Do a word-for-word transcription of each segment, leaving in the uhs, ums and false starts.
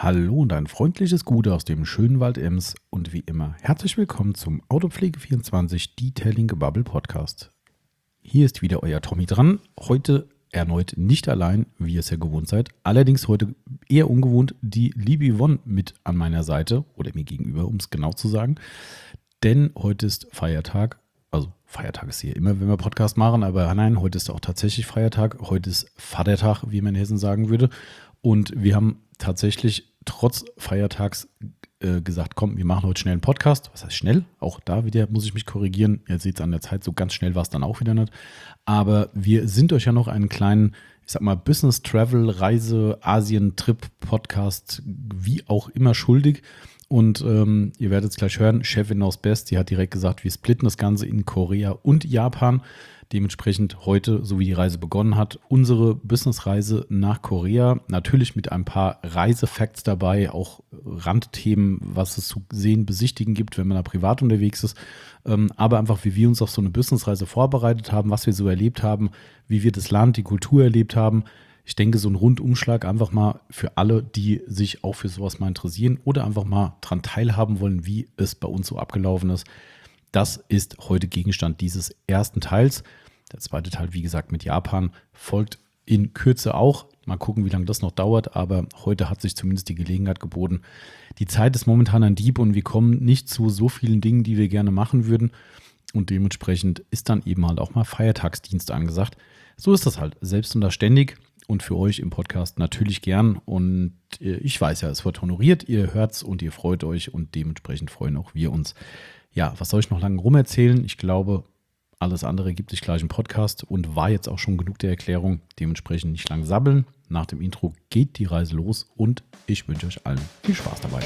Hallo und ein freundliches Gute aus dem schönen Wald Ems und wie immer herzlich willkommen zum Autopflege vierundzwanzig Detailing Gebubble Podcast. Hier ist wieder euer Tommy dran, heute erneut nicht allein, wie ihr es ja gewohnt seid, allerdings heute eher ungewohnt die liebe Yvonne mit an meiner Seite oder mir gegenüber, um es genau zu sagen, denn heute ist Feiertag, also Feiertag ist hier immer, wenn wir Podcast machen, aber nein, heute ist auch tatsächlich Feiertag, heute ist Vatertag, wie man in Hessen sagen würde. Und wir haben tatsächlich trotz Feiertags äh, gesagt, komm, wir machen heute schnell einen Podcast. Was heißt schnell? Auch da wieder muss ich mich korrigieren. Ihr seht es an der Zeit, so ganz schnell war es dann auch wieder nicht. Aber wir sind euch ja noch einen kleinen, ich sag mal, Business, Travel, Reise, Asien-Trip, Podcast, wie auch immer schuldig. Und ähm, ihr werdet es gleich hören, Chefin aus Best, die hat direkt gesagt, wir splitten das Ganze in Korea und Japan. Dementsprechend heute, so wie die Reise begonnen hat, unsere Businessreise nach Korea. Natürlich mit ein paar Reisefacts dabei, auch Randthemen, was es zu sehen, besichtigen gibt, wenn man da privat unterwegs ist. Aber einfach, wie wir uns auf so eine Businessreise vorbereitet haben, was wir so erlebt haben, wie wir das Land, die Kultur erlebt haben. Ich denke, so ein Rundumschlag einfach mal für alle, die sich auch für sowas mal interessieren oder einfach mal dran teilhaben wollen, wie es bei uns so abgelaufen ist. Das ist heute Gegenstand dieses ersten Teils. Der zweite Teil, wie gesagt, mit Japan folgt in Kürze auch. Mal gucken, wie lange das noch dauert, aber heute hat sich zumindest die Gelegenheit geboten. Die Zeit ist momentan ein Dieb und wir kommen nicht zu so vielen Dingen, die wir gerne machen würden. Und dementsprechend ist dann eben halt auch mal Feiertagsdienst angesagt. So ist das halt, selbst und ständig. Und für euch im Podcast natürlich gern. Und ich weiß ja, es wird honoriert, ihr hört's und ihr freut euch und dementsprechend freuen auch wir uns. Ja, was soll ich noch lange rumerzählen? Ich glaube, alles andere gibt sich gleich im Podcast und war jetzt auch schon genug der Erklärung. Dementsprechend nicht lang sabbeln. Nach dem Intro geht die Reise los und ich wünsche euch allen viel Spaß dabei.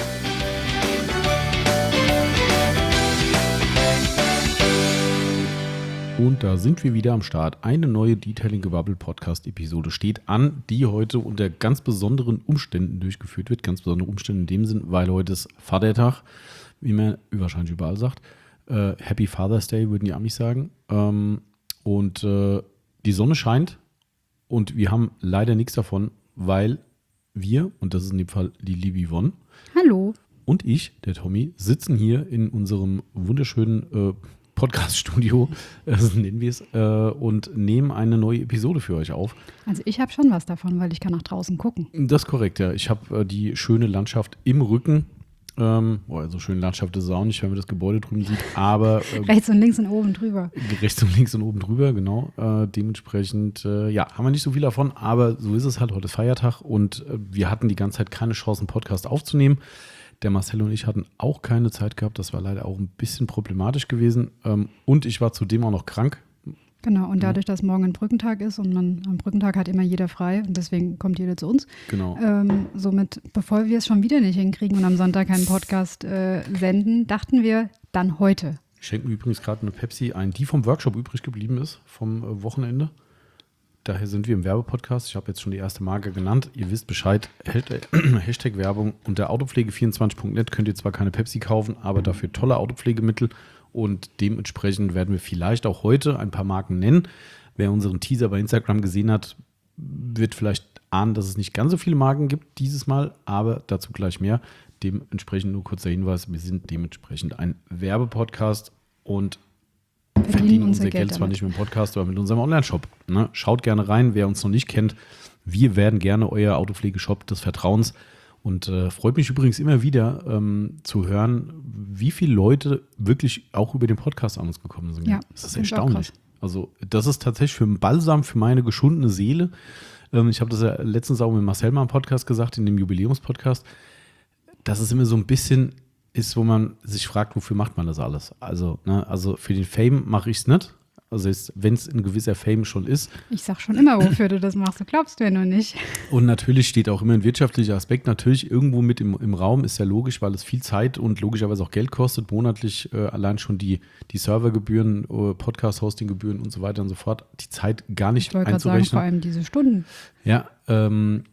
Und da sind wir wieder am Start. Eine neue Detailing Gebubble Podcast Episode steht an, die heute unter ganz besonderen Umständen durchgeführt wird. Ganz besondere Umstände in dem Sinn, weil heute ist Vatertag, wie man wahrscheinlich überall sagt. Äh, Happy Father's Day, würden die Amis sagen. Ähm, und äh, die Sonne scheint und wir haben leider nichts davon, weil wir, und das ist in dem Fall die liebe Yvonne. Hallo. Und ich, der Tommy, sitzen hier in unserem wunderschönen äh, Podcast-Studio, äh, nennen wir es, äh, und nehmen eine neue Episode für euch auf. Also ich habe schon was davon, weil ich kann nach draußen gucken. Das ist korrekt, ja. Ich habe äh, die schöne Landschaft im Rücken. Ähm, oh, so schöne Landschaft ist es auch nicht, wenn man das Gebäude drüben sieht, aber äh, rechts und links und oben drüber. Rechts und links und oben drüber, genau. Äh, dementsprechend, äh, ja, haben wir nicht so viel davon, aber so ist es halt, heute ist Feiertag und äh, wir hatten die ganze Zeit keine Chance, einen Podcast aufzunehmen. Der Marcel und ich hatten auch keine Zeit gehabt, das war leider auch ein bisschen problematisch gewesen ähm, und ich war zudem auch noch krank. Genau, und dadurch, dass morgen ein Brückentag ist und man am Brückentag hat immer jeder frei und deswegen kommt jeder zu uns. Genau. Ähm, somit, bevor wir es schon wieder nicht hinkriegen und am Sonntag keinen Podcast äh, senden, dachten wir dann heute. Ich schenke mir übrigens gerade eine Pepsi ein, die vom Workshop übrig geblieben ist, vom äh, Wochenende. Daher sind wir im Werbepodcast. Ich habe jetzt schon die erste Marke genannt. Ihr wisst Bescheid. Hashtag Werbung. Unter autopflege vierundzwanzig punkt net könnt ihr zwar keine Pepsi kaufen, aber dafür tolle Autopflegemittel. Und dementsprechend werden wir vielleicht auch heute ein paar Marken nennen. Wer unseren Teaser bei Instagram gesehen hat, wird vielleicht ahnen, dass es nicht ganz so viele Marken gibt dieses Mal, aber dazu gleich mehr. Dementsprechend nur kurzer Hinweis, wir sind dementsprechend ein Werbepodcast und verdienen, verdienen unser Geld, Geld zwar nicht mit dem Podcast, aber mit unserem Online-Shop. Ne? Schaut gerne rein, wer uns noch nicht kennt. Wir werden gerne euer Autopflegeshop des Vertrauens. Und äh, freut mich übrigens immer wieder ähm, zu hören, wie viele Leute wirklich auch über den Podcast an uns gekommen sind. Ja, das ist erstaunlich. Also das ist tatsächlich für einen Balsam für meine geschundene Seele. Ähm, ich habe das ja letztens auch mit Marcel mal im Podcast gesagt, in dem Jubiläumspodcast, dass es immer so ein bisschen ist, wo man sich fragt, wofür macht man das alles? Also, ne, also für den Fame mache ich es nicht. Also wenn es ein gewisser Fame schon ist. Ich sag schon immer, wofür du das machst. Du glaubst mir nur nicht. Und natürlich steht auch immer ein wirtschaftlicher Aspekt natürlich irgendwo mit im, im Raum. Ist ja logisch, weil es viel Zeit und logischerweise auch Geld kostet. Monatlich äh, allein schon die, die Servergebühren, äh, Podcast-Hosting-Gebühren und so weiter und so fort. Die Zeit gar nicht ich wollte einzurechnen. Sagen, vor allem diese Stunden. Ja, ähm,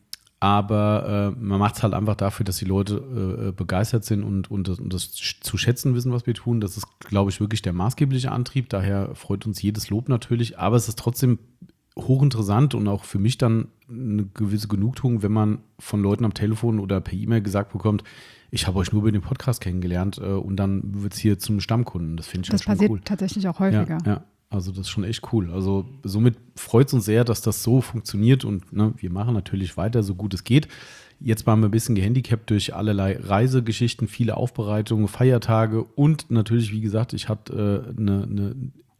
aber äh, man macht es halt einfach dafür, dass die Leute äh, begeistert sind und, und, das, und das zu schätzen wissen, was wir tun. Das ist, glaube ich, wirklich der maßgebliche Antrieb. Daher freut uns jedes Lob natürlich. Aber es ist trotzdem hochinteressant und auch für mich dann eine gewisse Genugtuung, wenn man von Leuten am Telefon oder per E-Mail gesagt bekommt, ich habe euch nur über den Podcast kennengelernt äh, und dann wird es hier zum Stammkunden. Das finde ich das schon passiert cool. Tatsächlich auch häufiger. Ja, ja, also das ist schon echt cool. Also somit freut es uns sehr, dass das so funktioniert und ne, wir machen natürlich weiter, so gut es geht. Jetzt waren wir ein bisschen gehandicapt durch allerlei Reisegeschichten, viele Aufbereitungen, Feiertage und natürlich, wie gesagt, ich hatte äh, eine, eine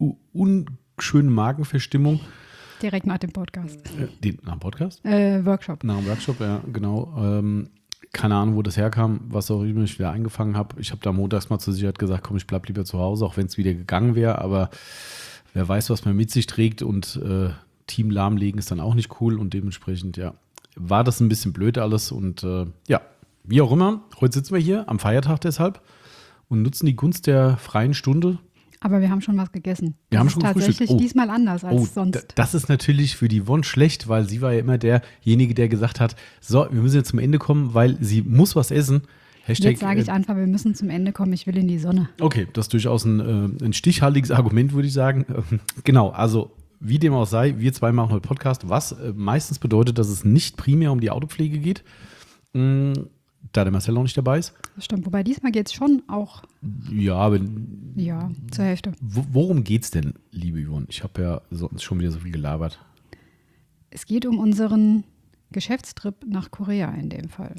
unschöne Magenverstimmung. Direkt nach dem Podcast. Äh, den, nach dem Podcast? Äh, Workshop. Nach dem Workshop, ja, genau. Ähm, keine Ahnung, wo das herkam, was auch immer ich wieder eingefangen habe. Ich habe da montags mal zur Sicherheit gesagt, komm, ich bleib lieber zu Hause, auch wenn es wieder gegangen wäre. Aber wer weiß, was man mit sich trägt und äh, Team lahmlegen ist dann auch nicht cool. Und dementsprechend, ja, war das ein bisschen blöd alles. Und äh, ja, wie auch immer, heute sitzen wir hier am Feiertag deshalb und nutzen die Gunst der freien Stunde. Aber wir haben schon was gegessen. Wir das haben ist schon tatsächlich oh. diesmal anders als oh, sonst. D- das ist natürlich für die Yvonne schlecht, weil sie war ja immer derjenige, der gesagt hat, so, wir müssen jetzt zum Ende kommen, weil sie muss was essen. Hashtag, Jetzt sage ich einfach, wir müssen zum Ende kommen, ich will in die Sonne. Okay, das ist durchaus ein, äh, ein stichhaltiges Argument, würde ich sagen. Ähm, genau, also wie dem auch sei, wir zwei machen heute Podcast, was äh, meistens bedeutet, dass es nicht primär um die Autopflege geht, mh, da der Marcel auch nicht dabei ist. Das stimmt, wobei diesmal geht es schon auch, Ja, aber ja, zur Hälfte. w- worum geht's denn, liebe Yvonne? Ich habe ja sonst schon wieder so viel gelabert. Es geht um unseren Geschäftstrip nach Korea in dem Fall.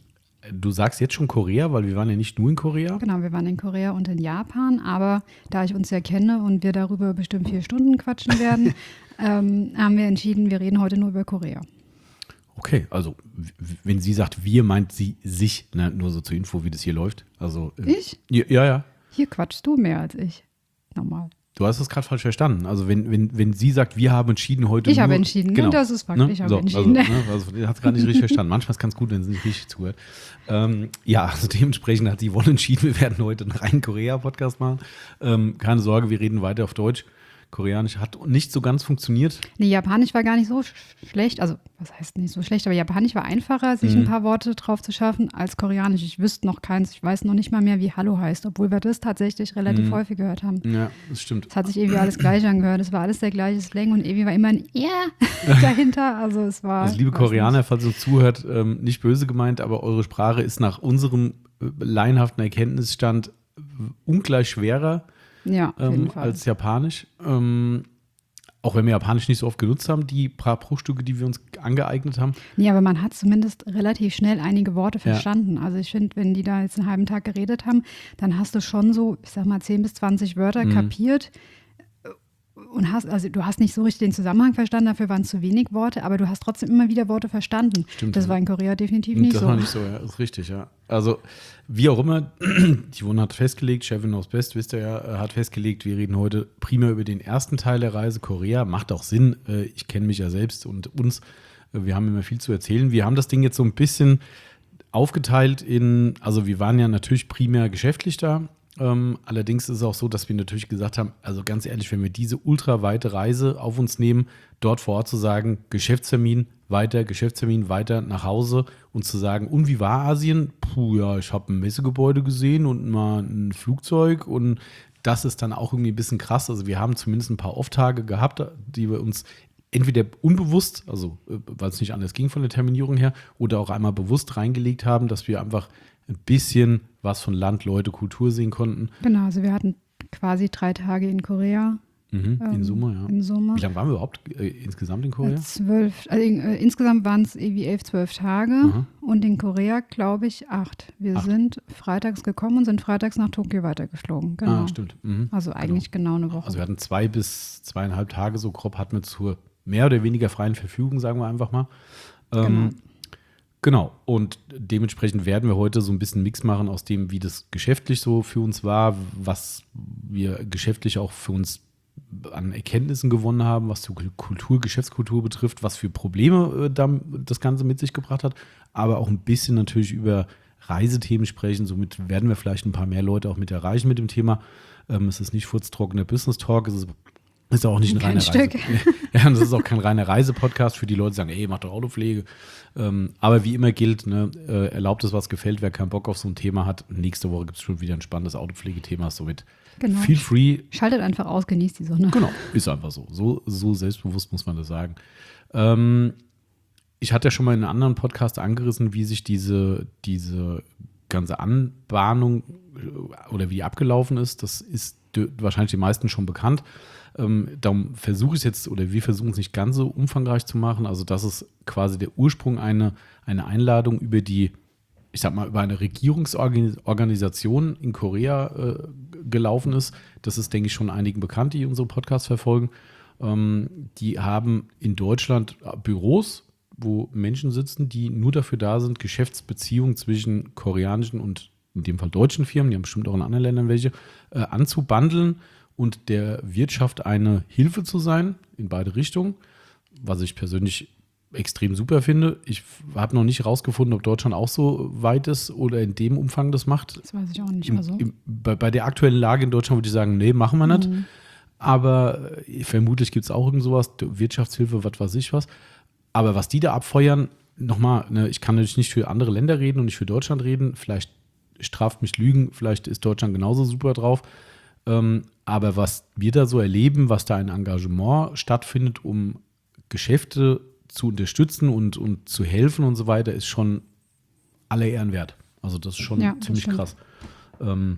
Du sagst jetzt schon Korea, weil wir waren ja nicht nur in Korea. Genau, wir waren in Korea und in Japan, aber da ich uns ja kenne und wir darüber bestimmt vier Stunden quatschen werden, ähm, haben wir entschieden, wir reden heute nur über Korea. Okay, also w- wenn sie sagt, wir, meint sie sich, ne, nur so zur Info, wie das hier läuft. Also, äh, Ich? Ja, ja, ja. Hier quatschst du mehr als ich. Normal. Du hast das gerade falsch verstanden. Also wenn, wenn, wenn sie sagt, wir haben entschieden heute Ich nur, habe entschieden, genau, das ist Fakt, ne? ich habe so, entschieden. Also, ne, also hat es gar nicht richtig verstanden. Manchmal ist es ganz gut, wenn sie nicht richtig zuhört. Ähm, ja, also dementsprechend hat die Yvonne entschieden, wir werden heute einen reinen Korea-Podcast machen. Ähm, keine Sorge, wir reden weiter auf Deutsch. Koreanisch hat nicht so ganz funktioniert. Nee, Japanisch war gar nicht so sch- schlecht. Also, was heißt nicht so schlecht, aber Japanisch war einfacher, sich Mhm. ein paar Worte drauf zu schaffen, als Koreanisch. Ich wüsste noch keins, ich weiß noch nicht mal mehr, wie Hallo heißt, obwohl wir das tatsächlich relativ Mhm. häufig gehört haben. Ja, das stimmt. Es hat sich irgendwie alles gleich angehört. Es war alles der gleiche Slang und irgendwie war immer ein Ja dahinter. Also, es war. Also liebe weiß Koreaner, nicht. falls ihr uns zuhört, ähm, nicht böse gemeint, aber eure Sprache ist nach unserem äh, laienhaften Erkenntnisstand äh, ungleich schwerer Ja, auf jeden ähm, Fall. als Japanisch. Ähm, auch wenn wir Japanisch nicht so oft genutzt haben, die paar Bruchstücke, die wir uns angeeignet haben. Nee, aber man hat zumindest relativ schnell einige Worte Ja. verstanden. Also ich finde, wenn die da jetzt einen halben Tag geredet haben, dann hast du schon so, ich sag mal, zehn bis zwanzig Wörter Mhm. kapiert und hast, also du hast nicht so richtig den Zusammenhang verstanden, dafür waren es zu wenig Worte, aber du hast trotzdem immer wieder Worte verstanden. Stimmt, Das ja. war in Korea definitiv nicht das so. war nicht so, ja, ist richtig, ja. Also, wie auch immer, die Yvonne hat festgelegt, Chefin knows best, wisst ihr ja, äh, hat festgelegt, wir reden heute primär über den ersten Teil der Reise, Korea, macht auch Sinn, äh, ich kenne mich ja selbst und uns, äh, wir haben immer viel zu erzählen. Wir haben das Ding jetzt so ein bisschen aufgeteilt in, also wir waren ja natürlich primär geschäftlich da, ähm, allerdings ist es auch so, dass wir natürlich gesagt haben, also ganz ehrlich, wenn wir diese ultraweite Reise auf uns nehmen, dort vor Ort zu sagen, Geschäftstermin, weiter, Geschäftstermin, weiter nach Hause und zu sagen, und wie war Asien? Puh, ja, ich habe ein Messegebäude gesehen und mal ein Flugzeug und das ist dann auch irgendwie ein bisschen krass. Also wir haben zumindest ein paar Off-Tage gehabt, die wir uns entweder unbewusst, also äh, weil es nicht anders ging von der Terminierung her, oder auch einmal bewusst reingelegt haben, dass wir einfach ein bisschen was von Land, Leute, Kultur sehen konnten. Genau, also wir hatten quasi drei Tage in Korea. Mhm, in ähm, Summe, ja. In Summe. Wie lange waren wir überhaupt äh, insgesamt in Korea? Zwölf, also äh, insgesamt waren es irgendwie elf, zwölf Tage Aha. und in Korea, glaube ich, acht. Wir Acht. sind freitags gekommen und sind freitags nach Tokio weitergeflogen. Genau. Ah, stimmt. Mhm. Also eigentlich genau, eine Woche. Also wir hatten zwei bis zweieinhalb Tage so grob hatten wir zur mehr oder weniger freien Verfügung, sagen wir einfach mal. Ähm, Genau. Genau, und dementsprechend werden wir heute so ein bisschen Mix machen aus dem, wie das geschäftlich so für uns war, was wir geschäftlich auch für uns an Erkenntnissen gewonnen haben, was die Kultur, Geschäftskultur betrifft, was für Probleme äh, da, das Ganze mit sich gebracht hat, aber auch ein bisschen natürlich über Reisethemen sprechen. Somit werden wir vielleicht ein paar mehr Leute auch mit erreichen mit dem Thema. Ähm, es ist nicht furztrockener Business Talk, es ist Ist auch nicht ein Kein reiner Stück. Reise. Ja, und das ist auch kein reiner Reisepodcast für die Leute, die sagen, ey, mach doch Autopflege. Ähm, aber wie immer gilt, ne, äh, erlaubt es, was gefällt, wer keinen Bock auf so ein Thema hat. Nächste Woche gibt es schon wieder ein spannendes Autopflegethema. Somit Genau. feel free. Schaltet einfach aus, genießt die Sonne. Genau, ist einfach so. So, so selbstbewusst muss man das sagen. Ähm, ich hatte ja schon mal in einem anderen Podcast angerissen, wie sich diese, diese ganze Anbahnung oder wie die abgelaufen ist. Das ist wahrscheinlich den meisten schon bekannt. Ähm, darum versuche ich es jetzt, oder wir versuchen es nicht ganz so umfangreich zu machen. Also, das ist quasi der Ursprung eine, eine Einladung über die, ich sag mal, über eine Regierungsorganisation in Korea äh, gelaufen ist. Das ist, denke ich, schon einigen bekannt, die unsere Podcasts verfolgen. Ähm, die haben in Deutschland Büros, wo Menschen sitzen, die nur dafür da sind, Geschäftsbeziehungen zwischen koreanischen und in dem Fall deutschen Firmen, die haben bestimmt auch in anderen Ländern welche, äh, anzubandeln und der Wirtschaft eine Hilfe zu sein, in beide Richtungen, was ich persönlich extrem super finde. Ich habe noch nicht herausgefunden, ob Deutschland auch so weit ist oder in dem Umfang das macht. Das weiß ich auch nicht. Im, Also. im, bei, bei der aktuellen Lage in Deutschland würde ich sagen, nee, machen wir nicht. Mhm. Aber äh, vermutlich gibt es auch irgend sowas, Wirtschaftshilfe, was weiß ich was. Aber was die da abfeuern, nochmal, ne, ich kann natürlich nicht für andere Länder reden und nicht für Deutschland reden. Vielleicht straft mich Lügen, vielleicht ist Deutschland genauso super drauf. Ähm, aber was wir da so erleben, was da ein Engagement stattfindet, um Geschäfte zu unterstützen und, und zu helfen und so weiter, ist schon aller Ehren wert. Also das ist schon Ja, das ziemlich stimmt. krass. Ähm,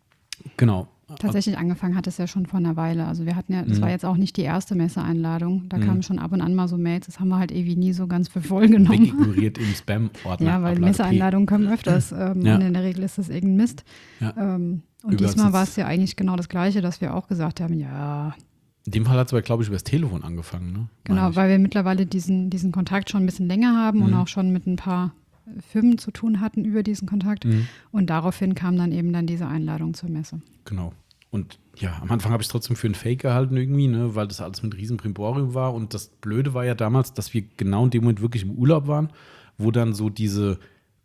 genau. Tatsächlich angefangen hat es ja schon vor einer Weile. Also wir hatten ja, das Mhm. war jetzt auch nicht die erste Messeeinladung. Da Mhm. kamen schon ab und an mal so Mails. Das haben wir halt ewig nie so ganz für voll genommen. Wegignoriert im Spam-Ordner. Ja, weil Ablage P. Messeeinladungen kommen öfters. Ähm, Ja. Und in der Regel ist das irgendein Mist. Ja. Ähm, und Über- diesmal war es ja eigentlich genau das Gleiche, dass wir auch gesagt haben, ja, In dem Fall hat es aber, glaube ich, über das Telefon angefangen. Ne? Meine genau, ich. weil wir mittlerweile diesen, diesen Kontakt schon ein bisschen länger haben und Mhm. auch schon mit ein paar Firmen zu tun hatten über diesen Kontakt. Mhm. Und daraufhin kam dann eben dann diese Einladung zur Messe. Genau. Und ja, am Anfang habe ich es trotzdem für einen Fake gehalten irgendwie, ne, weil das alles mit riesen Primborium war. Und das Blöde war ja damals, dass wir genau in dem Moment wirklich im Urlaub waren, wo dann so diese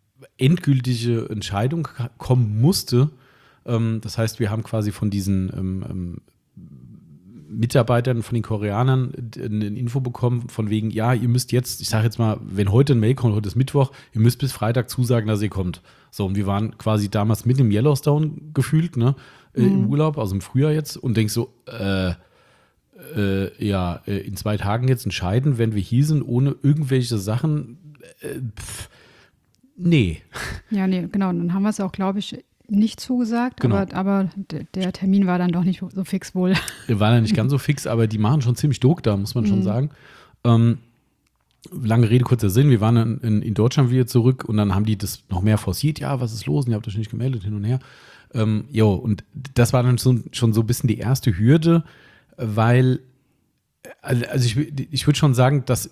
endgültige Entscheidung k- kommen musste. Ähm, das heißt, wir haben quasi von diesen ähm, ähm, Mitarbeitern, von den Koreanern d- eine Info bekommen, von wegen, ja, ihr müsst jetzt, ich sage jetzt mal, wenn heute ein Mail kommt, heute ist Mittwoch, ihr müsst bis Freitag zusagen, dass ihr kommt. So, und wir waren quasi damals mitten im Yellowstone gefühlt, ne, äh, im Urlaub, also im Frühjahr jetzt, und denkst so, äh, äh, ja, äh, in zwei Tagen jetzt entscheiden, wenn wir hier sind, ohne irgendwelche Sachen, äh, pff, nee. Ja, nee, genau. Und dann haben wir es auch, glaube ich, nicht zugesagt, Genau. aber, aber d- der Termin war dann doch nicht so fix wohl. Wir waren ja nicht ganz so fix, aber die machen schon ziemlich Druck da, muss man schon sagen. Ähm, lange Rede, kurzer Sinn. Wir waren in, in, in Deutschland wieder zurück und dann haben die das noch mehr forciert. Ja, was ist los? Und ihr habt euch nicht gemeldet, hin und her. Ähm, jo, und das war dann so, schon so ein bisschen die erste Hürde, weil, also also ich, ich würde schon sagen, dass,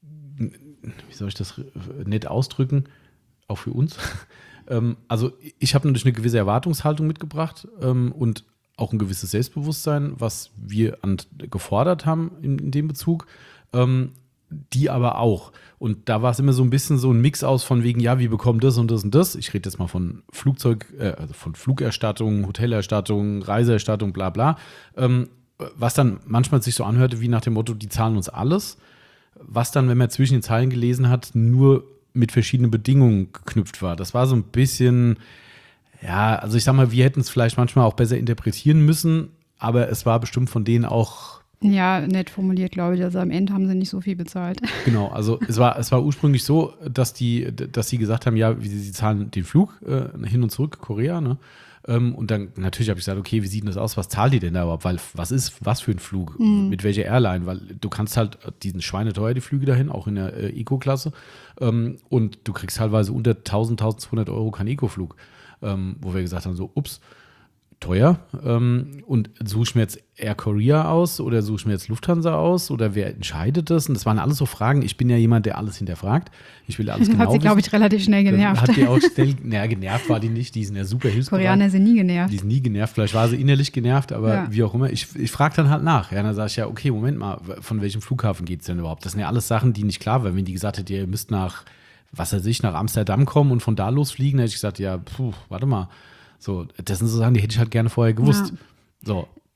wie soll ich das nett ausdrücken, auch für uns. ähm, also ich habe natürlich eine gewisse Erwartungshaltung mitgebracht ähm, und auch ein gewisses Selbstbewusstsein, was wir an, gefordert haben in, in dem Bezug. Ähm, die aber auch. Und da war es immer so ein bisschen so ein Mix aus von wegen, ja, wir bekommen das und das und das. Ich rede jetzt mal von Flugzeug, äh, also von Flugerstattung, Hotelerstattung, Reiseerstattung, bla bla. Ähm, was dann manchmal sich so anhörte wie nach dem Motto, die zahlen uns alles. Was dann, wenn man zwischen den Zeilen gelesen hat, nur mit verschiedenen Bedingungen geknüpft war. Das war so ein bisschen, ja, also ich sag mal, wir hätten es vielleicht manchmal auch besser interpretieren müssen, aber es war bestimmt von denen auch. Ja, nett formuliert, glaube ich. Also am Ende haben sie nicht so viel bezahlt. Genau, also es war, es war ursprünglich so, dass die, dass sie gesagt haben, ja, sie, sie zahlen den Flug äh, hin und zurück, Korea, ne? Ähm, und dann natürlich habe ich gesagt, okay, wie sieht denn das aus? Was zahlt die denn da überhaupt? Weil was ist, was für ein Flug? Mhm. Mit welcher Airline? Weil du kannst halt, die sind schweineteuer, die Flüge dahin, auch in der äh, Eco-Klasse. Ähm, und du kriegst teilweise unter tausend, tausendzweihundert Euro keinen Eco-Flug. Ähm, wo wir gesagt haben, so, ups, teuer. Ähm, und suche ich mir jetzt Air Korea aus oder suche ich mir jetzt Lufthansa aus oder wer entscheidet das? Und das waren alles so Fragen. Ich bin ja jemand, der alles hinterfragt. Ich will alles genau Hat sie, glaube ich, relativ schnell genervt. Hat die auch schnell, naja, genervt war die nicht. Die sind ja super hilfsbereit. Koreaner sind nie genervt. Die sind nie genervt. Vielleicht war sie innerlich genervt, aber Ja. wie auch immer. Ich, ich frage dann halt nach. Ja, dann sage ich ja, okay, Moment mal, von welchem Flughafen geht es denn überhaupt? Das sind ja alles Sachen, die nicht klar waren. Wenn die gesagt hätte, ihr müsst nach, was weiß ich, nach Amsterdam kommen und von da losfliegen, dann hätte ich gesagt, ja, puh, warte mal. So, das sind so Sachen, die hätte ich halt gerne vorher gewusst. Ja. So.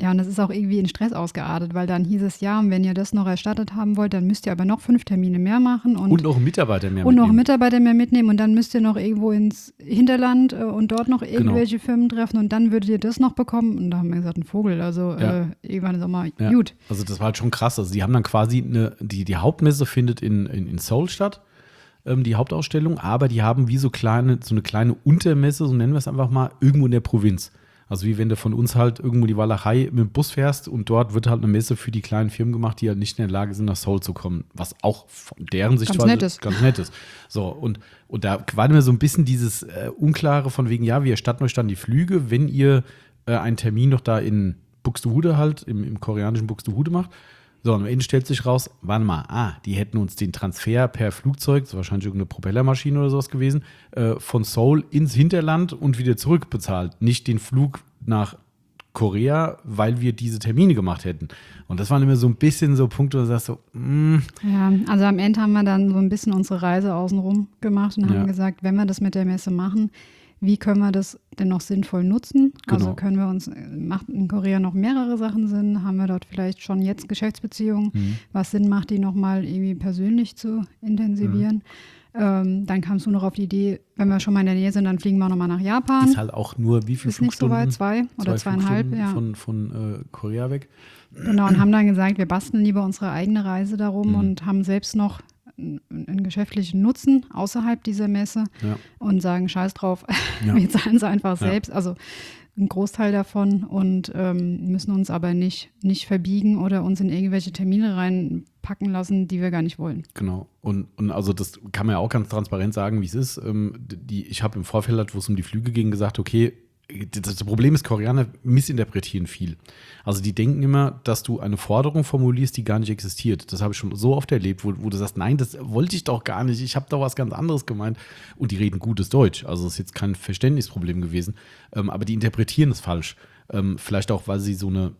Ja, und das ist auch irgendwie in Stress ausgeartet, weil dann hieß es, ja, und wenn ihr das noch erstattet haben wollt, dann müsst ihr aber noch fünf Termine mehr machen. Und, und noch einen Mitarbeiter mehr und mitnehmen. noch einen Mitarbeiter mehr mitnehmen und dann müsst ihr noch irgendwo ins Hinterland äh, und dort noch irgendwelche genau. Firmen treffen und dann würdet ihr das noch bekommen. Und da haben wir gesagt, ein Vogel, also ja. äh, irgendwann ist auch mal ja. gut. Also das war halt schon krass. Also die haben dann quasi, eine, die, die Hauptmesse findet in, in, in Seoul statt, ähm, die Hauptausstellung, aber die haben wie so kleine, so eine kleine Untermesse, so nennen wir es einfach mal, irgendwo in der Provinz. Also wie wenn du von uns halt irgendwo die Walachei mit dem Bus fährst und dort wird halt eine Messe für die kleinen Firmen gemacht, die halt nicht in der Lage sind, nach Seoul zu kommen, was auch von deren Sicht ganz nett ist. Ganz nett ist. So, und, und da war immer so ein bisschen dieses äh, Unklare von wegen, ja, wir erstatten euch dann die Flüge, wenn ihr äh, einen Termin noch da in Buxtehude halt, im, im koreanischen Buxtehude macht. So, und am Ende stellt sich raus, warte mal, ah, die hätten uns den Transfer per Flugzeug, das ist wahrscheinlich irgendeine Propellermaschine oder sowas gewesen, äh, von Seoul ins Hinterland und wieder zurück bezahlt. Nicht den Flug nach Korea, weil wir diese Termine gemacht hätten. Und das waren immer so ein bisschen so Punkte, wo du sagst so, mm. Ja, also am Ende haben wir dann so ein bisschen unsere Reise außenrum gemacht und haben ja. gesagt, wenn wir das mit der Messe machen, wie können wir das denn noch sinnvoll nutzen? Genau. Also können wir uns, macht in Korea noch mehrere Sachen Sinn? Haben wir dort vielleicht schon jetzt Geschäftsbeziehungen, mhm. was Sinn macht, die nochmal irgendwie persönlich zu intensivieren? Mhm. Ähm, dann kamst du noch auf die Idee, wenn wir schon mal in der Nähe sind, dann fliegen wir nochmal nach Japan. Ist halt auch nur wie viele ist Flugstunden? Ist nicht so weit, zwei oder zwei zweieinhalb, ja. Von, von äh, Korea weg. Genau, und haben dann gesagt, wir basteln lieber unsere eigene Reise darum mhm. und haben selbst noch einen geschäftlichen Nutzen außerhalb dieser Messe ja. und sagen, scheiß drauf, ja. wir zahlen es einfach ja. selbst, also ein Großteil davon und ähm, müssen uns aber nicht, nicht verbiegen oder uns in irgendwelche Termine reinpacken lassen, die wir gar nicht wollen. Genau, und, und also das kann man ja auch ganz transparent sagen, wie es ist. Ähm, die, ich habe im Vorfeld, wo es um die Flüge ging, gesagt, okay, das Problem ist, Koreaner missinterpretieren viel. Also die denken immer, dass du eine Forderung formulierst, die gar nicht existiert. Das habe ich schon so oft erlebt, wo, wo du sagst, nein, das wollte ich doch gar nicht, ich habe doch was ganz anderes gemeint. Und die reden gutes Deutsch, also das ist jetzt kein Verständnisproblem gewesen. Ähm, aber die interpretieren es falsch. Ähm, vielleicht auch, weil sie so eine,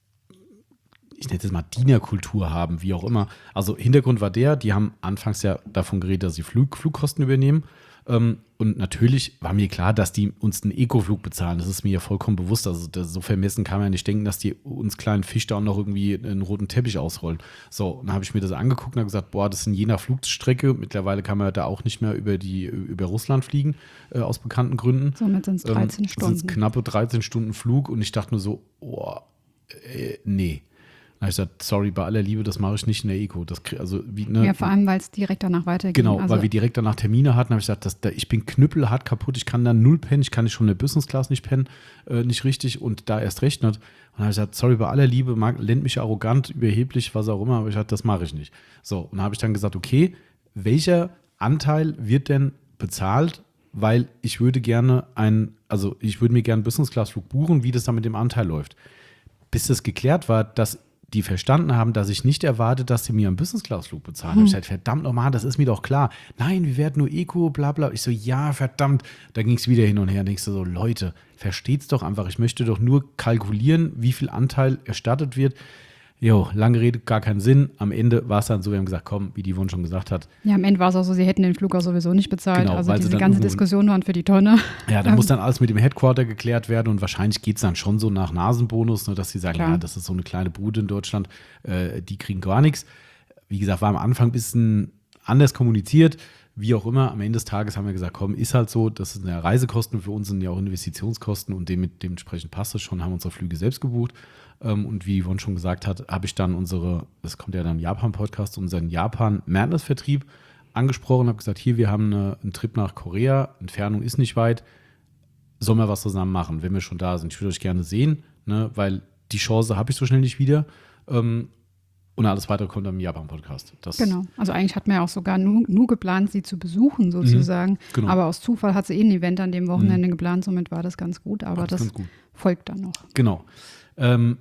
ich nenne es mal Dienerkultur haben, wie auch immer. Also Hintergrund war der, die haben anfangs ja davon geredet, dass sie Flug, Flugkosten übernehmen. Ähm, und natürlich war mir klar, dass die uns einen Ecoflug bezahlen. Das ist mir ja vollkommen bewusst. Also das, so vermessen kann man ja nicht denken, dass die uns kleinen Fisch da auch noch irgendwie einen roten Teppich ausrollen. So, und dann habe ich mir das angeguckt und habe gesagt, boah, das ist je nach Flugstrecke. Mittlerweile kann man da auch nicht mehr über, die, über Russland fliegen, äh, aus bekannten Gründen. Somit sind es dreizehn ähm, Stunden. Sind knappe dreizehn Stunden Flug und ich dachte nur so, oh, äh, nee. Da habe ich gesagt, sorry, bei aller Liebe, das mache ich nicht in der Eco. Das, also, wie, ne, ja, vor allem, weil es direkt danach weitergeht. Genau, also, weil wir direkt danach Termine hatten, habe ich gesagt, das, da, ich bin knüppelhart kaputt, ich kann da null pennen, ich kann schon in der Business Class nicht pennen, äh, nicht richtig und da erst recht nicht. Und dann habe ich gesagt, sorry, bei aller Liebe, mag, nennt mich arrogant, überheblich, was auch immer, aber ich gesagt, das mache ich nicht. So, und dann habe ich dann gesagt, okay, welcher Anteil wird denn bezahlt, weil ich würde gerne ein, also ich würde mir gerne einen Business Class Flug buchen, wie das dann mit dem Anteil läuft. Bis das geklärt war, dass die verstanden haben, dass ich nicht erwarte, dass sie mir einen Business-Class-Flug bezahlen. Hm. Ich gesagt, verdammt nochmal, das ist mir doch klar. Nein, wir werden nur Eco, bla bla. Ich so, ja, verdammt. Da ging es wieder hin und her. Denkst du so, Leute, versteht's doch einfach. Ich möchte doch nur kalkulieren, wie viel Anteil erstattet wird. Jo, lange Rede, gar keinen Sinn. Am Ende war es dann so, wir haben gesagt, komm, wie die Yvonne schon gesagt hat. Ja, am Ende war es auch so, sie hätten den Flug auch sowieso nicht bezahlt. Genau, also diese ganze Diskussion waren für die Tonne. Ja, da muss dann alles mit dem Headquarter geklärt werden und wahrscheinlich geht es dann schon so nach Nasenbonus, ne, dass sie sagen, Klar. ja, das ist so eine kleine Bude in Deutschland, äh, die kriegen gar nichts. Wie gesagt, war am Anfang ein bisschen anders kommuniziert. Wie auch immer, am Ende des Tages haben wir gesagt, komm, ist halt so, das sind ja Reisekosten für uns, sind ja auch Investitionskosten und dem, dementsprechend passt es schon, haben unsere Flüge selbst gebucht. Und wie Yvonne schon gesagt hat, habe ich dann unsere, das kommt ja dann im Japan-Podcast, unseren Japan-Madness-Vertrieb angesprochen, habe gesagt, hier, wir haben eine, einen Trip nach Korea, Entfernung ist nicht weit, sollen wir was zusammen machen, wenn wir schon da sind. Ich würde euch gerne sehen, ne, weil die Chance habe ich so schnell nicht wieder. Ähm, Und alles weitere kommt im Japan-Podcast. Genau. Also eigentlich hat man ja auch sogar nur, nur geplant, sie zu besuchen sozusagen. Mhm, genau. Aber aus Zufall hat sie eh ein Event an dem Wochenende mhm. geplant, somit war das ganz gut. Aber das, das gut. folgt dann noch. Genau. Ähm,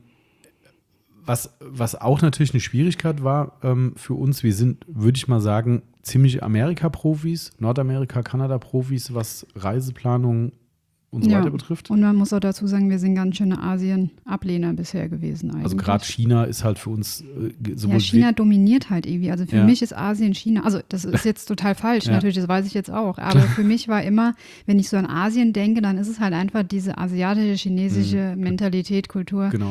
was, was auch natürlich eine Schwierigkeit war ähm, für uns, wir sind, würde ich mal sagen, ziemlich Amerika-Profis, Nordamerika-Kanada-Profis, was Reiseplanung und so ja. weiter betrifft. Und man muss auch dazu sagen, wir sind ganz schöne Asien-Ablehner bisher gewesen eigentlich. Also gerade China ist halt für uns äh, sowohl Ja, China dominiert halt irgendwie. Also für ja. mich ist Asien China, also das ist jetzt total falsch, ja. natürlich, das weiß ich jetzt auch. Aber für mich war immer, wenn ich so an Asien denke, dann ist es halt einfach diese asiatische, chinesische mhm. Mentalität, Kultur. Genau.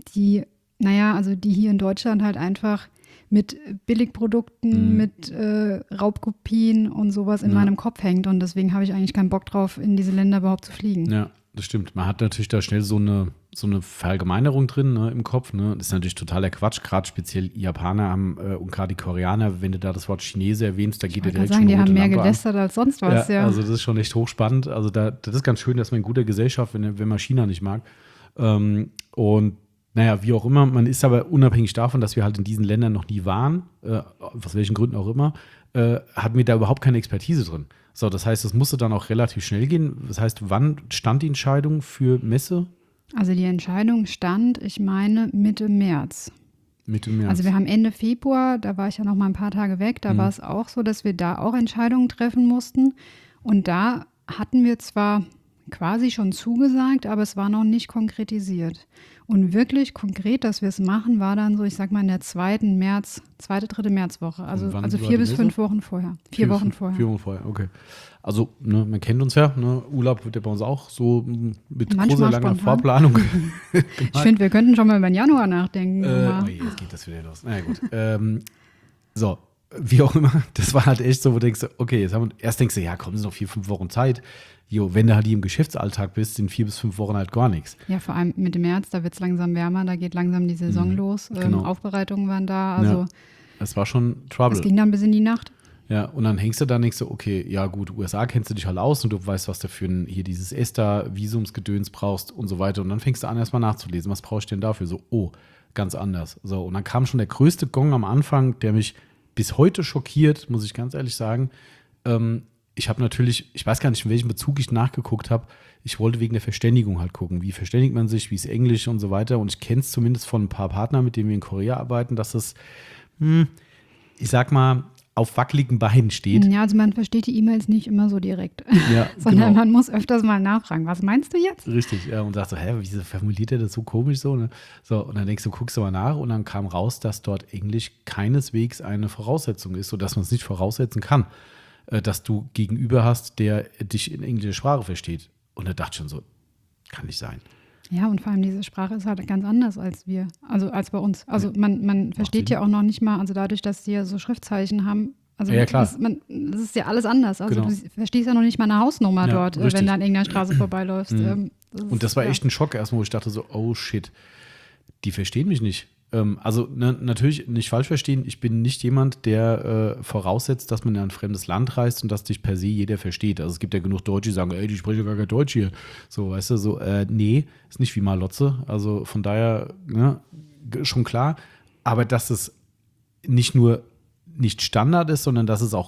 die, naja, also die hier in Deutschland halt einfach mit Billigprodukten, mhm. mit äh, Raubkopien und sowas in ja. meinem Kopf hängt. Und deswegen habe ich eigentlich keinen Bock drauf, in diese Länder überhaupt zu fliegen. Ja, das stimmt. Man hat natürlich da schnell so eine, so eine Verallgemeinerung drin, ne, im Kopf. Ne? Das ist natürlich totaler Quatsch. Gerade speziell Japaner haben äh, und gerade die Koreaner, wenn du da das Wort Chinese erwähnst, da geht ja direkt sagen, schon die haben mehr Lampe gelästert an. Als sonst was. Ja, ja, also das ist schon echt hochspannend. Also da, das ist ganz schön, dass man in guter Gesellschaft, wenn, wenn man China nicht mag. Ähm, und Naja, wie auch immer, man ist aber unabhängig davon, dass wir halt in diesen Ländern noch nie waren, äh, aus welchen Gründen auch immer, äh, hatten wir da überhaupt keine Expertise drin. So, das heißt, es musste dann auch relativ schnell gehen. Das heißt, wann stand die Entscheidung für Messe? Also die Entscheidung stand, ich meine, Mitte März. Mitte März. Also wir haben Ende Februar, da war ich ja noch mal ein paar Tage weg, da mhm. war es auch so, dass wir da auch Entscheidungen treffen mussten. Und da hatten wir zwar quasi schon zugesagt, aber es war noch nicht konkretisiert. Und wirklich konkret, dass wir es machen, war dann so, ich sag mal, in der zweiten März, zweite, dritte Märzwoche. Also, also vier bis fünf Wochen vorher. Vier, vier Wochen fünf, vorher. Vier Wochen vorher, okay. Also, ne, man kennt uns ja, ne? Urlaub wird ja bei uns auch so mit Manchmal großer, langer Vorplanung. Ich finde, wir könnten schon mal über den Januar nachdenken. Äh, oh je, jetzt geht das wieder los. Na ja, gut. ähm, so, wie auch immer, das war halt echt so, wo du denkst, okay, jetzt haben wir, erst denkst du, ja, komm, es sind noch vier, fünf Wochen Zeit. Jo, wenn du halt hier im Geschäftsalltag bist, sind vier bis fünf Wochen halt gar nichts. Ja, vor allem Mitte März, da wird es langsam wärmer, da geht langsam die Saison mhm, los. Ähm, genau. Aufbereitungen waren da. Also ja, es war schon Trouble. Es ging dann bis in die Nacht. Ja, und dann hängst du da, denkst du, okay, ja gut, U S A kennst du dich halt aus und du weißt, was du für ein, hier dieses ESTA-Visumsgedöns brauchst und so weiter. Und dann fängst du an, erstmal nachzulesen, was brauchst du denn dafür? So, oh, ganz anders. So, und dann kam schon der größte Gong am Anfang, der mich bis heute schockiert, muss ich ganz ehrlich sagen. Ähm, ich habe natürlich, ich weiß gar nicht, in welchem Bezug ich nachgeguckt habe. Ich wollte wegen der Verständigung halt gucken. Wie verständigt man sich, wie ist Englisch und so weiter. Und ich kenne es zumindest von ein paar Partnern, mit denen wir in Korea arbeiten, dass es, hm, ich sag mal, auf wackeligen Beinen steht. Ja, also man versteht die E-Mails nicht immer so direkt, ja, sondern genau. man muss öfters mal nachfragen, was meinst du jetzt? Richtig, ja, und sagst so, hä, wieso formuliert er das so komisch so? Ne? So, und dann denkst du, guckst du mal nach und dann kam raus, dass dort Englisch keineswegs eine Voraussetzung ist, sodass man es nicht voraussetzen kann, äh, dass du Gegenüber hast, der dich in englischer Sprache versteht. Und da dachte ich schon so, kann nicht sein. Ja, und vor allem diese Sprache ist halt ganz anders als wir, also als bei uns. Also man, man versteht ja auch noch nicht mal, also dadurch, dass die ja so Schriftzeichen haben, also ja, klar. Das, man, das ist ja alles anders. Also genau. du verstehst ja noch nicht mal eine Hausnummer ja, dort, richtig. wenn du an irgendeiner Straße vorbeiläufst. Mhm. Das ist, und das war ja. echt ein Schock erstmal, wo ich dachte so, oh shit, die verstehen mich nicht. Ähm, also ne, natürlich nicht falsch verstehen, ich bin nicht jemand, der äh, voraussetzt, dass man in ein fremdes Land reist und dass dich per se jeder versteht. Also es gibt ja genug Deutsche, die sagen, ey, die sprechen gar kein Deutsch hier. So, weißt du, so, äh, nee, ist nicht wie Malotze. Also von daher, ne, schon klar. Aber dass es nicht nur nicht Standard ist, sondern dass es auch,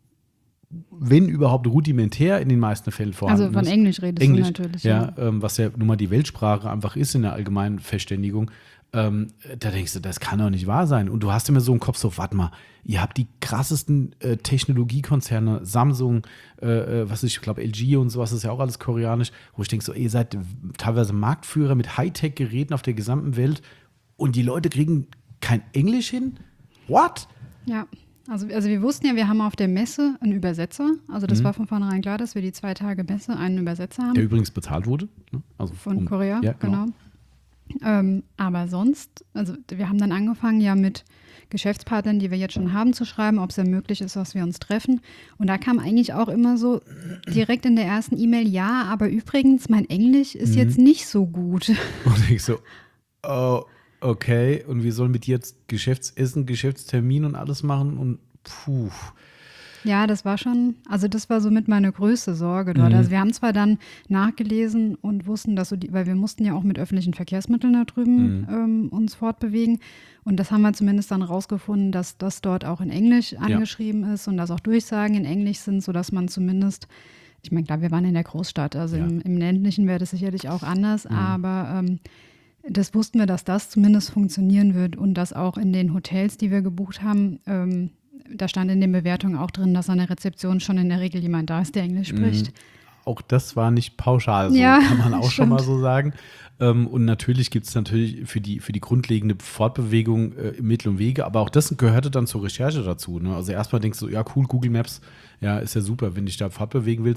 wenn überhaupt, rudimentär in den meisten Fällen vorhanden ist. Also von ist. Englisch redest Englisch, du natürlich. Ja, ja. Ähm, was ja nun mal die Weltsprache einfach ist in der allgemeinen Verständigung. Ähm, da denkst du, das kann doch nicht wahr sein. Und du hast immer so im Kopf so, warte mal, ihr habt die krassesten äh, Technologiekonzerne, Samsung, äh, was ich glaube L G und sowas, ist ja auch alles koreanisch, wo ich denke so, ihr seid teilweise Marktführer mit Hightech-Geräten auf der gesamten Welt und die Leute kriegen kein Englisch hin? What? Ja, also, also wir wussten ja, wir haben auf der Messe einen Übersetzer. Also das mhm. war von vornherein klar, dass wir die zwei Tage Messe einen Übersetzer haben. Der übrigens bezahlt wurde. Ne? Also von um, Korea, ja, genau. genau. Ähm, aber sonst, also wir haben dann angefangen ja mit Geschäftspartnern, die wir jetzt schon haben, zu schreiben, ob es ja möglich ist, dass wir uns treffen. Und da kam eigentlich auch immer so direkt in der ersten E-Mail, ja, aber übrigens, mein Englisch ist mhm. jetzt nicht so gut. Und ich so, oh, okay, und wir sollen mit dir jetzt Geschäftsessen, Geschäftstermin und alles machen und puh. Ja, das war schon, also das war somit meine größte Sorge dort. Mhm. Also wir haben zwar dann nachgelesen und wussten, dass so die, weil wir mussten ja auch mit öffentlichen Verkehrsmitteln da drüben mhm. ähm, uns fortbewegen. Und das haben wir zumindest dann rausgefunden, dass das dort auch in Englisch angeschrieben ja. ist und dass auch Durchsagen in Englisch sind, sodass man zumindest, ich meine, klar, wir waren in der Großstadt, also ja. im, im ländlichen wäre das sicherlich auch anders, mhm. aber ähm, das wussten wir, dass das zumindest funktionieren wird und dass auch in den Hotels, die wir gebucht haben, ähm, da stand in den Bewertungen auch drin, dass an der Rezeption schon in der Regel jemand da ist, der Englisch spricht. Mhm. Auch das war nicht pauschal, so ja, kann man auch stimmt. schon mal so sagen. Ähm, und natürlich gibt es natürlich für die, für die grundlegende Fortbewegung äh, Mittel und Wege, aber auch das gehörte dann zur Recherche dazu. Ne? Also erstmal denkst du, ja cool, Google Maps, ja, ist ja super, wenn du dich da fortbewegen willst.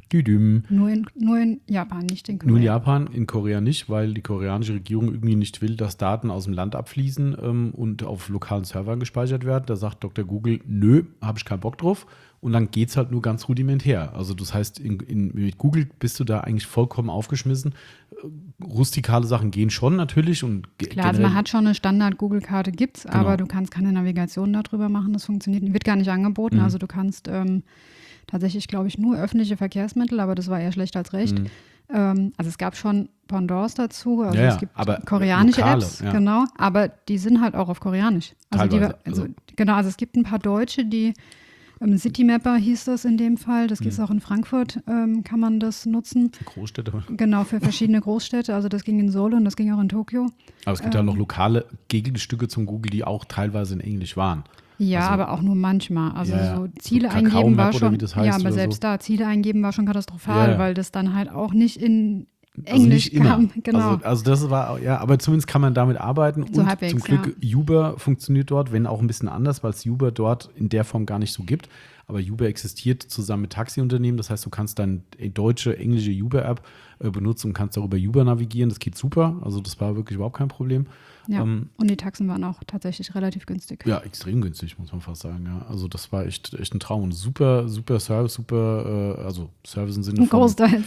Düdüm. Nur in, nur in Japan, nicht in Korea. Nur in Japan, in Korea nicht, weil die koreanische Regierung irgendwie nicht will, dass Daten aus dem Land abfließen ähm, und auf lokalen Servern gespeichert werden. Da sagt Doktor Google, nö, habe ich keinen Bock drauf. Und dann geht es halt nur ganz rudimentär. Also das heißt, in, in, mit Google bist du da eigentlich vollkommen aufgeschmissen. Rustikale Sachen gehen schon natürlich. Und Klar, also man hat schon eine Standard-Google-Karte, gibt's, genau. Aber du kannst keine Navigation darüber machen, das funktioniert, wird gar nicht angeboten. Mhm. Also du kannst ähm, tatsächlich, glaube ich, nur öffentliche Verkehrsmittel, aber das war eher schlecht als recht. Mhm. Ähm, also es gab schon Pendants dazu, also ja, es gibt aber koreanische lokale, Apps, ja. genau, aber die sind halt auch auf Koreanisch. Also, die, Teilweise, also, also genau, also es gibt ein paar Deutsche, die ähm, Citymapper hieß das in dem Fall, das gibt es mhm. auch in Frankfurt, ähm, kann man das nutzen. Für Großstädte. Genau, für verschiedene Großstädte, also das ging in Seoul und das ging auch in Tokio. Aber es gibt ja ähm, noch lokale Gegenstücke zum Google, die auch teilweise in Englisch waren. Ja, also, aber auch nur manchmal. Also ja, so Ziele so eingeben war schon, das heißt, ja, aber selbst so. da, Ziele eingeben war schon katastrophal, ja, ja. weil das dann halt auch nicht in Englisch also kam. Genau. Also, also das war, ja, aber zumindest kann man damit arbeiten so und halbwegs, zum Glück ja. Uber funktioniert dort, wenn auch ein bisschen anders, weil es Uber dort in der Form gar nicht so gibt. Aber Uber existiert zusammen mit Taxiunternehmen, das heißt, du kannst deine deutsche, englische Uber-App äh, benutzen und kannst darüber Uber navigieren, das geht super, also das war wirklich überhaupt kein Problem. Ja, ähm, und die Taxen waren auch tatsächlich relativ günstig. Ja, extrem günstig, muss man fast sagen, ja. Also das war echt, echt ein Traum und super, super Service, super, äh, also Service im Sinne von… Großteils.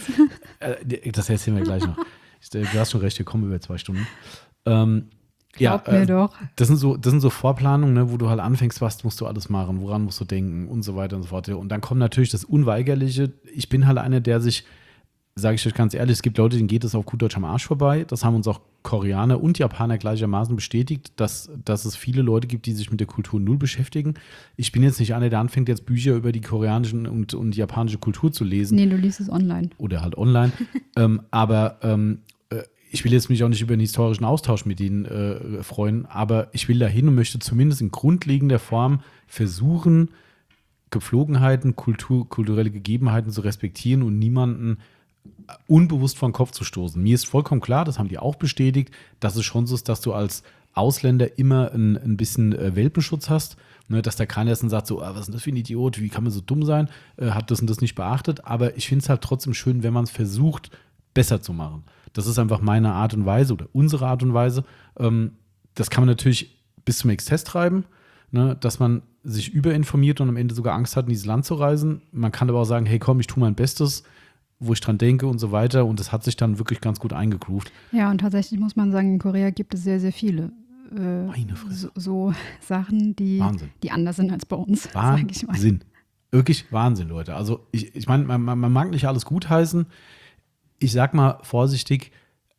Äh, das erzählen wir gleich noch. Du hast schon recht, wir kommen über zwei Stunden. Ähm, Glaub ja, mir äh, doch. Das sind so, das sind so Vorplanungen, ne, wo du halt anfängst, was musst du alles machen, woran musst du denken und so weiter und so fort. Und dann kommt natürlich das Unweigerliche. Ich bin halt einer, der sich, sage ich euch ganz ehrlich, es gibt Leute, denen geht es auf gut Deutsch am Arsch vorbei. Das haben uns auch Koreaner und Japaner gleichermaßen bestätigt, dass, dass es viele Leute gibt, die sich mit der Kultur null beschäftigen. Ich bin jetzt nicht einer, der anfängt, jetzt Bücher über die koreanische und, und japanische Kultur zu lesen. Nee, du liest es online. Oder halt online. ähm, aber ähm, ich will jetzt mich auch nicht über einen historischen Austausch mit ihnen äh, freuen, aber ich will da hin und möchte zumindest in grundlegender Form versuchen, Gepflogenheiten, Kultur, kulturelle Gegebenheiten zu respektieren und niemanden unbewusst vor den Kopf zu stoßen. Mir ist vollkommen klar, das haben die auch bestätigt, dass es schon so ist, dass du als Ausländer immer ein, ein bisschen äh, Welpenschutz hast, ne, dass da keiner ist und sagt so, ah, was ist denn das für ein Idiot, wie kann man so dumm sein, äh, hat das und das nicht beachtet, aber ich finde es halt trotzdem schön, wenn man es versucht, besser zu machen. Das ist einfach meine Art und Weise oder unsere Art und Weise. Ähm, das kann man natürlich bis zum Exzess treiben, ne, dass man sich überinformiert und am Ende sogar Angst hat, in dieses Land zu reisen. Man kann aber auch sagen, hey komm, ich tue mein Bestes, wo ich dran denke und so weiter. Und das hat sich dann wirklich ganz gut eingegruft. Ja, und tatsächlich muss man sagen, in Korea gibt es sehr, sehr viele äh, Meine Fresse. So, so Sachen, die, die anders sind als bei uns. Wahnsinn. Sag ich mal. Wirklich Wahnsinn, Leute. Also ich, ich meine, man, man mag nicht alles gutheißen. Ich sag mal vorsichtig,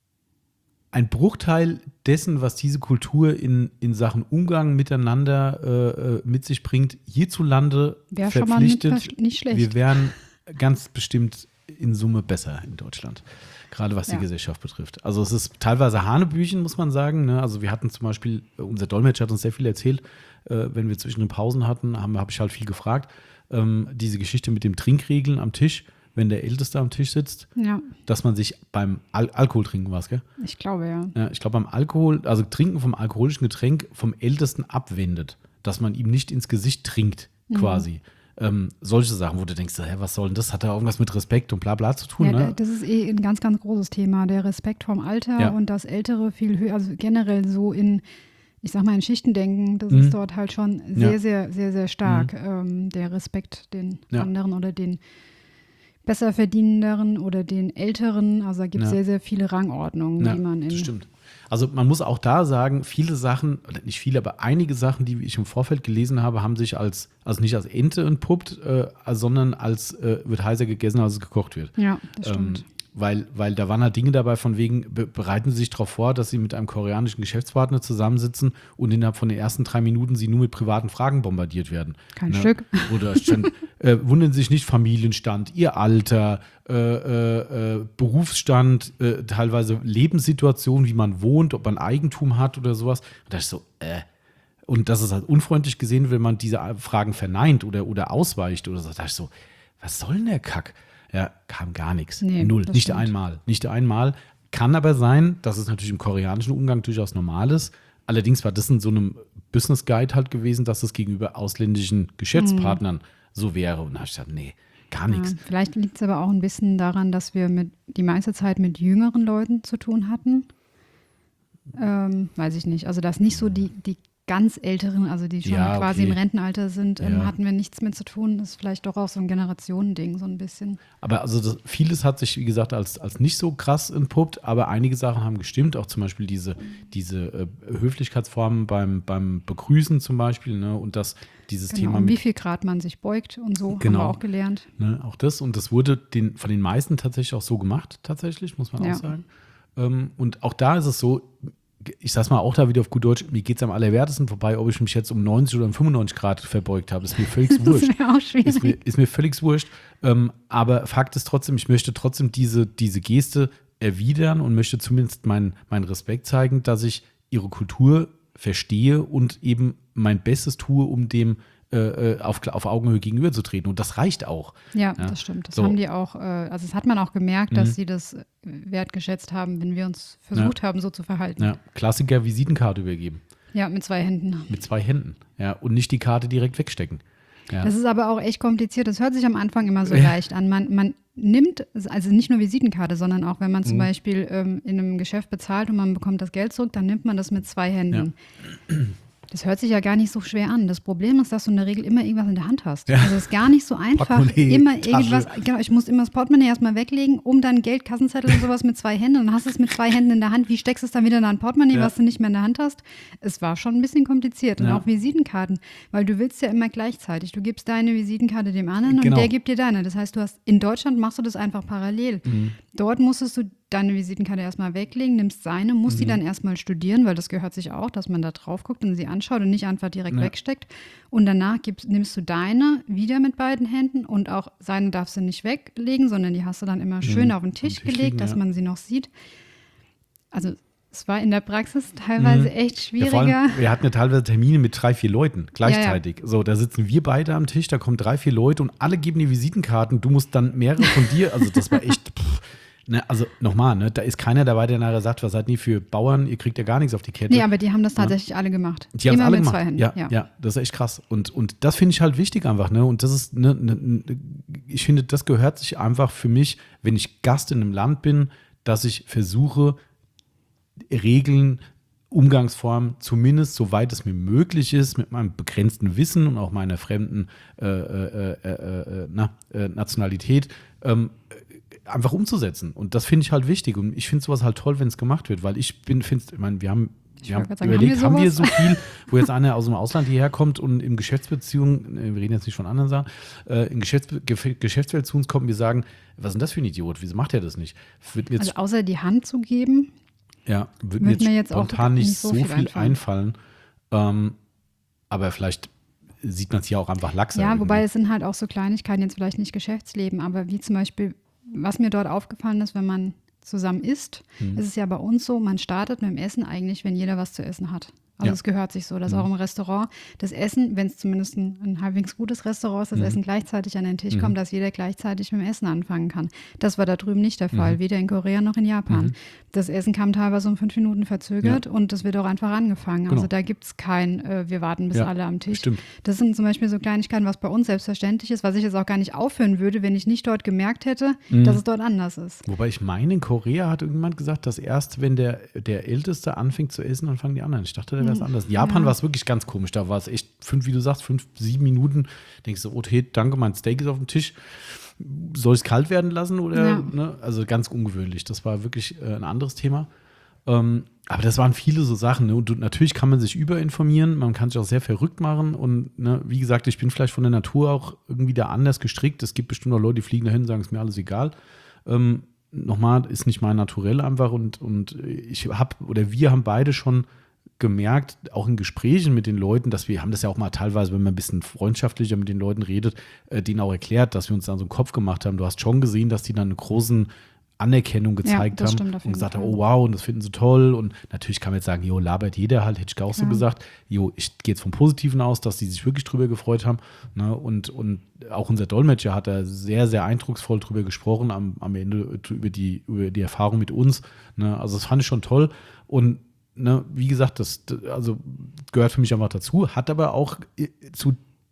ein Bruchteil dessen, was diese Kultur in, in Sachen Umgang miteinander äh, mit sich bringt, hierzulande Wär verpflichtet. Schon mal nicht schlecht. Wir wären ganz bestimmt in Summe besser in Deutschland, gerade was die ja. Gesellschaft betrifft. Also es ist teilweise Hanebüchen, muss man sagen. Ne? Also wir hatten zum Beispiel, unser Dolmetscher hat uns sehr viel erzählt, äh, wenn wir zwischen den Pausen hatten, habe hab ich halt viel gefragt. Ähm, diese Geschichte mit dem Trinkregeln am Tisch, wenn der Älteste am Tisch sitzt, ja. dass man sich beim Al- Alkohol trinken was, gell? Ich glaube, ja. ja ich glaube, beim Alkohol, also Trinken vom alkoholischen Getränk vom Ältesten abwendet, dass man ihm nicht ins Gesicht trinkt, quasi. Mhm. Ähm, solche Sachen, wo du denkst, hä, was soll denn das? Hat da irgendwas mit Respekt und bla bla zu tun? Ja, ne? Das ist eh ein ganz, ganz großes Thema, der Respekt vorm Alter ja. und das Ältere viel höher, also generell so in, ich sag mal, in Schichtendenken, das mhm. ist dort halt schon sehr, ja. sehr, sehr, sehr stark, mhm. ähm, der Respekt den ja. anderen oder den Besserverdienenderen oder den Älteren. Also da gibt es ja. sehr, sehr viele Rangordnungen, ja, die man in. Das stimmt. Also man muss auch da sagen, viele Sachen, oder nicht viele, aber einige Sachen, die ich im Vorfeld gelesen habe, haben sich als, also nicht als Ente entpuppt, äh, sondern als äh, wird heißer gegessen, als es gekocht wird. Ja, das stimmt. Ähm, Weil, weil da waren halt Dinge dabei von wegen, be- bereiten Sie sich darauf vor, dass Sie mit einem koreanischen Geschäftspartner zusammensitzen und innerhalb von den ersten drei Minuten Sie nur mit privaten Fragen bombardiert werden. Kein ne? Stück. Oder stand, äh, wundern Sie sich nicht, Familienstand, Ihr Alter, äh, äh, äh, Berufsstand, äh, teilweise Lebenssituation, wie man wohnt, ob man Eigentum hat oder sowas. Und da ist so, äh. Und das ist halt unfreundlich gesehen, wenn man diese Fragen verneint oder, oder ausweicht oder so. Da ist so, was soll denn der Kack? Ja, kam gar nichts. Nee, Null. Nicht stimmt. einmal. Nicht einmal. Kann aber sein, dass es natürlich im koreanischen Umgang durchaus normal ist. Allerdings war das in so einem Business Guide halt gewesen, dass es gegenüber ausländischen Geschäftspartnern mhm. so wäre. Und da habe ich gesagt, nee, gar nichts. Ja, vielleicht liegt es aber auch ein bisschen daran, dass wir mit die meiste Zeit mit jüngeren Leuten zu tun hatten. Ähm, weiß ich nicht. Also dass nicht so die, die ganz Älteren, also die schon Ja, quasi okay. im Rentenalter sind, ähm, Ja. hatten wir nichts mit zu tun. Das ist vielleicht doch auch so ein Generationending, so ein bisschen. Aber also das, vieles hat sich, wie gesagt, als, als nicht so krass entpuppt, aber einige Sachen haben gestimmt, auch zum Beispiel diese, diese äh, Höflichkeitsformen beim, beim Begrüßen zum Beispiel, ne? Und das, dieses Genau, Thema um mit, wie viel Grad man sich beugt und so, Genau. haben wir auch gelernt. ne, auch das, und das wurde den, von den meisten tatsächlich auch so gemacht, tatsächlich, muss man Ja. auch sagen. Ähm, und auch da ist es so, ich sag's mal auch da wieder auf gut Deutsch, mir geht's am allerwertesten vorbei, ob ich mich jetzt um neunzig oder um fünfundneunzig Grad verbeugt habe, ist mir völlig wurscht. Das wäre auch schwierig. Ist mir, ist mir völlig wurscht. Ähm, aber Fakt ist trotzdem, ich möchte trotzdem diese, diese Geste erwidern und möchte zumindest meinen meinen Respekt zeigen, dass ich ihre Kultur verstehe und eben mein Bestes tue, um dem äh, auf, auf Augenhöhe gegenüberzutreten. Und das reicht auch. Ja, Ja, das stimmt. Das so. haben die auch, äh, also das hat man auch gemerkt, dass Mhm. sie das äh, wertgeschätzt haben, wenn wir uns versucht haben, so zu verhalten. Ja, Klassiker, Visitenkarte übergeben. Ja, mit zwei Händen. Mit zwei Händen. Ja, und nicht die Karte direkt wegstecken. Ja. Das ist aber auch echt kompliziert. Das hört sich am Anfang immer so leicht an. Man, man nimmt, also nicht nur Visitenkarte, sondern auch, wenn man zum Mhm. Beispiel ähm, in einem Geschäft bezahlt und man bekommt das Geld zurück, dann nimmt man das mit zwei Händen. Ja. Das hört sich ja gar nicht so schwer an. Das Problem ist, dass du in der Regel immer irgendwas in der Hand hast. Ja. Also es ist gar nicht so einfach, Portemonnaie, immer Tasche. irgendwas, genau, ich muss immer das Portemonnaie erstmal weglegen, um dann Geld, Kassenzettel und sowas mit zwei Händen. Und dann hast du es mit zwei Händen in der Hand. Wie steckst du es dann wieder in dein Portemonnaie, Ja. was du nicht mehr in der Hand hast? Es war schon ein bisschen kompliziert. Und Ja. auch Visitenkarten, weil du willst ja immer gleichzeitig. Du gibst deine Visitenkarte dem anderen Genau. und der gibt dir deine. Das heißt, du hast in Deutschland machst du das einfach parallel. Mhm. Dort musstest du deine Visitenkarte erstmal weglegen, nimmst seine, musst Mhm. die dann erstmal studieren, weil das gehört sich auch, dass man da drauf guckt und sie anschaut und nicht einfach direkt Ja. wegsteckt. Und danach gibst, nimmst du deine wieder mit beiden Händen und auch seine darfst du nicht weglegen, sondern die hast du dann immer schön Mhm. auf den Tisch, Tisch gelegt, liegen, dass ja. man sie noch sieht. Also es war in der Praxis teilweise Mhm. echt Ja, schwieriger. vor allem, wir hatten ja teilweise Termine mit drei, vier Leuten gleichzeitig. So, da sitzen wir beide am Tisch, da kommen drei, vier Leute und alle geben die Visitenkarten. Du musst dann mehrere von dir, also das war echt, pff, ne, also nochmal, ne, da ist keiner dabei, der nachher sagt, was seid ihr für Bauern, ihr kriegt ja gar nichts auf die Kette. Nee, aber die haben das tatsächlich alle gemacht. Die haben es Immer alle mit gemacht. zwei Händen. Ja, ja. ja. das ist echt krass. Und, und das finde ich halt wichtig einfach, ne? Und das ist, ne, ne, ich finde, das gehört sich einfach für mich, wenn ich Gast in einem Land bin, dass ich versuche, Regeln, Umgangsformen, zumindest soweit es mir möglich ist, mit meinem begrenzten Wissen und auch meiner fremden äh, äh, äh, äh, na, äh, Nationalität ähm, einfach umzusetzen. Und das finde ich halt wichtig. Und ich finde sowas halt toll, wenn es gemacht wird, weil ich bin, finde ich meine, wir haben, Ich wir haben wollte gerade sagen, überlegt, haben haben wir, wir so viel, wo jetzt einer aus dem Ausland hierher kommt und in Geschäftsbeziehungen, äh, wir reden jetzt nicht von anderen Sachen, äh, in Geschäfts Ge Geschäftswelt zu uns kommen, wir sagen, was ist denn das für ein Idiot? Wieso macht er das nicht? Wird mir jetzt, Also außer die Hand zu geben, ja, wird mir wird jetzt, mir jetzt auch spontan nicht nicht so so viel, viel einfallen. Ähm, aber vielleicht sieht man es hier auch einfach laxer. ja, irgendwie. wobei es sind halt auch so Kleinigkeiten, jetzt vielleicht nicht Geschäftsleben, aber wie zum Beispiel, was mir dort aufgefallen ist, wenn man zusammen isst, Mhm. ist es ja bei uns so, man startet mit dem Essen eigentlich, wenn jeder was zu essen hat. Also Ja. es gehört sich so, dass Mhm. auch im Restaurant das Essen, wenn es zumindest ein, ein halbwegs gutes Restaurant ist, das Mhm. Essen gleichzeitig an den Tisch Mhm. kommt, dass jeder gleichzeitig mit dem Essen anfangen kann. Das war da drüben nicht der Fall, Mhm. weder in Korea noch in Japan. Mhm. Das Essen kam teilweise um fünf Minuten verzögert und das wird auch einfach angefangen. Genau. Also da gibt es kein, äh, wir warten bis Ja, alle am Tisch. stimmt. Das sind zum Beispiel so Kleinigkeiten, was bei uns selbstverständlich ist, was ich jetzt auch gar nicht aufhören würde, wenn ich nicht dort gemerkt hätte, Mhm. dass es dort anders ist. Wobei ich meine, in Korea hat irgendjemand gesagt, dass erst, wenn der, der Älteste anfängt zu essen, dann fangen die anderen. Ich dachte, da wäre es Mhm. anders. In Japan Ja. war es wirklich ganz komisch. Da war es echt fünf, wie du sagst, fünf, sieben Minuten. Denkst du, oh, hey, danke, mein Steak ist auf dem Tisch. Soll ich es kalt werden lassen? Oder, Ja. ne? Also ganz ungewöhnlich. Das war wirklich äh, ein anderes Thema. Ähm, aber das waren viele so Sachen. Ne? Und du, natürlich kann man sich überinformieren. Man kann sich auch sehr verrückt machen. Und ne, wie gesagt, ich bin vielleicht von der Natur auch irgendwie da anders gestrickt. Es gibt bestimmt auch Leute, die fliegen dahin und sagen, es ist mir alles egal. Ähm, nochmal, ist nicht mein Naturell einfach. Und, und ich habe, oder wir haben beide schon gemerkt, auch in Gesprächen mit den Leuten, dass wir haben das ja auch mal teilweise, wenn man ein bisschen freundschaftlicher mit den Leuten redet, äh, denen auch erklärt, dass wir uns dann so einen Kopf gemacht haben. Du hast schon gesehen, dass die dann eine großen Anerkennung gezeigt Ja, das haben stimmt auf und jeden gesagt haben, Fall. oh wow, und das finden sie toll. Und natürlich kann man jetzt sagen, jo, labert jeder halt, hätte ich auch so Klar. gesagt. Jo, ich gehe jetzt vom Positiven aus, dass die sich wirklich drüber gefreut haben. Ne? Und, und auch unser Dolmetscher hat da sehr, sehr eindrucksvoll drüber gesprochen, am, am Ende über die, über die Erfahrung mit uns. Ne? Also das fand ich schon toll. Und ne, wie gesagt, das also gehört für mich einfach dazu, hat aber auch zu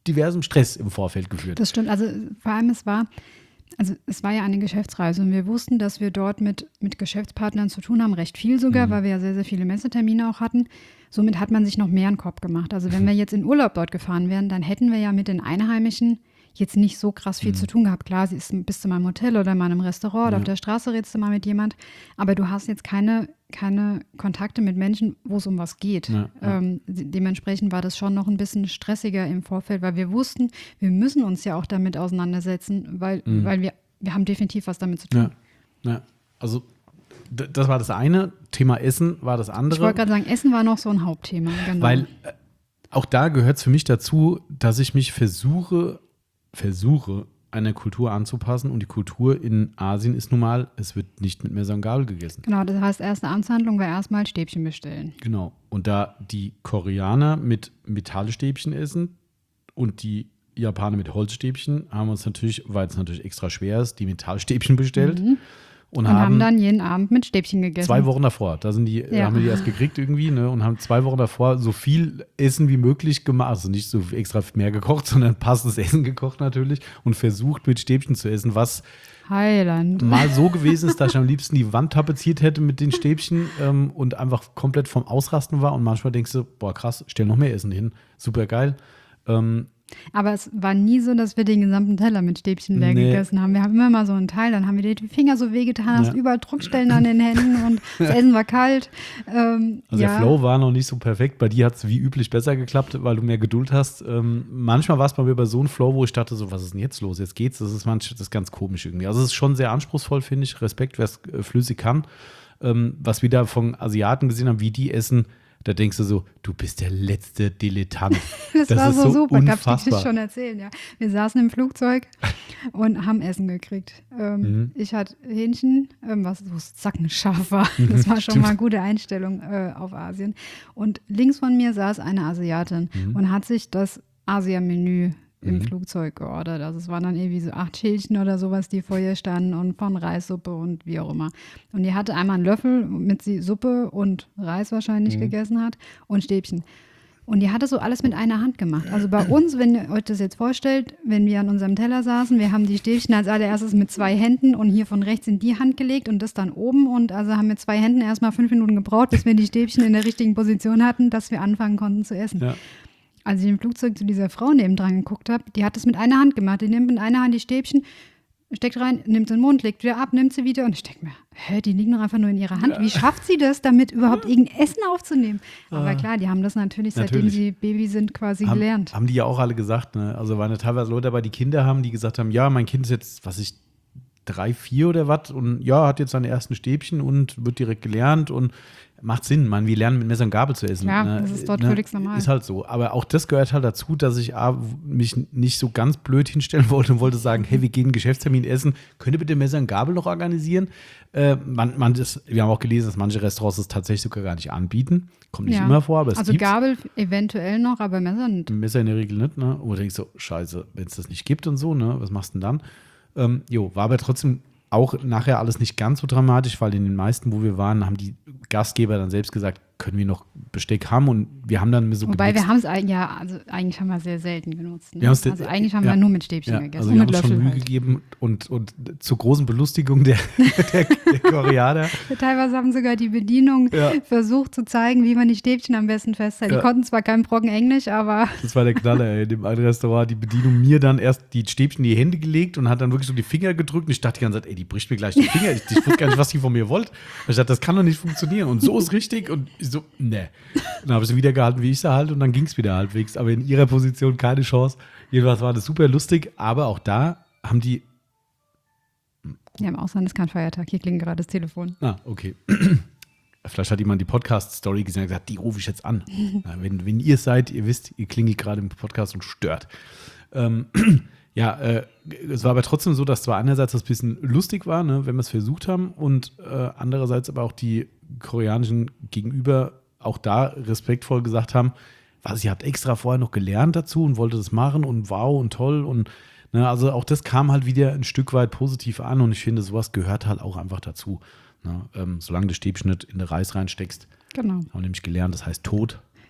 diversem Stress im Vorfeld geführt. Das stimmt, also vor allem es war, also es war ja eine Geschäftsreise und wir wussten, dass wir dort mit, mit Geschäftspartnern zu tun haben, recht viel sogar, mhm. weil wir ja sehr, sehr viele Messetermine auch hatten. Somit hat man sich noch mehr in den Kopf gemacht. Also wenn wir jetzt in Urlaub dort gefahren wären, dann hätten wir ja mit den Einheimischen jetzt nicht so krass viel mhm. zu tun gehabt. Klar, sie ist, bist du mal im Hotel oder mal im Restaurant ja. oder auf der Straße redest du mal mit jemand, aber du hast jetzt keine, keine Kontakte mit Menschen, wo es um was geht. Ja, ja. Ähm, dementsprechend war das schon noch ein bisschen stressiger im Vorfeld, weil wir wussten, wir müssen uns ja auch damit auseinandersetzen, weil, mhm. weil wir, wir haben definitiv was damit zu tun. Ja, ja. Also d- das war das eine, Thema Essen war das andere. Ich wollte gerade sagen, Essen war noch so ein Hauptthema. Genau. Weil äh, auch da gehört es für mich dazu, dass ich mich versuche, versuche, einer Kultur anzupassen und die Kultur in Asien ist nun mal, es wird nicht mit Messer und Gabel gegessen. Genau, das heißt, erste Amtshandlung war erstmal Stäbchen bestellen. Genau, und da die Koreaner mit Metallstäbchen essen und die Japaner mit Holzstäbchen, haben wir uns natürlich, weil es natürlich extra schwer ist, die Metallstäbchen bestellt. Mhm. Und, und haben, haben dann jeden Abend mit Stäbchen gegessen. Zwei Wochen davor, da sind die, ja. haben wir die erst gekriegt irgendwie, ne, und haben zwei Wochen davor so viel Essen wie möglich gemacht, also nicht so extra mehr gekocht, sondern passendes Essen gekocht natürlich und versucht mit Stäbchen zu essen, was Heiland. mal so gewesen ist, dass ich am liebsten die Wand tapeziert hätte mit den Stäbchen ähm, und einfach komplett vom Ausrasten war und manchmal denkst du, boah krass, stell noch mehr Essen hin, super geil. Ähm, Aber es war nie so, dass wir den gesamten Teller mit Stäbchen leer nee. gegessen haben. Wir haben immer mal so einen Teil, dann haben wir dir die Finger so wehgetan, hast ja. überall Druckstellen an den Händen und das Essen war kalt. Ähm, also ja. der Flow war noch nicht so perfekt. Bei dir hat es wie üblich besser geklappt, weil du mehr Geduld hast. Ähm, manchmal war es bei mir bei so einem Flow, wo ich dachte so, was ist denn jetzt los? Jetzt geht's. Das ist manchmal das ist ganz komisch irgendwie. Also es ist schon sehr anspruchsvoll, finde ich. Respekt, wer es äh, flüssig kann. Ähm, was wir da von Asiaten gesehen haben, wie die essen, da denkst du so, du bist der letzte Dilettant. Das, das war ist so, so super, unfassbar. darf ich dir schon erzählen, ja. Wir saßen im Flugzeug und haben Essen gekriegt. Ähm, mhm. Ich hatte Hähnchen, ähm, was so sackenscharf war. Das war schon mal eine gute Einstellung äh, auf Asien. Und links von mir saß eine Asiatin mhm. und hat sich das Asia-Menü im mhm. Flugzeug geordert. Also es waren dann irgendwie so acht Schälchen oder sowas, die vor ihr standen und von Reissuppe und wie auch immer. Und die hatte einmal einen Löffel, mit sie Suppe und Reis wahrscheinlich mhm. gegessen hat und Stäbchen. Und die hatte so alles mit einer Hand gemacht. Also bei uns, wenn ihr euch das jetzt vorstellt, wenn wir an unserem Teller saßen, wir haben die Stäbchen als allererstes mit zwei Händen und hier von rechts in die Hand gelegt und das dann oben. Und also haben wir zwei Händen erstmal fünf Minuten gebraucht, bis wir die Stäbchen in der richtigen Position hatten, dass wir anfangen konnten zu essen. Ja. Als ich im Flugzeug zu dieser Frau nebendran geguckt habe, die hat das mit einer Hand gemacht. Die nimmt mit einer Hand die Stäbchen, steckt rein, nimmt den Mund, legt wieder ab, nimmt sie wieder. Und ich denke mir, hä, die liegen doch einfach nur in ihrer Hand. Ja. Wie schafft sie das, damit überhaupt irgendein Essen aufzunehmen? Aber klar, die haben das natürlich, natürlich. seitdem sie Baby sind, quasi haben, gelernt. Haben die ja auch alle gesagt. Ne? Also waren ja teilweise Leute dabei, die Kinder haben, die gesagt haben, ja, mein Kind ist jetzt, was ich, drei, vier oder was. Und ja, hat jetzt seine ersten Stäbchen und wird direkt gelernt und macht Sinn, man, wir lernen mit Messer und Gabel zu essen. Ja, ne? das ist dort ne? völlig normal. Ist halt so. Aber auch das gehört halt dazu, dass ich A, mich nicht so ganz blöd hinstellen wollte und wollte sagen, hey, wir gehen einen Geschäftstermin essen, könnt ihr bitte Messer und Gabel noch organisieren? Äh, man, man das, wir haben auch gelesen, dass manche Restaurants das tatsächlich sogar gar nicht anbieten. Kommt nicht ja. immer vor, aber es Also gibt's. Gabel eventuell noch, aber Messer nicht. Messer in der Regel nicht, ne? Oder denkst du, so, scheiße, wenn es das nicht gibt und so, ne? Was machst du denn dann? Ähm, jo, war aber trotzdem auch nachher alles nicht ganz so dramatisch, weil in den meisten, wo wir waren, haben die Gastgeber dann selbst gesagt, können wir noch Besteck haben und wir haben dann so Wobei gemixt. wir haben es eigentlich, ja, also eigentlich haben wir sehr selten genutzt. Ne? Wir also eigentlich haben ja, wir nur mit Stäbchen ja, gegessen. Also wir haben mit uns schon Mühe halt. gegeben und, und zur großen Belustigung der, der, der Koreaner. Teilweise haben sogar die Bedienung ja. versucht zu zeigen, wie man die Stäbchen am besten festhält. Ja. Die konnten zwar keinen Brocken Englisch, aber… Das war der Knaller, ey. In dem einen Restaurant, die Bedienung mir dann erst die Stäbchen in die Hände gelegt und hat dann wirklich so die Finger gedrückt und ich dachte die ganze Zeit, ey, die bricht mir gleich die Finger. Ich, ich wusste gar nicht, was die von mir wollt. Ich dachte, das kann doch nicht funktionieren und so ist richtig und ich so, ne. Dann habe ich sie wieder gehalten, wie ich sie halte und dann ging es wieder halbwegs. Aber in ihrer Position keine Chance. Jedenfalls war das super lustig, aber auch da haben die. Ja, im Ausland ist kein Feiertag. Hier klingelt gerade das Telefon. Ah, okay. Vielleicht hat jemand die Podcast-Story gesehen und gesagt, die rufe ich jetzt an. Ja, wenn, wenn ihr seid, ihr wisst, ihr klingelt gerade im Podcast und stört. Ähm, ja, äh, es war aber trotzdem so, dass zwar einerseits das ein bisschen lustig war, ne, wenn wir es versucht haben und äh, andererseits aber auch die koreanischen Gegenüber auch da respektvoll gesagt haben, was, ihr habt extra vorher noch gelernt dazu und wollte das machen und wow und toll und ne, also auch das kam halt wieder ein Stück weit positiv an und ich finde, sowas gehört halt auch einfach dazu. Ne, ähm, solange du Stäbchen nicht in den Reis reinsteckst, genau. haben wir nämlich gelernt, das heißt tot.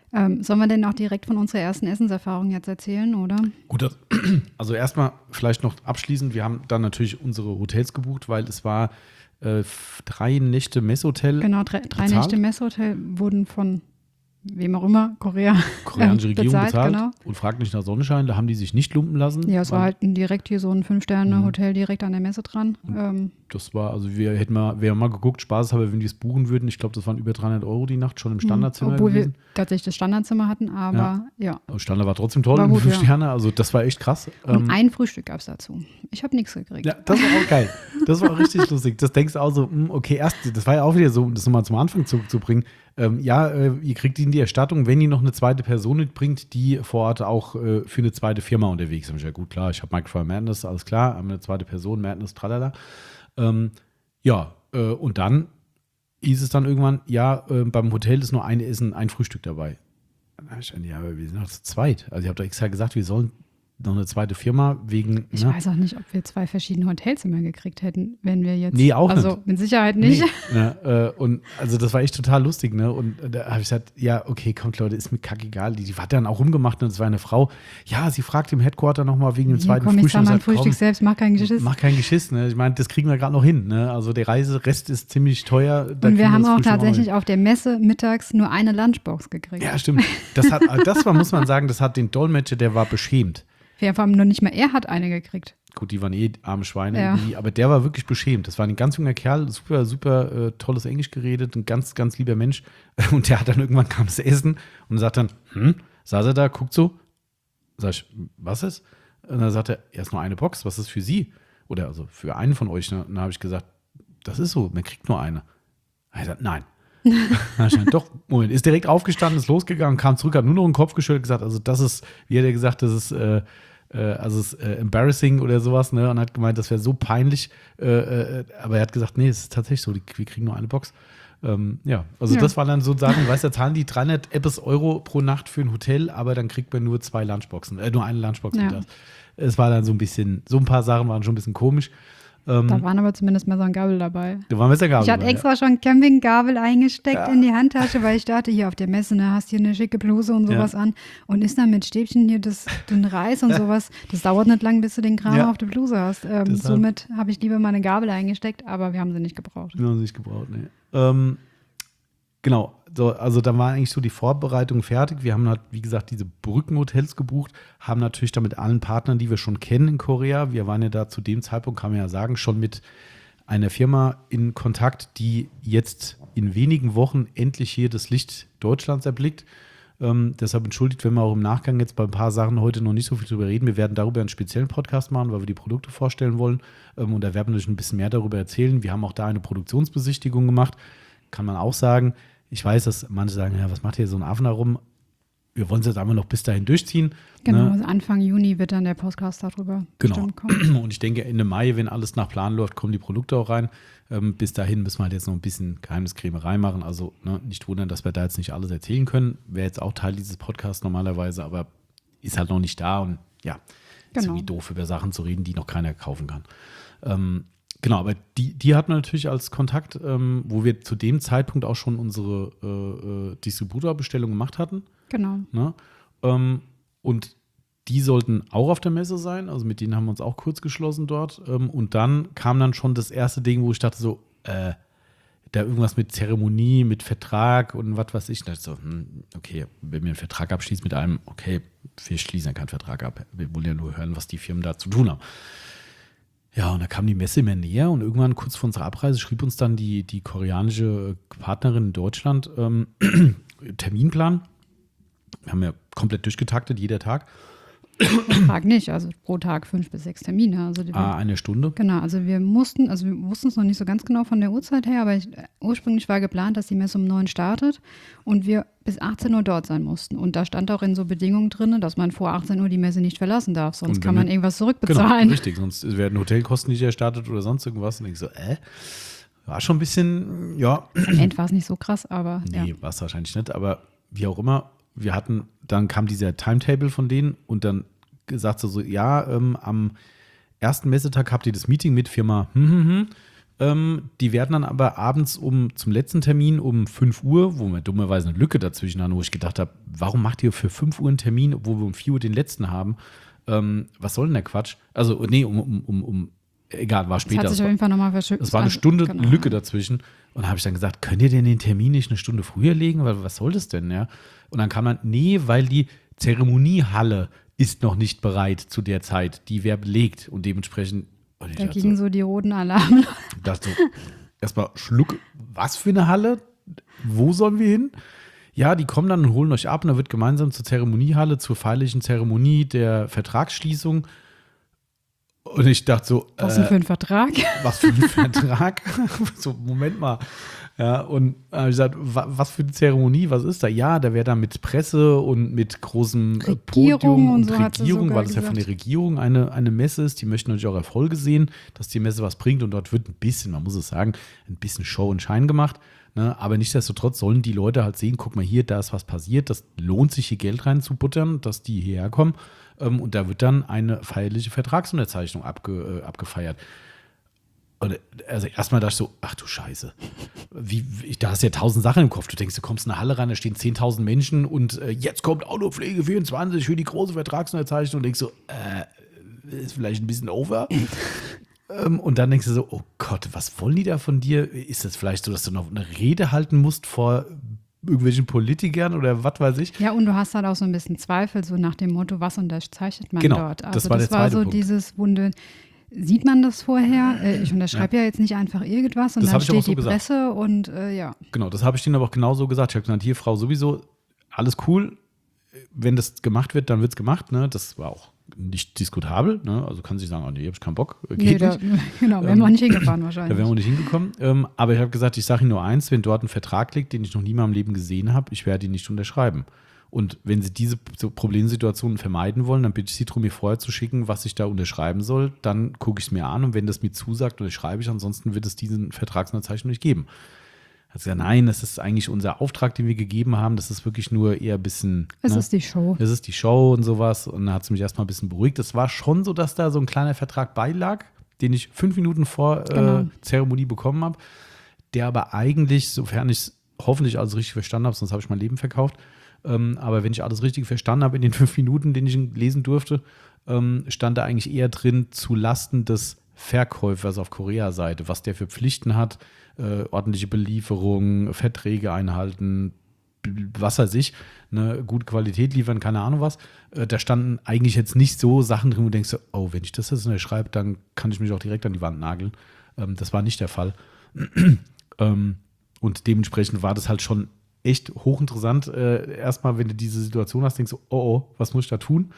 Ähm, sollen wir denn auch direkt von unserer ersten Essenserfahrung jetzt erzählen, oder? Gut, also erstmal vielleicht noch abschließend, wir haben dann natürlich unsere Hotels gebucht, weil es war äh, drei Nächte Messhotel. Genau, drei, drei Nächte Messhotel wurden von wem auch immer, Korea, koreanische Regierung bezahlt, bezahlt genau. Und fragt nicht nach Sonnenschein, da haben die sich nicht lumpen lassen. Ja, es war halt direkt hier so ein Fünf-Sterne-Hotel direkt an der Messe dran. Ähm, das war, also wir hätten mal, wir haben mal geguckt, Spaß haben, wenn wir es buchen würden. Ich glaube, das waren über dreihundert Euro die Nacht, schon im Standardzimmer Obwohl gewesen. wir tatsächlich das Standardzimmer hatten, aber ja. ja. Standard war trotzdem toll, war gut, fünf ja. Sterne, also das war echt krass. Und ähm, ein Frühstück gab es dazu. Ich habe nichts gekriegt. Ja, das war auch geil. Das war auch richtig lustig. Das denkst du auch so, okay, erst, das war ja auch wieder so, um das nochmal zum Anfang zurückzubringen. Ähm, ja, äh, ihr kriegt ihnen die Erstattung, wenn ihr noch eine zweite Person mitbringt, die vor Ort auch äh, für eine zweite Firma unterwegs ist. Ja gut, klar, ich habe Microphone Madness, alles klar, haben eine zweite Person, Madness, tralala. Ähm, ja, äh, und dann hieß es dann irgendwann, ja, äh, beim Hotel ist nur ein Essen, ein Frühstück dabei. Dann habe ich gesagt, ja, aber wir sind doch zu zweit. Also ich habe doch extra gesagt, wir sollen noch eine zweite Firma wegen. Ich ne? weiß auch nicht, ob wir zwei verschiedene Hotels immer gekriegt hätten, wenn wir jetzt. Nee, auch also nicht. mit Sicherheit nicht. Nee, ne, äh, und also das war echt total lustig, ne? Und da habe ich gesagt, ja, okay, kommt Leute, ist mir kackegal. Die, die hat dann auch rumgemacht und es war eine Frau. Ja, sie fragt im Headquarter nochmal wegen dem Hier, zweiten komm, Frühstück. Ich sag mal ein sagt, Frühstück komm, selbst, mach kein Geschiss. Mach kein Geschiss, ne? Ich meine, das kriegen wir gerade noch hin, ne? Also der Reiserest ist ziemlich teuer. Da Und wir haben das auch Frühstück tatsächlich auf der Messe mittags nur eine Lunchbox gekriegt. Ja, stimmt. Das hat, das war, muss man sagen, das hat den Dolmetscher, der war beschämt. Wir haben nur nicht mal er hat eine gekriegt. Gut, die waren eh arme Schweine Ja. irgendwie, aber der war wirklich beschämt. Das war ein ganz junger Kerl, super, super äh, tolles Englisch geredet, ein ganz, ganz lieber Mensch. Und der hat dann irgendwann kam das Essen und sagt dann, hm, saß er da, guckt so, sag ich, was ist? Und dann sagt er, erst nur eine Box, was ist für Sie? Oder also für einen von euch. Ne? Und dann habe ich gesagt, das ist so, man kriegt nur eine. Er sagt, nein. Dann stand, doch, Moment, ist direkt aufgestanden, ist losgegangen, kam zurück, hat nur noch den Kopf geschüttelt, gesagt, also das ist, wie hat er gesagt, das ist, äh, äh, also es ist äh, embarrassing oder sowas, ne, und hat gemeint, das wäre so peinlich, äh, äh, aber er hat gesagt, nee, es ist tatsächlich so, die, wir kriegen nur eine Box. Ähm, ja, also ja. Das war dann so Sachen, weißt du, da zahlen die dreihundert Euro pro Nacht für ein Hotel, aber dann kriegt man nur zwei Lunchboxen, äh, nur eine Lunchbox. Ja. Es war dann so ein bisschen, so ein paar Sachen waren schon ein bisschen komisch. Da waren aber zumindest Messer und Gabel dabei. Da waren Messer und Gabel Ich hatte dabei, extra ja. schon Campinggabel eingesteckt Ja. in die Handtasche, weil ich dachte, hier auf der Messe, ne, hast hier eine schicke Bluse und sowas Ja. an und isst dann mit Stäbchen hier das, den Reis und sowas. Das dauert nicht lang, bis du den Kram Ja. auf der Bluse hast. Ähm, Deshalb- somit habe ich lieber meine Gabel eingesteckt, aber wir haben sie nicht gebraucht. Wir haben sie nicht gebraucht, nee. Ähm, genau, so, also da war eigentlich so die Vorbereitung fertig. Wir haben halt, wie gesagt, diese Brückenhotels gebucht, haben natürlich da mit allen Partnern, die wir schon kennen in Korea, wir waren ja da zu dem Zeitpunkt, kann man ja sagen, schon mit einer Firma in Kontakt, die jetzt in wenigen Wochen endlich hier das Licht Deutschlands erblickt. Ähm, deshalb entschuldigt, wenn wir auch im Nachgang jetzt bei ein paar Sachen heute noch nicht so viel drüber reden. Wir werden darüber einen speziellen Podcast machen, weil wir die Produkte vorstellen wollen. Ähm, und da werden wir natürlich ein bisschen mehr darüber erzählen. Wir haben auch da eine Produktionsbesichtigung gemacht. Kann man auch sagen. Ich weiß, dass manche sagen, ja, was macht hier so ein Affen herum? Wir wollen es jetzt einfach noch bis dahin durchziehen. Genau, Ne? also Anfang Juni wird dann der Podcast darüber Genau. bestimmt kommen. Und ich denke, Ende Mai, wenn alles nach Plan läuft, kommen die Produkte auch rein. Ähm, bis dahin müssen wir halt jetzt noch ein bisschen Geheimniskrämerei machen. Also ne, nicht wundern, dass wir da jetzt nicht alles erzählen können. Wäre jetzt auch Teil dieses Podcasts normalerweise, aber ist halt noch nicht da. Und ja, ist Genau. irgendwie doof, über Sachen zu reden, die noch keiner kaufen kann. Ähm, genau, aber die, die hatten wir natürlich als Kontakt, ähm, wo wir zu dem Zeitpunkt auch schon unsere äh, äh, Distributorbestellung gemacht hatten. Genau. Ne? Ähm, und die sollten auch auf der Messe sein, also mit denen haben wir uns auch kurz geschlossen dort. Ähm, und dann kam dann schon das erste Ding, wo ich dachte so, äh, da irgendwas mit Zeremonie, mit Vertrag und was weiß ich. Da dachte ich so, hm, okay, wenn wir einen Vertrag abschließen mit einem, okay, wir schließen ja keinen Vertrag ab. Wir wollen ja nur hören, was die Firmen da zu tun haben. Ja, und da kam die Messe immer näher und irgendwann kurz vor unserer Abreise schrieb uns dann die, die koreanische Partnerin in Deutschland ähm, Terminplan. Wir haben ja komplett durchgetaktet, jeder Tag. Tag nicht, also pro Tag fünf bis sechs Termine. Also die, Ah, eine Stunde. genau, also wir mussten, also wir wussten es noch nicht so ganz genau von der Uhrzeit her, aber ich, ursprünglich war geplant, dass die Messe um neun startet und wir bis achtzehn Uhr dort sein mussten. Und da stand auch in so Bedingungen drin, dass man vor achtzehn Uhr die Messe nicht verlassen darf, sonst Und kann man damit- irgendwas Genau, zurückbezahlen. richtig, sonst werden Hotelkosten nicht erstattet oder sonst irgendwas. Und ich so, äh, war schon ein bisschen, ja, Am Ende war es nicht so krass, aber nee, ja. war es wahrscheinlich nicht, aber wie auch immer, wir hatten, dann kam dieser Timetable von denen und dann gesagt so, so ja, ähm, am ersten Messetag habt ihr das Meeting mit Firma hm, hm, hm. Ähm, die werden dann aber abends um zum letzten Termin um fünf Uhr, wo wir dummerweise eine Lücke dazwischen haben, wo ich gedacht habe, warum macht ihr für fünf Uhr einen Termin, obwohl wir um vier Uhr den letzten haben? Ähm, was soll denn der Quatsch? Also, nee, um, um, um, um egal, war später. Das hat sich auf jeden Fall nochmal verschüttet. Es war eine Stunde genau. Lücke dazwischen. Und da habe ich dann gesagt, könnt ihr denn den Termin nicht eine Stunde früher legen? Weil, was soll das denn? Ja? Und dann kam man, nee, weil die Zeremoniehalle ist noch nicht bereit zu der Zeit. Die wäre belegt und dementsprechend. Und da gingen so, so die roten Alarme. Ich dachte so, erstmal Schluck, was für eine Halle? Wo sollen wir hin? Ja, die kommen dann und holen euch ab und da wird gemeinsam zur Zeremoniehalle, zur feierlichen Zeremonie der Vertragsschließung. Und ich dachte so, was denn äh, für ein Vertrag? Was für ein Vertrag? So, Moment mal. Ja, und äh, ich gesagt, was für eine Zeremonie, was ist da? Ja, da wäre da mit Presse und mit großem Regierung Podium und, und so Regierung, weil es ja von der Regierung eine, eine Messe ist. Die möchten natürlich auch Erfolge sehen, dass die Messe was bringt und dort wird ein bisschen, man muss es sagen, ein bisschen Show und Schein gemacht. Ne? Aber nichtsdestotrotz sollen die Leute halt sehen, guck mal hier, da ist was passiert, das lohnt sich hier Geld reinzubuttern, dass die hierher kommen. Ähm, und da wird dann eine feierliche Vertragsunterzeichnung abge, äh, abgefeiert. Und also erstmal dachte ich so, ach du Scheiße, wie, wie, da hast du ja tausend Sachen im Kopf. Du denkst, du kommst in eine Halle rein, da stehen zehntausend Menschen und äh, jetzt kommt Autopflege vierundzwanzig für die große Vertragsunterzeichnung und denkst so, äh, ist vielleicht ein bisschen over. ähm, und dann denkst du so, oh Gott, was wollen die da von dir? Ist das vielleicht so, dass du noch eine Rede halten musst vor irgendwelchen Politikern oder was weiß ich? Ja, und du hast halt auch so ein bisschen Zweifel, so nach dem Motto, was unterzeichnet man genau, dort? Also das war, das der war so Punkt. Dieses Wunde. Sieht man das vorher? Ich unterschreibe ja. ja jetzt nicht einfach irgendwas und das dann steht so die gesagt. Presse und äh, ja. Genau, das habe ich denen aber auch genauso gesagt. Ich habe gesagt, hier, Frau, sowieso alles cool. Wenn das gemacht wird, dann wird es gemacht. Ne? Das war auch nicht diskutabel. Ne? Also kann sich sagen, oh nee, habe ich keinen Bock. Geht nee, da, nicht. Genau, wären ähm, wir nicht hingefahren wahrscheinlich. Da wären wir nicht hingekommen. Ähm, aber ich habe gesagt, ich sage Ihnen nur eins, wenn dort ein Vertrag liegt, den ich noch nie in meinem Leben gesehen habe, ich werde ihn nicht unterschreiben. Und wenn Sie diese Problemsituationen vermeiden wollen, dann bitte ich Sie darum, mir vorher zu schicken, was ich da unterschreiben soll. Dann gucke ich es mir an und wenn das mir zusagt, unterschreibe ich. Ansonsten wird es diesen Vertragsunterzeichnung nicht geben. Hat gesagt, nein, das ist eigentlich unser Auftrag, den wir gegeben haben. Das ist wirklich nur eher ein bisschen. Es ne? ist die Show. Es ist die Show und sowas. Und dann hat es mich erstmal ein bisschen beruhigt. Es war schon so, dass da so ein kleiner Vertrag beilag, den ich fünf Minuten vor genau. äh, Zeremonie bekommen habe. Der aber eigentlich, sofern ich es hoffentlich alles richtig verstanden habe, sonst habe ich mein Leben verkauft. Ähm, aber wenn ich alles richtig verstanden habe in den fünf Minuten, den ich lesen durfte, ähm, stand da eigentlich eher drin zu Lasten des Verkäufers auf Korea-Seite, was der für Pflichten hat, äh, ordentliche Belieferung, Verträge einhalten, was weiß ich, ne, gute Qualität liefern, keine Ahnung was. Äh, da standen eigentlich jetzt nicht so Sachen drin, wo du denkst, oh, wenn ich das jetzt unterschreibe, dann kann ich mich auch direkt an die Wand nageln. Ähm, das war nicht der Fall. ähm, und dementsprechend war das halt schon echt hochinteressant. Äh, erstmal, wenn du diese Situation hast, denkst du, oh, oh, was muss ich da tun?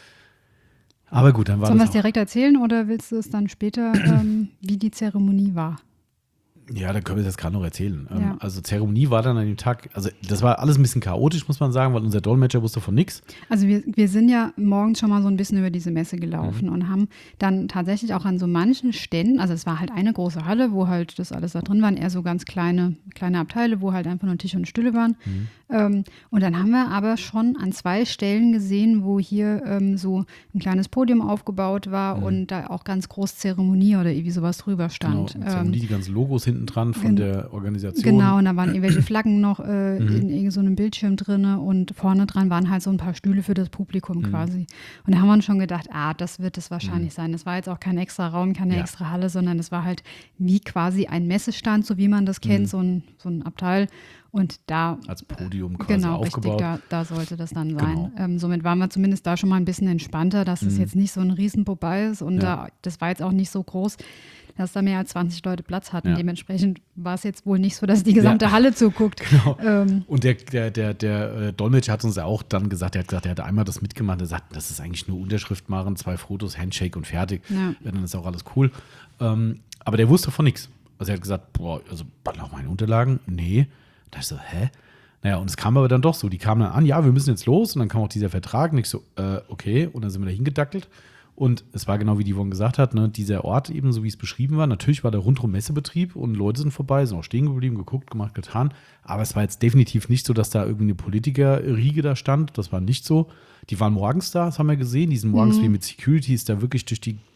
Aber gut, dann war Sollen das wir es direkt erzählen oder willst du es dann später, ähm, wie die Zeremonie war? Ja, da können wir das gerade noch erzählen. Ja. Ähm, also Zeremonie war dann an dem Tag, also das war alles ein bisschen chaotisch, muss man sagen, weil unser Dolmetscher wusste von nichts. Also wir, wir sind ja morgens schon mal so ein bisschen über diese Messe gelaufen mhm. und haben dann tatsächlich auch an so manchen Ständen, also es war halt eine große Halle, wo halt das alles da drin waren, eher so ganz kleine, kleine Abteile, wo halt einfach nur Tisch und Stühle waren. Mhm. Ähm, und dann haben wir aber schon an zwei Stellen gesehen, wo hier ähm, so ein kleines Podium aufgebaut war mhm. und da auch ganz groß Zeremonie oder irgendwie sowas drüber stand. Genau, Zeremonie, ähm, die ganzen Logos hinten dran von gen- der Organisation. Genau, und da waren irgendwelche Flaggen noch äh, mhm. in irgendeinem so einem Bildschirm drin und vorne dran waren halt so ein paar Stühle für das Publikum mhm. quasi. Und da haben wir uns schon gedacht, ah, das wird es wahrscheinlich mhm. sein. Das war jetzt auch kein extra Raum, keine ja. extra Halle, sondern es war halt wie quasi ein Messestand, so wie man das kennt, mhm. so, ein, so ein Abteil. Und da als Podium quasi genau, aufgebaut. Genau, richtig, da, da sollte das dann sein. Genau. Ähm, somit waren wir zumindest da schon mal ein bisschen entspannter, dass es mhm. jetzt nicht so ein Riesenbobei ist und ja. da, das war jetzt auch nicht so groß, dass da mehr als zwanzig Leute Platz hatten. Ja. Dementsprechend war es jetzt wohl nicht so, dass die gesamte ja. Halle zuguckt. Genau. Ähm, und der, der, der, der äh, Dolmetscher hat uns ja auch dann gesagt, er hat gesagt, er hat einmal das mitgemacht, er sagt, das ist eigentlich nur Unterschrift machen, zwei Fotos, Handshake und fertig. Ja. Ja, dann ist auch alles cool. Ähm, aber der wusste von nichts. Also er hat gesagt, boah, also noch meine Unterlagen? Nee. Da dachte ich so, hä? Naja, und es kam aber dann doch so. Die kamen dann an, ja, wir müssen jetzt los. Und dann kam auch dieser Vertrag. Und ich so, äh, okay. Und dann sind wir da hingedackelt. Und es war genau wie die Yvonne gesagt hat, ne, dieser Ort eben, so wie es beschrieben war. Natürlich war da rundherum Messebetrieb und Leute sind vorbei, sind auch stehen geblieben, geguckt, gemacht, getan. Aber es war jetzt definitiv nicht so, dass da irgendwie eine Politikerriege da stand. Das war nicht so. Die waren morgens da, das haben wir gesehen. Die sind morgens mhm. wie mit Securities da wirklich durch die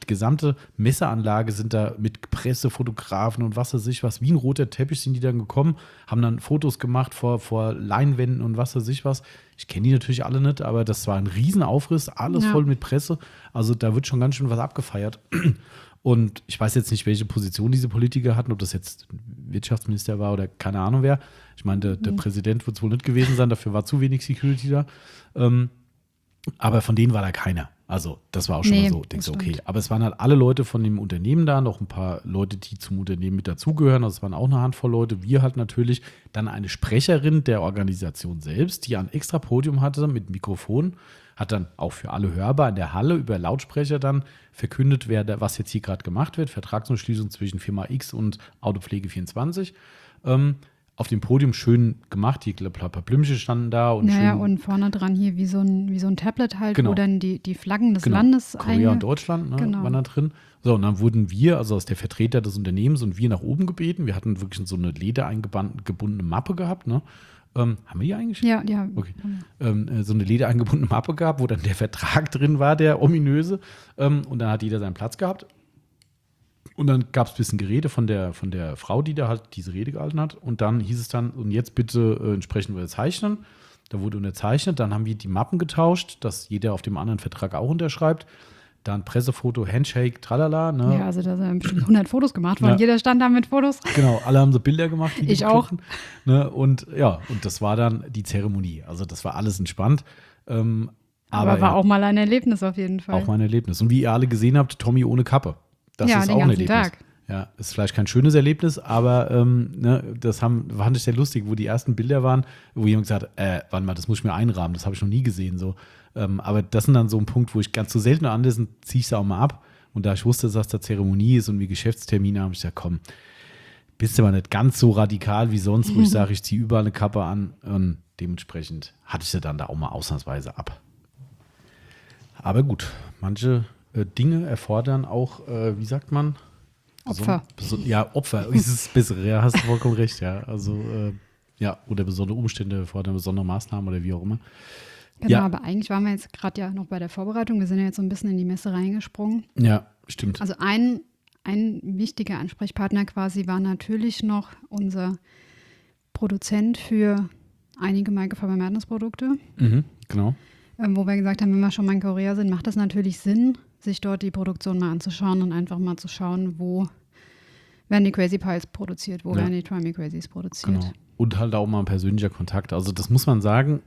die gesamte Messeanlage sind da mit Pressefotografen und was weiß ich was, wie ein roter Teppich sind die dann gekommen, haben dann Fotos gemacht vor, vor Leinwänden und was weiß ich was. Ich kenne die natürlich alle nicht, aber das war ein Riesenaufriss, alles ja. voll mit Presse. Also da wird schon ganz schön was abgefeiert. Und ich weiß jetzt nicht, welche Position diese Politiker hatten, ob das jetzt Wirtschaftsminister war oder keine Ahnung wer. Ich meine, der, der mhm. Präsident wird es wohl nicht gewesen sein, dafür war zu wenig Security da. Ähm, aber von denen war da keiner. Also das war auch schon nee, mal so. Denkst du, okay. Aber es waren halt alle Leute von dem Unternehmen da, noch ein paar Leute, die zum Unternehmen mit dazugehören. Also es waren auch eine Handvoll Leute. Wir halt natürlich dann eine Sprecherin der Organisation selbst, die ein extra Podium hatte mit Mikrofon, hat dann auch für alle hörbar in der Halle über Lautsprecher dann verkündet, wer da, was jetzt hier gerade gemacht wird. Vertragsumschließung zwischen Firma X und Autopflege vierundzwanzig. Ähm, auf dem Podium schön gemacht, die paar Blümchen standen da. Und naja, schön, und vorne dran hier wie so ein, wie so ein Tablet halt, genau. wo dann die, die Flaggen des genau. Landes Korea und Deutschland ne, genau. waren da drin. So, und dann wurden wir, also aus der Vertreter des Unternehmens und wir nach oben gebeten. Wir hatten wirklich so eine Leder eingebundene Mappe gehabt, ne? Ähm, haben wir die eigentlich? Ja, ja. Okay. Ähm, so eine Leder eingebundene Mappe gehabt, wo dann der Vertrag drin war, der ominöse. Ähm, und dann hat jeder seinen Platz gehabt. Und dann gab es ein bisschen Gerede von der, von der Frau, die da halt diese Rede gehalten hat. Und dann hieß es dann, und jetzt bitte äh, entsprechend unterzeichnen. Da wurde unterzeichnet. Dann haben wir die Mappen getauscht, dass jeder auf dem anderen Vertrag auch unterschreibt. Dann Pressefoto, Handshake, tralala. Ne? Ja, also da sind bestimmt hundert Fotos gemacht worden. Ja. Jeder stand da mit Fotos. Genau, alle haben so Bilder gemacht. Ich auch. Ne? Und ja, und das war dann die Zeremonie. Also das war alles entspannt. Ähm, aber, aber war ja, auch mal ein Erlebnis auf jeden Fall. Auch mal ein Erlebnis. Und wie ihr alle gesehen habt, Tommy ohne Kappe. Das ja, ist den auch ein ganzen Erlebnis. Tag. Ja, ist vielleicht kein schönes Erlebnis, aber ähm, ne, das haben, fand ich sehr lustig, wo die ersten Bilder waren, wo jemand gesagt hat, äh, warte mal, das muss ich mir einrahmen, das habe ich noch nie gesehen. So. Ähm, aber das sind dann so ein Punkt, wo ich ganz so selten anlesen, ziehe ich es auch mal ab. Und da ich wusste, dass da Zeremonie ist und wie Geschäftstermine, habe ich gesagt, komm, bist du aber nicht ganz so radikal wie sonst, wo ich sage, ich ziehe überall eine Kappe an. Und dementsprechend hatte ich sie dann da auch mal ausnahmsweise ab. Aber gut, manche äh, Dinge erfordern auch, äh, wie sagt man? Opfer. Beson- ja, Opfer ist das Bessere, ja, hast du vollkommen recht, ja. Also, äh, ja, oder besondere Umstände erfordern besondere Maßnahmen oder wie auch immer. Genau, ja. aber eigentlich waren wir jetzt gerade ja noch bei der Vorbereitung. Wir sind ja jetzt so ein bisschen in die Messe reingesprungen. Ja, stimmt. Also ein, ein wichtiger Ansprechpartner quasi war natürlich noch unser Produzent für einige Maike Faber Mertens Produkte. Mhm, genau. Ähm, wo wir gesagt haben, wenn wir schon mal in Korea sind, macht das natürlich Sinn, sich dort die Produktion mal anzuschauen und einfach mal zu schauen, wo werden die Crazy Pies produziert, wo ja. werden die Try Me Crazies produziert. Genau. Und halt auch mal ein persönlicher Kontakt. Also das muss man sagen,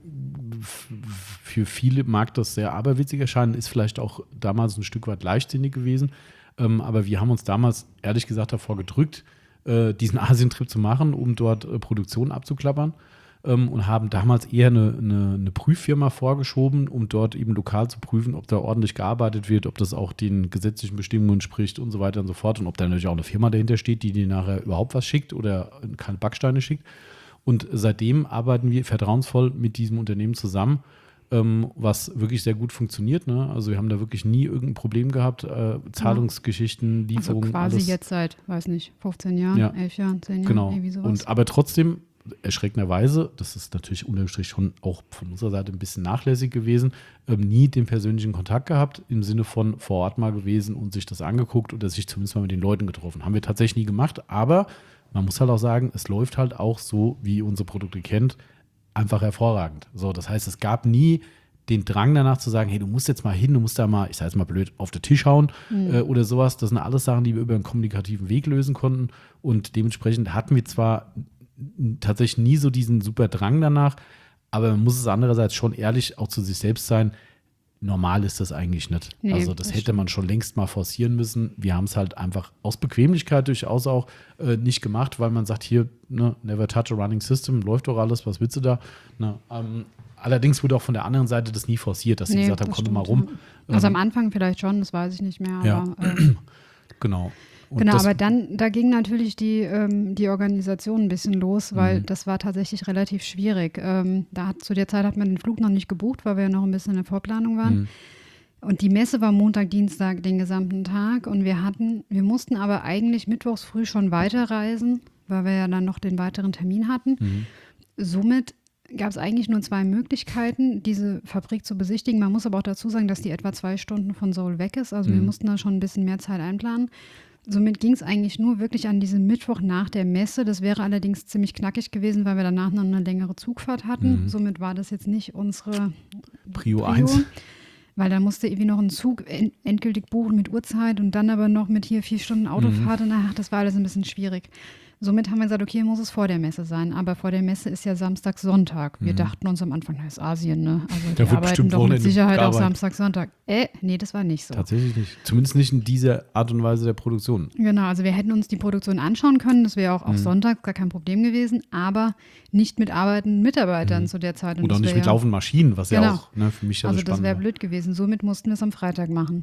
für viele mag das sehr aberwitzig erscheinen, ist vielleicht auch damals ein Stück weit leichtsinnig gewesen. Ähm, aber wir haben uns damals ehrlich gesagt davor gedrückt, äh, diesen Asientrip zu machen, um dort äh, Produktion abzuklappern. Ähm, und haben damals eher eine, eine, eine Prüffirma vorgeschoben, um dort eben lokal zu prüfen, ob da ordentlich gearbeitet wird, ob das auch den gesetzlichen Bestimmungen entspricht und so weiter und so fort. Und ob da natürlich auch eine Firma dahinter steht, die dir nachher überhaupt was schickt oder keine Backsteine schickt. Und seitdem arbeiten wir vertrauensvoll mit diesem Unternehmen zusammen, ähm, was wirklich sehr gut funktioniert. Ne? Also wir haben da wirklich nie irgendein Problem gehabt. Äh, Zahlungsgeschichten, Lieferungen, also quasi alles. jetzt seit, weiß nicht, fünfzehn Jahren, ja. elf Jahren, zehn Jahren, genau. irgendwie sowas. Und aber trotzdem erschreckenderweise, das ist natürlich unterm Strich schon auch von unserer Seite ein bisschen nachlässig gewesen, ähm, nie den persönlichen Kontakt gehabt, im Sinne von vor Ort mal gewesen und sich das angeguckt oder sich zumindest mal mit den Leuten getroffen. Haben wir tatsächlich nie gemacht, aber man muss halt auch sagen, es läuft halt auch so, wie ihr unsere Produkte kennt, einfach hervorragend. So, das heißt, es gab nie den Drang danach zu sagen, hey, du musst jetzt mal hin, du musst da mal, ich sage jetzt mal blöd, auf den Tisch hauen mhm. äh, oder sowas. Das sind alles Sachen, die wir über einen kommunikativen Weg lösen konnten und dementsprechend hatten wir zwar tatsächlich nie so diesen super Drang danach, aber man muss es andererseits schon ehrlich auch zu sich selbst sein, normal ist das eigentlich nicht. Nee, also das, das hätte stimmt. man schon längst mal forcieren müssen. Wir haben es halt einfach aus Bequemlichkeit durchaus auch äh, nicht gemacht, weil man sagt, hier, ne, never touch a running system, läuft doch alles, was willst du da? Ne, ähm, allerdings wurde auch von der anderen Seite das nie forciert, dass sie nee, gesagt haben, komm mal rum. Ja. Also ähm, am Anfang vielleicht schon, das weiß ich nicht mehr. Ja, aber, ähm, genau. Und genau, das, aber dann, da ging natürlich die, ähm, die Organisation ein bisschen los, weil mhm. das war tatsächlich relativ schwierig. Ähm, da hat, zu der Zeit hat man den Flug noch nicht gebucht, weil wir ja noch ein bisschen in der Vorplanung waren. Mhm. Und die Messe war Montag, Dienstag den gesamten Tag und wir hatten, wir mussten aber eigentlich mittwochs früh schon weiterreisen, weil wir ja dann noch den weiteren Termin hatten. Mhm. Somit gab es eigentlich nur zwei Möglichkeiten, diese Fabrik zu besichtigen. Man muss aber auch dazu sagen, dass die etwa zwei Stunden von Seoul weg ist. Also mhm. wir mussten da schon ein bisschen mehr Zeit einplanen. Somit ging es eigentlich nur wirklich an diesem Mittwoch nach der Messe. Das wäre allerdings ziemlich knackig gewesen, weil wir danach noch eine längere Zugfahrt hatten. Mhm. Somit war das jetzt nicht unsere Prio eins. Weil da musste irgendwie noch einen Zug end- endgültig buchen mit Uhrzeit und dann aber noch mit hier vier Stunden Autofahrt. Mhm. Und ach, das war alles ein bisschen schwierig. Somit haben wir gesagt, okay, muss es vor der Messe sein. Aber vor der Messe ist ja Samstag, Sonntag. Wir mhm. dachten uns am Anfang, das ist Asien, ne? Also da die arbeiten doch mit Sicherheit gearbeitet. auch Samstag, Sonntag. Äh, nee, das war nicht so. Tatsächlich nicht. Zumindest nicht in dieser Art und Weise der Produktion. Genau, also wir hätten uns die Produktion anschauen können. Das wäre auch auf mhm. Sonntag gar kein Problem gewesen. Aber nicht mit arbeitenden Mitarbeitern mhm. zu der Zeit. Und Oder auch nicht mit ja, laufenden Maschinen, was genau. ja auch ne, für mich ja also so spannend das wäre war. blöd gewesen. Somit mussten wir es am Freitag machen.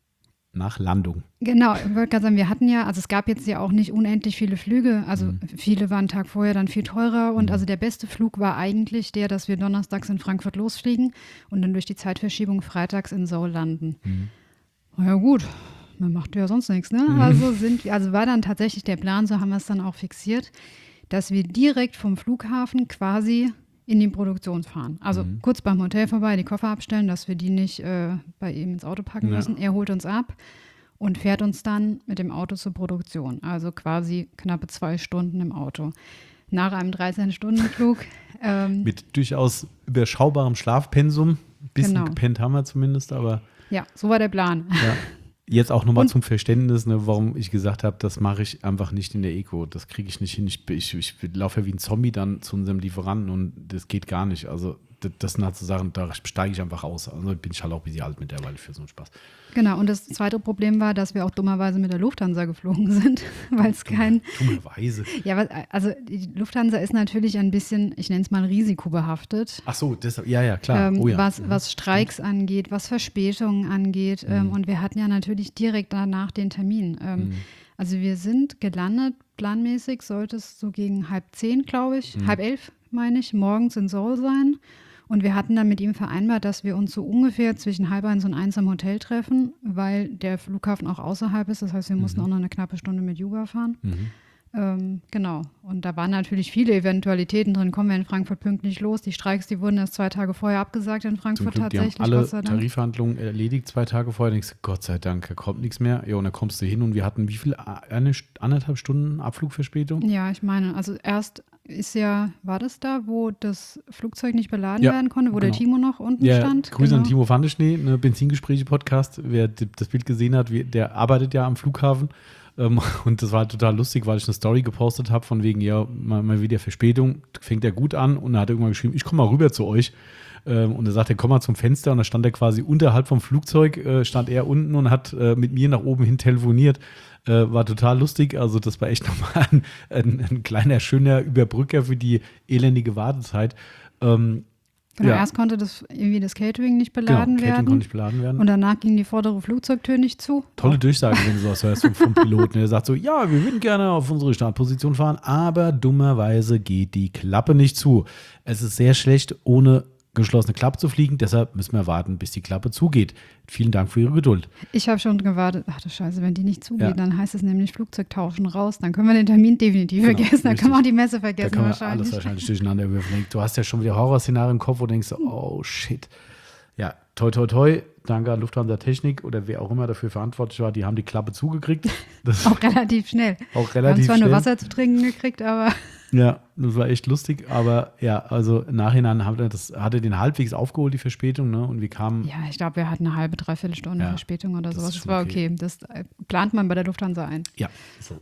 Nach Landung. Genau, ich wollte gerade sagen, wir hatten ja, also es gab jetzt ja auch nicht unendlich viele Flüge, also mhm. viele waren einen Tag vorher dann viel teurer und mhm. also der beste Flug war eigentlich der, dass wir donnerstags in Frankfurt losfliegen und dann durch die Zeitverschiebung freitags in Seoul landen. Mhm. Na ja gut, man macht ja sonst nichts, ne? Mhm. Also sind, also war dann tatsächlich der Plan, so haben wir es dann auch fixiert, dass wir direkt vom Flughafen quasi in die Produktion fahren. Also mhm. kurz beim Hotel vorbei, die Koffer abstellen, dass wir die nicht äh, bei ihm ins Auto packen ja. müssen. Er holt uns ab und fährt uns dann mit dem Auto zur Produktion. Also quasi knappe zwei Stunden im Auto. Nach einem dreizehn-Stunden-Flug. Ähm, mit durchaus überschaubarem Schlafpensum. Ein bisschen genau. gepennt haben wir zumindest, aber ja, so war der Plan. Ja. Jetzt auch nochmal zum Verständnis, ne, warum ich gesagt habe, das mache ich einfach nicht in der Eco. Das kriege ich nicht hin. Ich, ich, ich laufe ja wie ein Zombie dann zu unserem Lieferanten und das geht gar nicht. Also das, das sind halt so Sachen, da steige ich einfach aus. Also bin ich halt auch ein bisschen alt mittlerweile für so einen Spaß. Genau, und das zweite Problem war, dass wir auch dummerweise mit der Lufthansa geflogen sind, weil es kein... Dummerweise? Ja, also die Lufthansa ist natürlich ein bisschen, ich nenne es mal risikobehaftet. Ach so, das, ja, ja, klar. Ähm, oh, ja. Was, was Streiks angeht, was Verspätungen angeht. Mhm. Ähm, und wir hatten ja natürlich direkt danach den Termin. Ähm, mhm. Also wir sind gelandet, planmäßig sollte es so gegen halb zehn, glaube ich, mhm. halb elf, meine ich, morgens in Seoul sein. Und wir hatten dann mit ihm vereinbart, dass wir uns so ungefähr zwischen halb eins und eins am Hotel treffen, weil der Flughafen auch außerhalb ist. Das heißt, wir mussten mhm. auch noch eine knappe Stunde mit Yuba fahren. Mhm. Ähm, genau. Und da waren natürlich viele Eventualitäten drin. Kommen wir in Frankfurt pünktlich los? Die Streiks, die wurden erst zwei Tage vorher abgesagt in Frankfurt Zum Glück, tatsächlich. Die haben alle Tarifverhandlungen erledigt zwei Tage vorher. Denkst du, Gott sei Dank, da kommt nichts mehr. Ja, und dann kommst du hin und wir hatten wie viel? Eine, anderthalb Stunden Abflugverspätung? Ja, ich meine, also erst ist ja, war das da, wo das Flugzeug nicht beladen ja, werden konnte, wo genau. der Timo noch unten ja, stand? Grüße genau. an Timo Vandeschnee, ne, Benzingespräche-Podcast. Wer das Bild gesehen hat, der arbeitet ja am Flughafen. Ähm, und das war total lustig, weil ich eine Story gepostet habe von wegen, ja, mal, mal wieder Verspätung, fängt er gut an. Und er hat irgendwann geschrieben, ich komme mal rüber zu euch. Ähm, und er sagte, komm mal zum Fenster. Und da stand er quasi unterhalb vom Flugzeug, äh, stand er unten und hat äh, mit mir nach oben hin telefoniert. Äh, war total lustig. Also das war echt nochmal ein, ein, ein kleiner, schöner Überbrücker für die elendige Wartezeit. Ähm, Genau, ja. erst konnte das irgendwie das Catering nicht beladen genau, werden. Catering konnte nicht beladen werden. Und danach ging die vordere Flugzeugtür nicht zu. Tolle Durchsage, wenn du sowas hörst vom Piloten. Der sagt so, ja, wir würden gerne auf unsere Startposition fahren, aber dummerweise geht die Klappe nicht zu. Es ist sehr schlecht, ohne geschlossene Klappe zu fliegen. Deshalb müssen wir warten, bis die Klappe zugeht. Vielen Dank für Ihre Geduld. Ich habe schon gewartet. Ach du Scheiße, wenn die nicht zugeht, ja. dann heißt es nämlich Flugzeug tauschen raus. Dann können wir den Termin definitiv genau, vergessen. Dann richtig. Können wir auch die Messe vergessen. Da kann man wahrscheinlich. alles wahrscheinlich durcheinander würfeln. Du hast ja schon wieder Horrorszenarien im Kopf, wo du denkst, oh shit. Ja, toi, toi, toi. Danke an Lufthansa Technik oder wer auch immer dafür verantwortlich war. Die haben die Klappe zugekriegt. Das auch relativ schnell. Auch relativ wir haben zwar schnell. nur Wasser zu trinken gekriegt, aber... Ja, das war echt lustig, aber ja, also im Nachhinein hat er das, hat er den halbwegs aufgeholt, die Verspätung, ne? Und wir kamen. Ja, ich glaube, wir hatten eine halbe, dreiviertel Stunde ja, Verspätung oder sowas. Das war okay. okay. Das plant man bei der Lufthansa ein. Ja, so.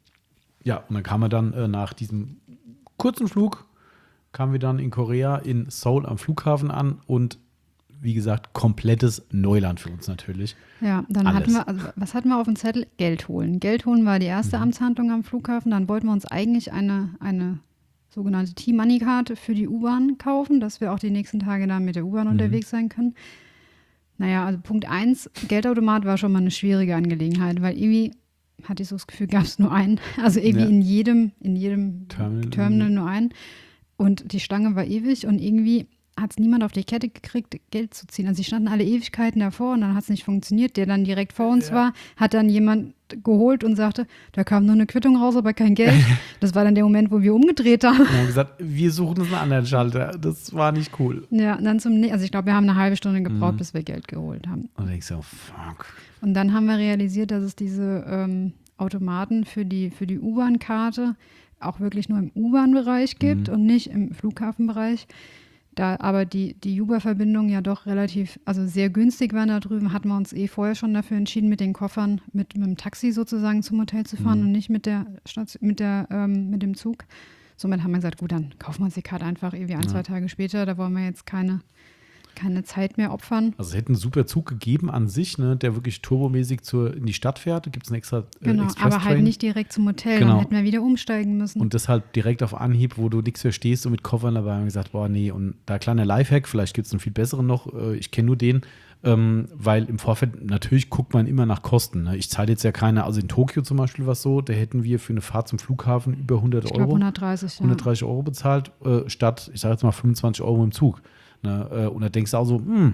Ja, und dann kamen wir dann äh, nach diesem kurzen Flug, kamen wir dann in Korea, in Seoul am Flughafen an und wie gesagt, komplettes Neuland für uns natürlich. Ja, dann Alles. hatten wir, also was hatten wir auf dem Zettel? Geld holen. Geld holen war die erste mhm. Amtshandlung am Flughafen. Dann wollten wir uns eigentlich eine, eine sogenannte T-Money-Karte für die U-Bahn kaufen, dass wir auch die nächsten Tage dann mit der U-Bahn mhm. unterwegs sein können. Naja, also Punkt eins, Geldautomat war schon mal eine schwierige Angelegenheit, weil irgendwie hatte ich so das Gefühl, gab es nur einen. Also irgendwie ja. in jedem, in jedem Terminal, Terminal nur einen. Und die Schlange war ewig und irgendwie hat es niemand auf die Kette gekriegt, Geld zu ziehen. Also sie standen alle Ewigkeiten davor und dann hat es nicht funktioniert. Der dann direkt vor uns ja. war, hat dann jemand geholt und sagte, da kam nur eine Quittung raus, aber kein Geld. Das war dann der Moment, wo wir umgedreht haben. Und haben gesagt, wir suchen uns einen anderen Schalter. Das war nicht cool. Ja, und dann zum, also ich glaube, wir haben eine halbe Stunde gebraucht, mhm. bis wir Geld geholt haben. Und dann denkst du, oh, fuck. Und dann haben wir realisiert, dass es diese ähm, Automaten für die, für die U-Bahn-Karte auch wirklich nur im U-Bahn-Bereich gibt mhm. und nicht im Flughafenbereich. Da aber die, die Uber-Verbindungen ja doch relativ, also sehr günstig waren da drüben, hatten wir uns eh vorher schon dafür entschieden, mit den Koffern mit, mit dem Taxi sozusagen zum Hotel zu fahren mhm. und nicht mit der Station, mit der, ähm, mit dem Zug. Somit haben wir gesagt, gut, dann kaufen wir uns die Karte einfach irgendwie ein, ja. zwei Tage später. Da wollen wir jetzt keine, keine Zeit mehr opfern. Also es hätte einen super Zug gegeben an sich, ne, der wirklich turbomäßig zur, in die Stadt fährt. Da gibt es einen extra äh, Genau, Express-Train. aber halt nicht direkt zum Hotel. Genau. Dann hätten wir wieder umsteigen müssen. Und das halt direkt auf Anhieb, wo du nichts verstehst und mit Koffern dabei haben wir gesagt, boah, nee. Und da kleiner Lifehack, vielleicht gibt es einen viel besseren noch. Äh, ich kenne nur den, ähm, weil im Vorfeld natürlich guckt man immer nach Kosten. Ne? Ich zahle jetzt ja keine, also in Tokio zum Beispiel was so, da hätten wir für eine Fahrt zum Flughafen über hundert ich Euro. Glaub hundertdreißig, ja. hundertdreißig Euro bezahlt, äh, statt, ich sage jetzt mal fünfundzwanzig Euro im Zug. Ne? Äh, und da denkst du auch so, hm,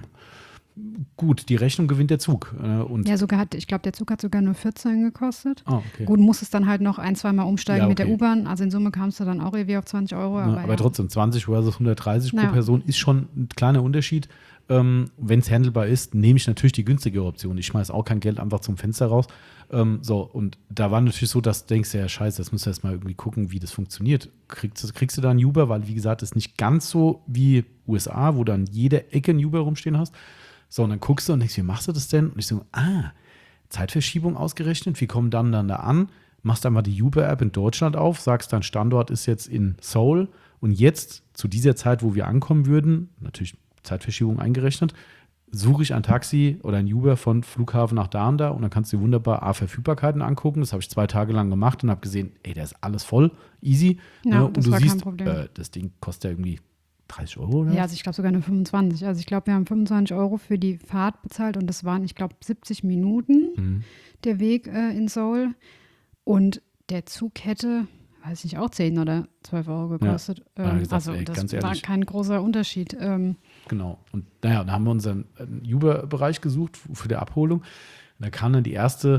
gut, die Rechnung gewinnt der Zug. Äh, und ja, sogar hat, ich glaube, der Zug hat sogar nur vierzehn gekostet. Oh, okay. Gut, musstest dann halt noch ein, zweimal umsteigen ja, okay. mit der U-Bahn. Also in Summe kamst du dann auch irgendwie auf zwanzig Euro. Ja, aber aber ja. trotzdem, zwanzig versus hundertdreißig ja. pro Person ist schon ein kleiner Unterschied. Ähm, wenn es handelbar ist, nehme ich natürlich die günstigere Option. Ich schmeiße auch kein Geld einfach zum Fenster raus. Ähm, so, und da war natürlich so, dass du denkst, ja, scheiße, das musst du erst mal irgendwie gucken, wie das funktioniert. Kriegst, kriegst du da einen Uber, weil, wie gesagt, das ist nicht ganz so wie U S A, wo du an jeder Ecke einen Uber rumstehen hast. So, und dann guckst du und denkst, wie machst du das denn? Und ich so, ah, Zeitverschiebung ausgerechnet, wie kommen dann dann da an? Machst einmal die Uber-App in Deutschland auf, sagst, dein Standort ist jetzt in Seoul und jetzt, zu dieser Zeit, wo wir ankommen würden, natürlich Zeitverschiebung eingerechnet, suche ich ein Taxi oder ein Uber von Flughafen nach da und da und dann kannst du dir wunderbar A, Verfügbarkeiten angucken. Das habe ich zwei Tage lang gemacht und habe gesehen, ey, da ist alles voll, easy. Ja, ne? Und das du war siehst, kein Problem. Äh, das Ding kostet ja irgendwie dreißig Euro, oder? Ja, also ich glaube sogar nur fünfundzwanzig. Also ich glaube, wir haben fünfundzwanzig Euro für die Fahrt bezahlt und das waren, ich glaube, siebzig Minuten mhm. der Weg äh, in Seoul. Und der Zug hätte, weiß ich nicht, auch zehn oder zwölf Euro gekostet. Ja. Ähm, gesagt, also ey, das ganz war ehrlich. kein großer Unterschied. Ähm, Genau. Und naja, dann haben wir unseren Uber-Bereich gesucht für die Abholung. Und da kam dann die erste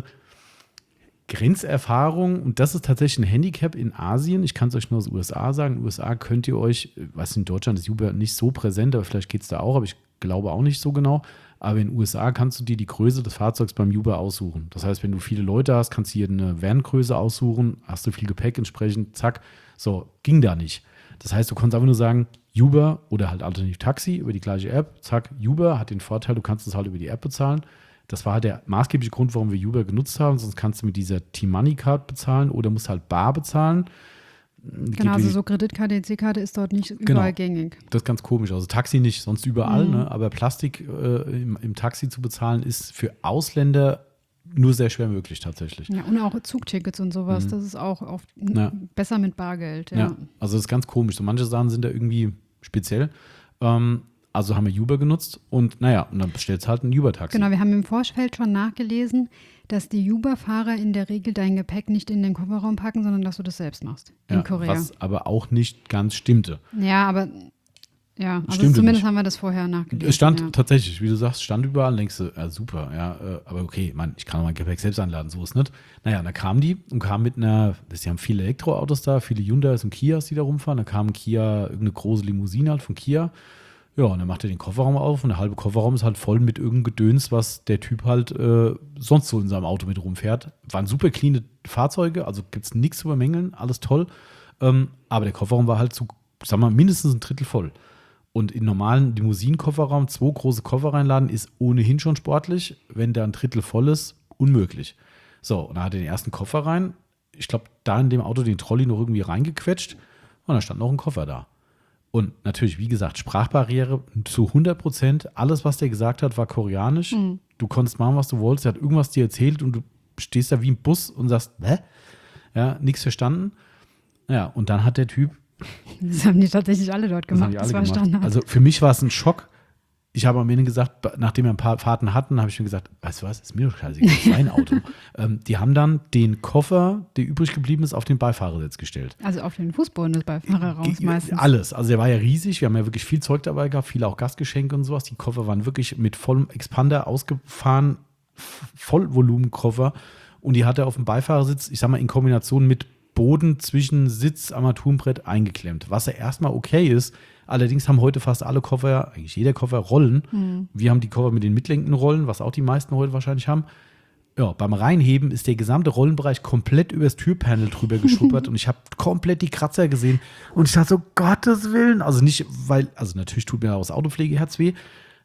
Grenzerfahrung. Und das ist tatsächlich ein Handicap in Asien. Ich kann es euch nur aus den U S A sagen. In den U S A könnt ihr euch, was in Deutschland ist Uber nicht so präsent, aber vielleicht geht es da auch, aber ich glaube auch nicht so genau. Aber in den U S A kannst du dir die Größe des Fahrzeugs beim Uber aussuchen. Das heißt, wenn du viele Leute hast, kannst du hier eine Van-Größe aussuchen. Hast du viel Gepäck entsprechend, zack. So, ging da nicht. Das heißt, du konntest einfach nur sagen, Uber oder halt alternativ Taxi über die gleiche App. Zack, Uber hat den Vorteil, du kannst es halt über die App bezahlen. Das war halt der maßgebliche Grund, warum wir Uber genutzt haben. Sonst kannst du mit dieser T-Money-Card bezahlen oder musst halt bar bezahlen. Genau, also so Kreditkarte, E C-Karte ist dort nicht überall genau. gängig. Das ist ganz komisch. Also Taxi nicht, sonst überall. Mhm. Ne? Aber Plastik äh, im, im Taxi zu bezahlen ist für Ausländer nur sehr schwer möglich tatsächlich. Ja, und auch Zugtickets und sowas. Mhm. Das ist auch oft ja. besser mit Bargeld. Ja. ja, also das ist ganz komisch. So manche Sachen sind da irgendwie speziell. Ähm, also haben wir Uber genutzt und naja, und dann bestellst du halt ein Uber-Taxi. Genau, wir haben im Vorfeld schon nachgelesen, dass die Uber-Fahrer in der Regel dein Gepäck nicht in den Kofferraum packen, sondern dass du das selbst machst in ja, Korea. Was aber auch nicht ganz stimmte. Ja, aber ja, also Stimmte zumindest nicht. haben wir das vorher nachgelesen. Es stand ja. tatsächlich, wie du sagst, stand überall, denkst du, ja super, ja, äh, aber okay, Mann, ich kann auch mein Gepäck selbst einladen, so ist nicht. Naja, und da kamen die und kamen mit einer, sie haben viele Elektroautos da, viele Hyundais und Kias, die da rumfahren, da kam ein Kia, irgendeine große Limousine halt von Kia. Ja, und dann macht er den Kofferraum auf und der halbe Kofferraum ist halt voll mit irgendeinem Gedöns, was der Typ halt äh, sonst so in seinem Auto mit rumfährt. Waren super cleane Fahrzeuge, also gibt es nichts zu bemängeln, alles toll. Ähm, aber der Kofferraum war halt zu, sag mal, mindestens ein Drittel voll. Und in normalen Limousinenkofferraum zwei große Koffer reinladen ist ohnehin schon sportlich. Wenn da ein Drittel voll ist, unmöglich. So, und dann hat er den ersten Koffer rein. Ich glaube, da in dem Auto den Trolley noch irgendwie reingequetscht. Und da stand noch ein Koffer da. Und natürlich, wie gesagt, Sprachbarriere zu hundert Prozent. Alles, was der gesagt hat, war koreanisch. Mhm. Du konntest machen, was du wolltest. Er hat irgendwas dir erzählt und du stehst da wie im Bus und sagst, hä? Ja, nichts verstanden. Ja, und dann hat der Typ. Das haben die tatsächlich alle dort gemacht. Das, das war gemacht. Standard. Also für mich war es ein Schock. Ich habe am Ende gesagt, nachdem wir ein paar Fahrten hatten, habe ich mir gesagt, weißt du was, ist mir doch scheißegal, das ist mein Auto. ähm, die haben dann den Koffer, der übrig geblieben ist, auf den Beifahrersitz gestellt. Also auf den Fußboden des Beifahrerraums meistens. Alles. Also der war ja riesig. Wir haben ja wirklich viel Zeug dabei gehabt, viele auch Gastgeschenke und sowas. Die Koffer waren wirklich mit vollem Expander ausgefahren, Vollvolumenkoffer. und die hat er auf dem Beifahrersitz, ich sag mal, in Kombination mit Boden zwischen Sitz, Armaturenbrett eingeklemmt, was ja erstmal okay ist. Allerdings haben heute fast alle Koffer, eigentlich jeder Koffer, Rollen. Mhm. Wir haben die Koffer mit den mitlenkenden Rollen, was auch die meisten heute wahrscheinlich haben. Ja, beim Reinheben ist der gesamte Rollenbereich komplett übers Türpanel drüber geschuppert und ich habe komplett die Kratzer gesehen und ich dachte so, Gottes Willen, also nicht, weil, also natürlich tut mir auch das Autopflegeherz weh,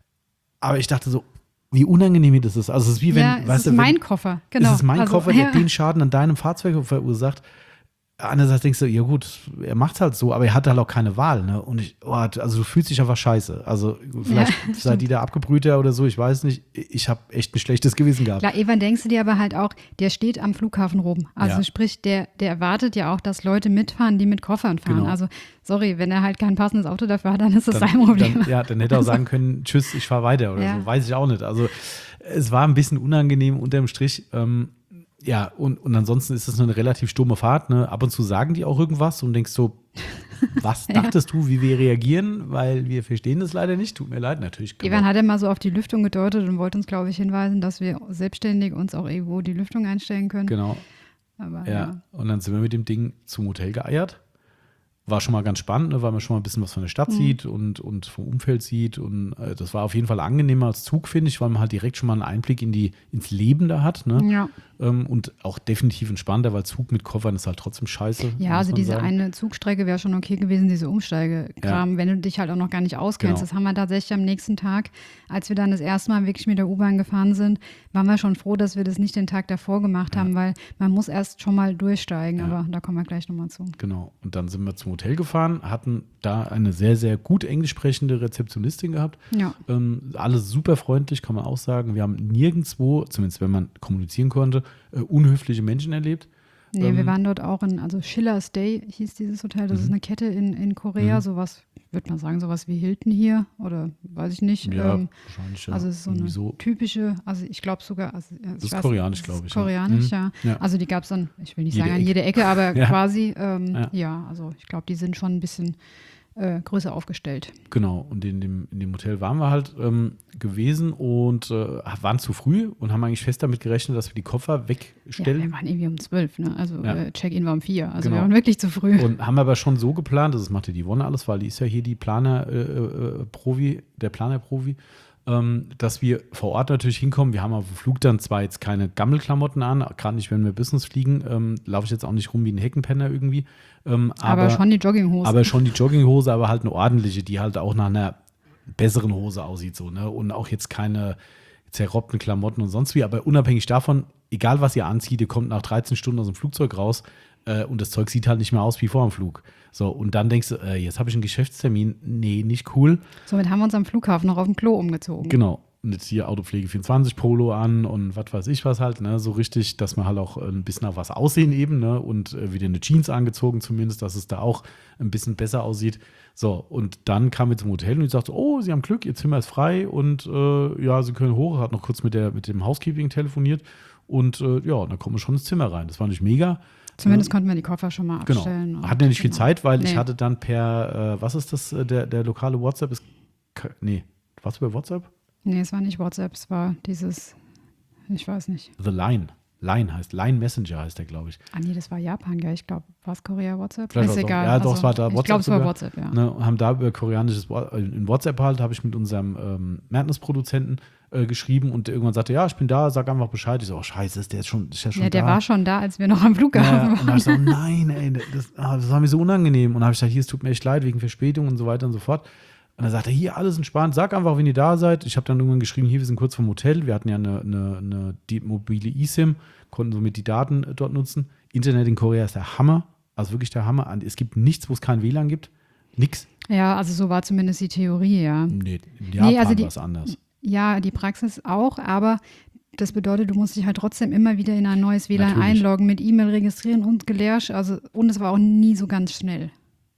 aber ich dachte so, wie unangenehm das ist. Also es ist wie wenn, ja, es weißt ist du, wenn, mein Koffer, genau. Es ist mein also, Koffer, der ja. den Schaden an deinem Fahrzeug verursacht. Andererseits denkst du, ja gut, er macht es halt so, aber er hat halt auch keine Wahl, ne? Und ich, oh, also du fühlst dich einfach scheiße. Also vielleicht ja, seid ihr da abgebrühter oder so, ich weiß nicht. Ich habe echt ein schlechtes Gewissen gehabt. Klar, Evan, denkst du dir aber halt auch, der steht am Flughafen rum. Also ja. sprich, der, der erwartet ja auch, dass Leute mitfahren, die mit Koffern fahren. Genau. Also sorry, wenn er halt kein passendes Auto dafür hat, dann ist das dann, sein Problem. Dann, ja, dann hätte er auch sagen können, tschüss, ich fahre weiter oder ja. so. Weiß ich auch nicht. Also es war ein bisschen unangenehm unterm Strich. Ähm, Ja, und, und ansonsten ist es eine relativ stumme Fahrt. Ne? Ab und zu sagen die auch irgendwas und denkst so, was dachtest ja. du, wie wir reagieren? Weil wir verstehen das leider nicht. Tut mir leid, natürlich. Evan hat ja mal so auf die Lüftung gedeutet und wollte uns, glaube ich, hinweisen, dass wir selbstständig uns auch irgendwo die Lüftung einstellen können. Genau. Aber, ja. ja. Und dann sind wir mit dem Ding zum Hotel geeiert. War schon mal ganz spannend, ne, weil man schon mal ein bisschen was von der Stadt mhm. sieht und, und vom Umfeld sieht. Und äh, das war auf jeden Fall angenehmer als Zug, finde ich, weil man halt direkt schon mal einen Einblick in die, ins Leben da hat. Ne? Ja. Ähm, und auch definitiv entspannter, weil Zug mit Koffern ist halt trotzdem scheiße. Ja, also diese sagen. eine Zugstrecke wäre schon okay gewesen, diese Umsteigekram, ja. wenn du dich halt auch noch gar nicht auskennst. Genau. Das haben wir tatsächlich am nächsten Tag, als wir dann das erste Mal wirklich mit der U-Bahn gefahren sind, waren wir schon froh, dass wir das nicht den Tag davor gemacht ja. haben, weil man muss erst schon mal durchsteigen, ja. aber da kommen wir gleich nochmal zu. Genau, und dann sind wir zum Hotel gefahren, hatten da eine sehr, sehr gut englisch sprechende Rezeptionistin gehabt. Ja. Ähm, alles super freundlich, kann man auch sagen. Wir haben nirgendwo, zumindest wenn man kommunizieren konnte, äh, unhöfliche Menschen erlebt. Nee, ähm, wir waren dort auch in, also Schiller's Day hieß dieses Hotel, das mhm. ist eine Kette in, in Korea, mhm. sowas, würde man sagen, sowas wie Hilton hier oder weiß ich nicht. Ja, ähm, wahrscheinlich, ja. Also es ist so eine so typische, also ich glaube sogar, also ich das ist weiß, koreanisch, glaube ich. Koreanisch, ja. ja. ja. Also die gab es dann, ich will nicht jede sagen an Ecke. jede Ecke, aber ja. quasi, ähm, ja. ja, also ich glaube, die sind schon ein bisschen äh, größer aufgestellt. Genau, und in dem, in dem Hotel waren wir halt ähm, gewesen und äh, waren zu früh und haben eigentlich fest damit gerechnet, dass wir die Koffer wegstellen. Ja, wir waren irgendwie um zwölf, ne? Also ja. äh, Check-in war um vier, also genau. wir waren wirklich zu früh. Und haben aber schon so geplant, das machte die Wonne alles, weil die ist ja hier die Planer-Profi, äh, äh, der Planer-Profi, ähm, dass wir vor Ort natürlich hinkommen. Wir haben auf dem Flug dann zwar jetzt keine Gammelklamotten an, gerade nicht, wenn wir Business fliegen, ähm, laufe ich jetzt auch nicht rum wie ein Heckenpenner irgendwie. Ähm, aber, aber schon die Jogginghose. Aber schon die Jogginghose, aber halt eine ordentliche, die halt auch nach einer besseren Hose aussieht. So, ne? Und auch jetzt keine zerrobbten Klamotten und sonst wie. Aber unabhängig davon, egal was ihr anzieht, ihr kommt nach dreizehn Stunden aus dem Flugzeug raus äh, und das Zeug sieht halt nicht mehr aus wie vor dem Flug. So, und dann denkst du, äh, jetzt habe ich einen Geschäftstermin. Nee, nicht cool. Somit haben wir uns am Flughafen noch auf dem Klo umgezogen. Genau. Und jetzt hier Autopflege vierundzwanzig Polo an und was weiß ich was halt, ne, so richtig, dass man halt auch ein bisschen auf was aussehen eben, ne, und äh, wieder eine Jeans angezogen zumindest, dass es da auch ein bisschen besser aussieht. So, und dann kam wir zum Hotel und ich sagte, oh, Sie haben Glück, Ihr Zimmer ist frei und äh, ja, Sie können hoch. Hat noch kurz mit, der, mit dem Housekeeping telefoniert und äh, ja, dann kommen wir schon ins Zimmer rein. Das war nicht mega. Zumindest äh, konnten wir die Koffer schon mal abstellen. Genau. Hatten ja nicht viel genau. Zeit, weil nee. ich hatte dann per, äh, was ist das, der, der lokale WhatsApp ist, nee, was über WhatsApp? Nee, es war nicht WhatsApp, es war dieses, ich weiß nicht. The Line. Line heißt, Line Messenger heißt der, glaube ich. Ah nee, das war Japan, gell? Ich glaube, war es Korea WhatsApp? Vielleicht ist egal. Ja, doch, also, es war da WhatsApp. Ich glaube, es war sogar, WhatsApp, ja. Ne, haben da über koreanisches, in WhatsApp halt, habe ich mit unserem ähm, Madness-Produzenten äh, geschrieben und irgendwann sagte, ja, ich bin da, sag einfach Bescheid. Ich so, oh scheiße, ist der jetzt schon, ist der schon ja, der da? war schon da, als wir noch am Flughafen ja, waren. Und da ich so, nein, ey, das, ah, das war mir so unangenehm. Und dann habe ich gesagt, hier, es tut mir echt leid, wegen Verspätung und so weiter und so fort. Und dann sagt er, hier, alles entspannt, sag einfach, wenn ihr da seid. Ich habe dann irgendwann geschrieben, hier, wir sind kurz vom Hotel. Wir hatten ja eine, eine, eine die mobile eSIM, konnten somit die Daten äh, dort nutzen. Internet in Korea ist der Hammer, also wirklich der Hammer. Es gibt nichts, wo es kein W L A N gibt. Nix. Ja, also so war zumindest die Theorie, ja. Nee, in Japan nee, also war es anders. Ja, die Praxis auch, aber das bedeutet, du musst dich halt trotzdem immer wieder in ein neues W L A N Natürlich. einloggen, mit E-Mail registrieren und Gelärsch. Also, und es war auch nie so ganz schnell.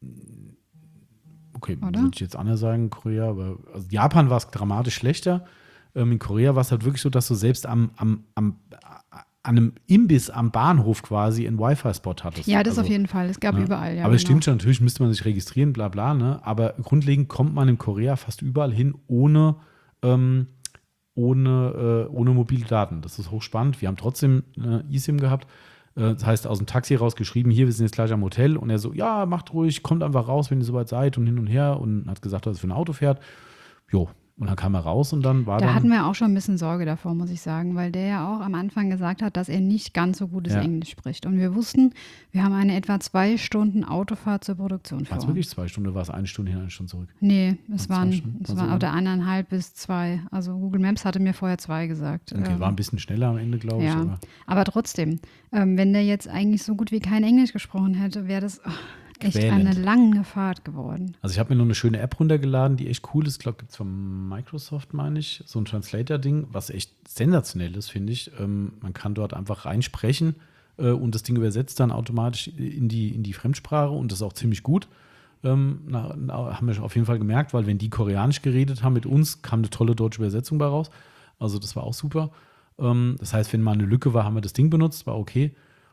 Okay, würde ich jetzt anders sagen, Korea, aber also Japan war es dramatisch schlechter. Ähm, in Korea war es halt wirklich so, dass du selbst am, am, am, an einem Imbiss am Bahnhof quasi einen Wi-Fi-Spot hattest. Ja, das also, auf jeden Fall. Es gab ne? überall, ja. Aber es genau. stimmt schon, natürlich müsste man sich registrieren, bla bla, ne? Aber grundlegend kommt man in Korea fast überall hin, ohne ähm, ohne, äh, ohne mobile Daten. Das ist hochspannend. Wir haben trotzdem äh, eSIM gehabt. Äh, das heißt, aus dem Taxi rausgeschrieben, hier, wir sind jetzt gleich am Hotel. Und er so, ja, macht ruhig, kommt einfach raus, wenn ihr soweit seid und hin und her. Und hat gesagt, dass er für ein Auto fährt. Jo. Und dann kam er raus und dann war Da dann, hatten wir auch schon ein bisschen Sorge davor, muss ich sagen, weil der ja auch am Anfang gesagt hat, dass er nicht ganz so gutes Ja. Englisch spricht. Und wir wussten, wir haben eine etwa zwei Stunden Autofahrt zur Produktion vor war es uns. wirklich zwei Stunden oder war es eine Stunde hin, eine Stunde zurück? Nee, es War waren, zwei Stunden? es Also waren lang? oder eineinhalb bis zwei. Also Google Maps hatte mir vorher zwei gesagt. Okay, Ähm, war ein bisschen schneller am Ende, glaube ich. ja, Aber aber trotzdem, ähm, wenn der jetzt eigentlich so gut wie kein Englisch gesprochen hätte, wäre das oh, echt Quälend. eine lange Fahrt geworden. Also ich habe mir nur eine schöne App runtergeladen, die echt cool ist. Ich glaube, gibt es von Microsoft, meine ich. So ein Translator-Ding, was echt sensationell ist, finde ich. Ähm, man kann dort einfach reinsprechen äh, und das Ding übersetzt dann automatisch in die, in die Fremdsprache und das ist auch ziemlich gut. Ähm, na, na, haben wir auf jeden Fall gemerkt, weil wenn die Koreanisch geredet haben mit uns, kam eine tolle deutsche Übersetzung bei raus. Also das war auch super. Ähm, das heißt, wenn mal eine Lücke war, haben wir das Ding benutzt, war okay.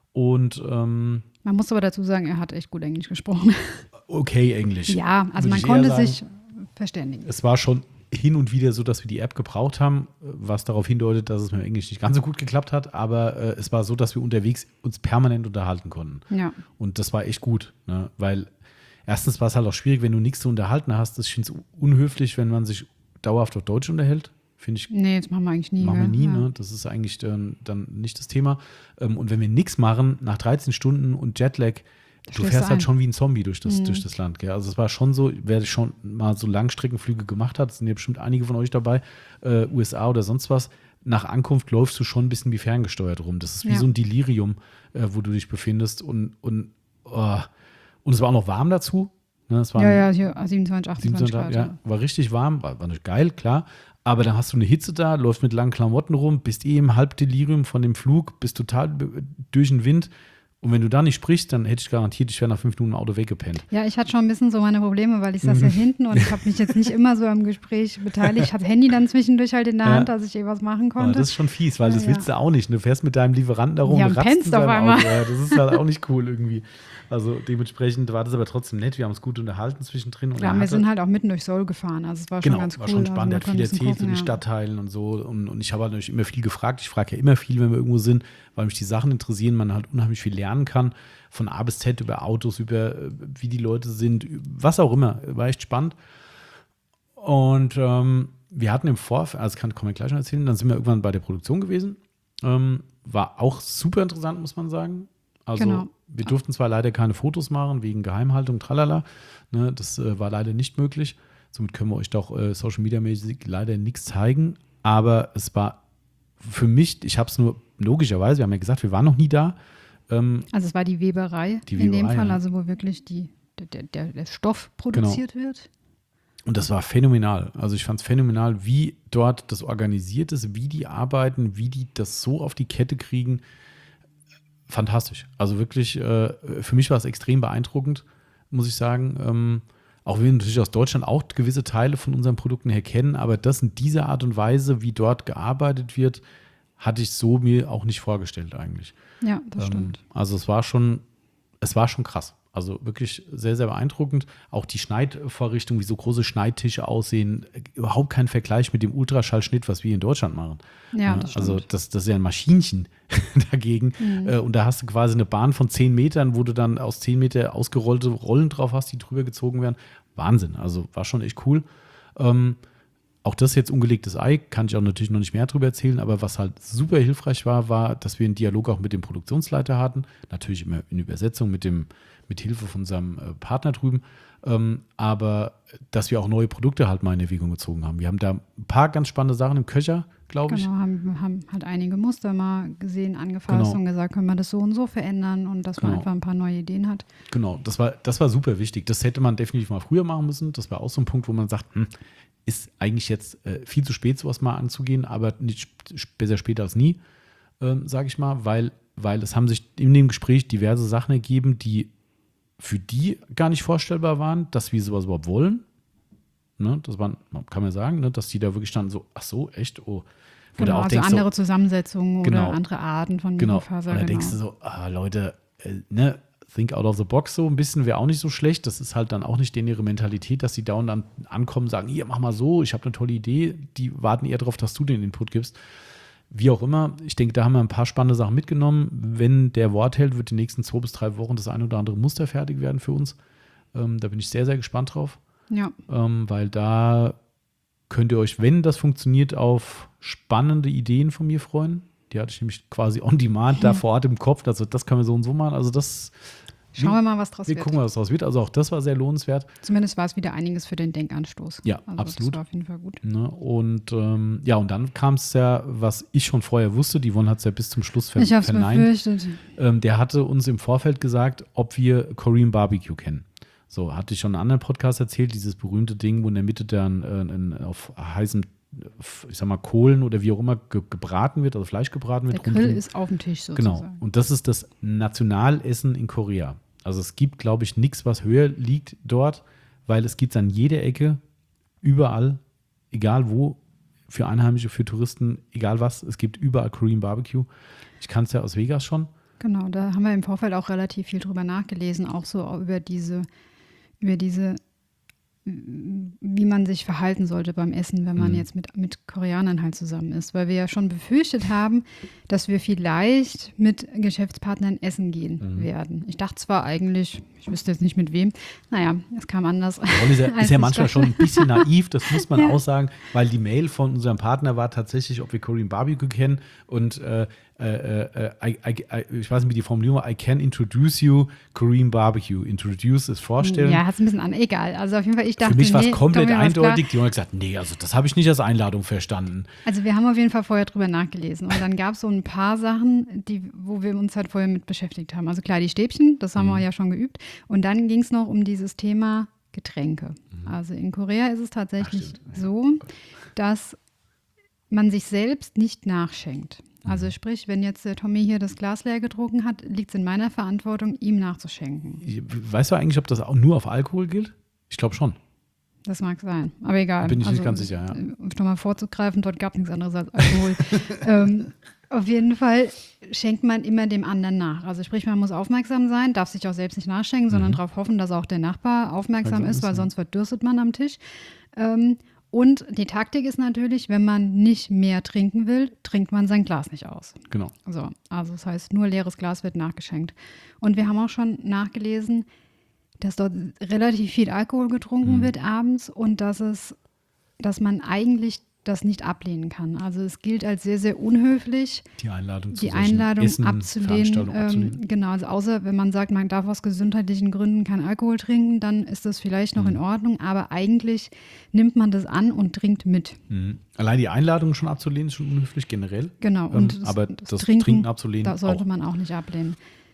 Und ähm, Man muss aber dazu sagen, er hat echt gut Englisch gesprochen. okay Englisch. Ja, also Würde man ich eher konnte sagen. sich verständigen. Es war schon hin und wieder so, dass wir die App gebraucht haben, was darauf hindeutet, dass es mit dem Englisch nicht ganz so gut geklappt hat. Aber äh, es war so, dass wir unterwegs uns permanent unterhalten konnten. Ja. Und das war echt gut, ne? Weil erstens war es halt auch schwierig, wenn du nichts zu unterhalten hast. Ich finde es unhöflich, wenn man sich dauerhaft auf Deutsch unterhält. Finde ich, Nee, das machen wir eigentlich nie. machen wir gell? nie. Ja. Ne? Das ist eigentlich dann, dann nicht das Thema. Ähm, und wenn wir nichts machen, nach dreizehn Stunden und Jetlag, du schläfst fährst du halt ein. schon wie ein Zombie durch das, Mhm. durch das Land. Gell? Also es war schon so, wer schon mal so Langstreckenflüge gemacht hat, sind ja bestimmt einige von euch dabei, äh, U S A oder sonst was, nach Ankunft läufst du schon ein bisschen wie ferngesteuert rum. Das ist wie Ja. so ein Delirium, äh, wo du dich befindest. Und, und, oh. und es war auch noch warm dazu. Ne? Es waren Ja, ja, hier siebenundzwanzig, achtundzwanzig siebenundzwanzig, Grad. ja, war richtig warm, war, war nicht geil, klar. Aber dann hast du eine Hitze da, läufst mit langen Klamotten rum, bist eh im Halbdelirium von dem Flug, bist total be- durch den Wind. Und wenn du da nicht sprichst, dann hätte ich garantiert, ich wäre nach fünf Minuten im Auto weggepennt. Ja, ich hatte schon ein bisschen so meine Probleme, weil ich saß ja hinten und ich habe mich jetzt nicht immer so am Gespräch beteiligt. Ich hatte das Handy dann zwischendurch halt in der Ja. Hand, dass ich eh was machen Aber konnte. das ist schon fies, weil Ja, das ja. willst du auch nicht. Du fährst mit deinem Lieferanten da rum Ja, und und ratzt pennst in auf seinem einmal. Auto. Ja, das ist halt auch nicht cool irgendwie. Also dementsprechend war das aber trotzdem nett. Wir haben uns gut unterhalten zwischendrin. Und Ja, er wir hatte- sind halt auch mitten durch Seoul gefahren. Also es war Genau, schon ganz cool. war schon spannend. Also Er hat viel wir konnten ein bisschen erzählt zu den gucken, ja. Stadtteilen und so. Und, und ich habe halt natürlich immer viel gefragt. Ich frage ja immer viel, wenn wir irgendwo sind, weil mich die Sachen interessieren. Man halt unheimlich viel lernen kann. Von A bis Z über Autos, über äh, wie die Leute sind, was auch immer. War echt spannend. Und ähm, wir hatten im Vorfeld, also das kann, kann man gleich noch erzählen, dann sind wir irgendwann bei der Produktion gewesen. Ähm, war auch super interessant, muss man sagen. Also Genau. wir durften zwar leider keine Fotos machen, wegen Geheimhaltung, tralala. Ne, das äh, war leider nicht möglich. Somit können wir euch doch äh, Social Media mäßig leider nichts zeigen. Aber es war für mich, ich habe es nur logischerweise, wir haben ja gesagt, wir waren noch nie da. Ähm, Also es war die Weberei Die in dem Weberei, Fall, ja. also wo wirklich die, der, der, der Stoff produziert wird. Und das war phänomenal. Also ich fand es phänomenal, wie dort das organisiert ist, wie die arbeiten, wie die das so auf die Kette kriegen. Fantastisch. Also wirklich, äh, für mich war es extrem beeindruckend, muss ich sagen. Ähm, auch wenn wir natürlich aus Deutschland auch gewisse Teile von unseren Produkten her kennen, aber das in dieser Art und Weise, wie dort gearbeitet wird, hatte ich so mir auch nicht vorgestellt eigentlich. Ja, das Ähm, stimmt. Also es war schon, es war schon krass. Also wirklich sehr, sehr beeindruckend. Auch die Schneidvorrichtung, wie so große Schneidtische aussehen. Überhaupt kein Vergleich mit dem Ultraschallschnitt, was wir in Deutschland machen. Ja, das also stimmt. das, das ist ja ein Maschinchen dagegen. Mhm. Äh, Und da hast du quasi eine Bahn von zehn Metern, wo du dann aus zehn Meter ausgerollte Rollen drauf hast, die drüber gezogen werden. Wahnsinn. Also war schon echt cool. Ähm, Auch das jetzt ungelegtes Ei, kann ich auch natürlich noch nicht mehr drüber erzählen, aber was halt super hilfreich war, war, dass wir einen Dialog auch mit dem Produktionsleiter hatten, natürlich immer in Übersetzung mit dem, mit Hilfe von unserem äh, Partner drüben, ähm, aber dass wir auch neue Produkte halt mal in Erwägung gezogen haben. Wir haben da ein paar ganz spannende Sachen im Köcher, glaube ich. Genau, haben, haben halt einige Muster mal gesehen, angefasst Genau. und gesagt, können wir das so und so verändern und dass man Genau. einfach ein paar neue Ideen hat. Genau, das war, das war super wichtig. Das hätte man definitiv mal früher machen müssen. Das war auch so ein Punkt, wo man sagt, hm, ist eigentlich jetzt äh, viel zu spät, sowas mal anzugehen, aber nicht sp- besser später als nie, ähm, sage ich mal, weil, weil es haben sich in dem Gespräch diverse Sachen ergeben, die für die gar nicht vorstellbar waren, dass wir sowas überhaupt wollen. Ne, das waren, kann man sagen, ne, dass die da wirklich standen so, ach so, echt, oh. Wo du Genau, auch also denkst, andere so, Zusammensetzungen Genau. oder andere Arten von genau, Mikrofaser. und da Genau. denkst du so, ah, Leute, äh, ne, think out of the box so ein bisschen, wäre auch nicht so schlecht. Das ist halt dann auch nicht denen ihre Mentalität, dass sie da und dann ankommen und sagen, hier, mach mal so, ich habe eine tolle Idee. Die warten eher darauf, dass du den Input gibst. Wie auch immer, ich denke, da haben wir ein paar spannende Sachen mitgenommen. Wenn der Wort hält, wird die nächsten zwei bis drei Wochen das ein oder andere Muster fertig werden für uns. Ähm, da bin ich sehr, sehr gespannt drauf. Ja. Ähm, weil da könnt ihr euch, wenn das funktioniert, auf spannende Ideen von mir freuen. Die hatte ich nämlich quasi on demand da vor Ort im Kopf. Also das können wir so und so machen. Also das Schauen wir mal, was draus wir wird. Wir gucken mal, was draus wird. Also auch das war sehr lohnenswert. Zumindest war es wieder einiges für den Denkanstoß. Ja, also absolut. Das war auf jeden Fall gut. Ne? Und ähm, ja, und dann kam es ja, was ich schon vorher wusste, die Yvonne hat es ja bis zum Schluss ver- ich hab's verneint. befürchtet. Ähm, der hatte uns im Vorfeld gesagt, ob wir Korean Barbecue kennen. So, hatte ich schon in einem anderen Podcast erzählt, dieses berühmte Ding, wo in der Mitte dann äh, in, auf heißem, ich sag mal, Kohlen oder wie auch immer ge- gebraten wird, also Fleisch gebraten wird. Der Grill rundum. Ist auf dem Tisch sozusagen. Genau. Und das ist das Nationalessen in Korea. Also es gibt, glaube ich, nichts, was höher liegt dort, weil es gibt es an jeder Ecke, überall, egal wo, für Einheimische, für Touristen, egal was, es gibt überall Korean Barbecue. Ich kann es ja aus Vegas schon. Genau, da haben wir im Vorfeld auch relativ viel drüber nachgelesen, auch so über diese, über diese, wie man sich verhalten sollte beim Essen, wenn man mhm. jetzt mit, mit Koreanern halt zusammen ist. Weil wir ja schon befürchtet haben, dass wir vielleicht mit Geschäftspartnern essen gehen mhm. werden. Ich dachte zwar eigentlich, ich wüsste jetzt nicht mit wem, naja, es kam anders. Ron ist ja, ist ja manchmal schon ein bisschen naiv, das muss man ja. auch sagen, weil die Mail von unserem Partner war tatsächlich, ob wir Korean Barbecue kennen und äh, äh, äh, I, I, I, ich weiß nicht, wie die Formulierung war, I can introduce you Korean Barbecue. Introduce ist vorstellen. Ja, hat es ein bisschen an, egal. Also auf jeden Fall, ich dachte, für mich war es nee, komplett eindeutig. Die haben gesagt, nee, also das habe ich nicht als Einladung verstanden. Also wir haben auf jeden Fall vorher drüber nachgelesen und dann gab es so ein paar Sachen, die, wo wir uns halt vorher mit beschäftigt haben. Also klar, die Stäbchen, das haben mhm. wir ja schon geübt. Und dann ging es noch um dieses Thema Getränke. Mhm. Also in Korea ist es tatsächlich Ach, so, dass man sich selbst nicht nachschenkt. Also sprich, wenn jetzt der Tommy hier das Glas leer getrunken hat, liegt es in meiner Verantwortung, ihm nachzuschenken. Weißt du eigentlich, ob das auch nur auf Alkohol gilt? Ich glaube schon. Das mag sein, aber egal. Bin ich also, nicht ganz sicher, ja. Um schon mal vorzugreifen, dort gab es nichts anderes als Alkohol. ähm, auf jeden Fall schenkt man immer dem anderen nach. Also sprich, man muss aufmerksam sein, darf sich auch selbst nicht nachschenken, mhm. sondern darauf hoffen, dass auch der Nachbar aufmerksam also ist, weil sonst verdürstet man am Tisch. Ähm, Und die Taktik ist natürlich, wenn man nicht mehr trinken will, trinkt man sein Glas nicht aus. Genau. So, also das heißt, nur leeres Glas wird nachgeschenkt. Und wir haben auch schon nachgelesen, dass dort relativ viel Alkohol getrunken mhm. wird abends und dass es, dass man eigentlich das nicht ablehnen kann. Also es gilt als sehr, sehr unhöflich, die Einladung, zu die Einladung Essen, abzulehnen. Ähm, abzulehnen. Genau, also außer wenn man sagt, man darf aus gesundheitlichen Gründen keinen Alkohol trinken, dann ist das vielleicht noch mhm. in Ordnung, aber eigentlich nimmt man das an und trinkt mit. Mhm. Allein die Einladung schon abzulehnen ist schon unhöflich generell. Genau, und ähm, das, aber das, das Trinken, Trinken abzulehnen da sollte auch. man auch nicht ablehnen.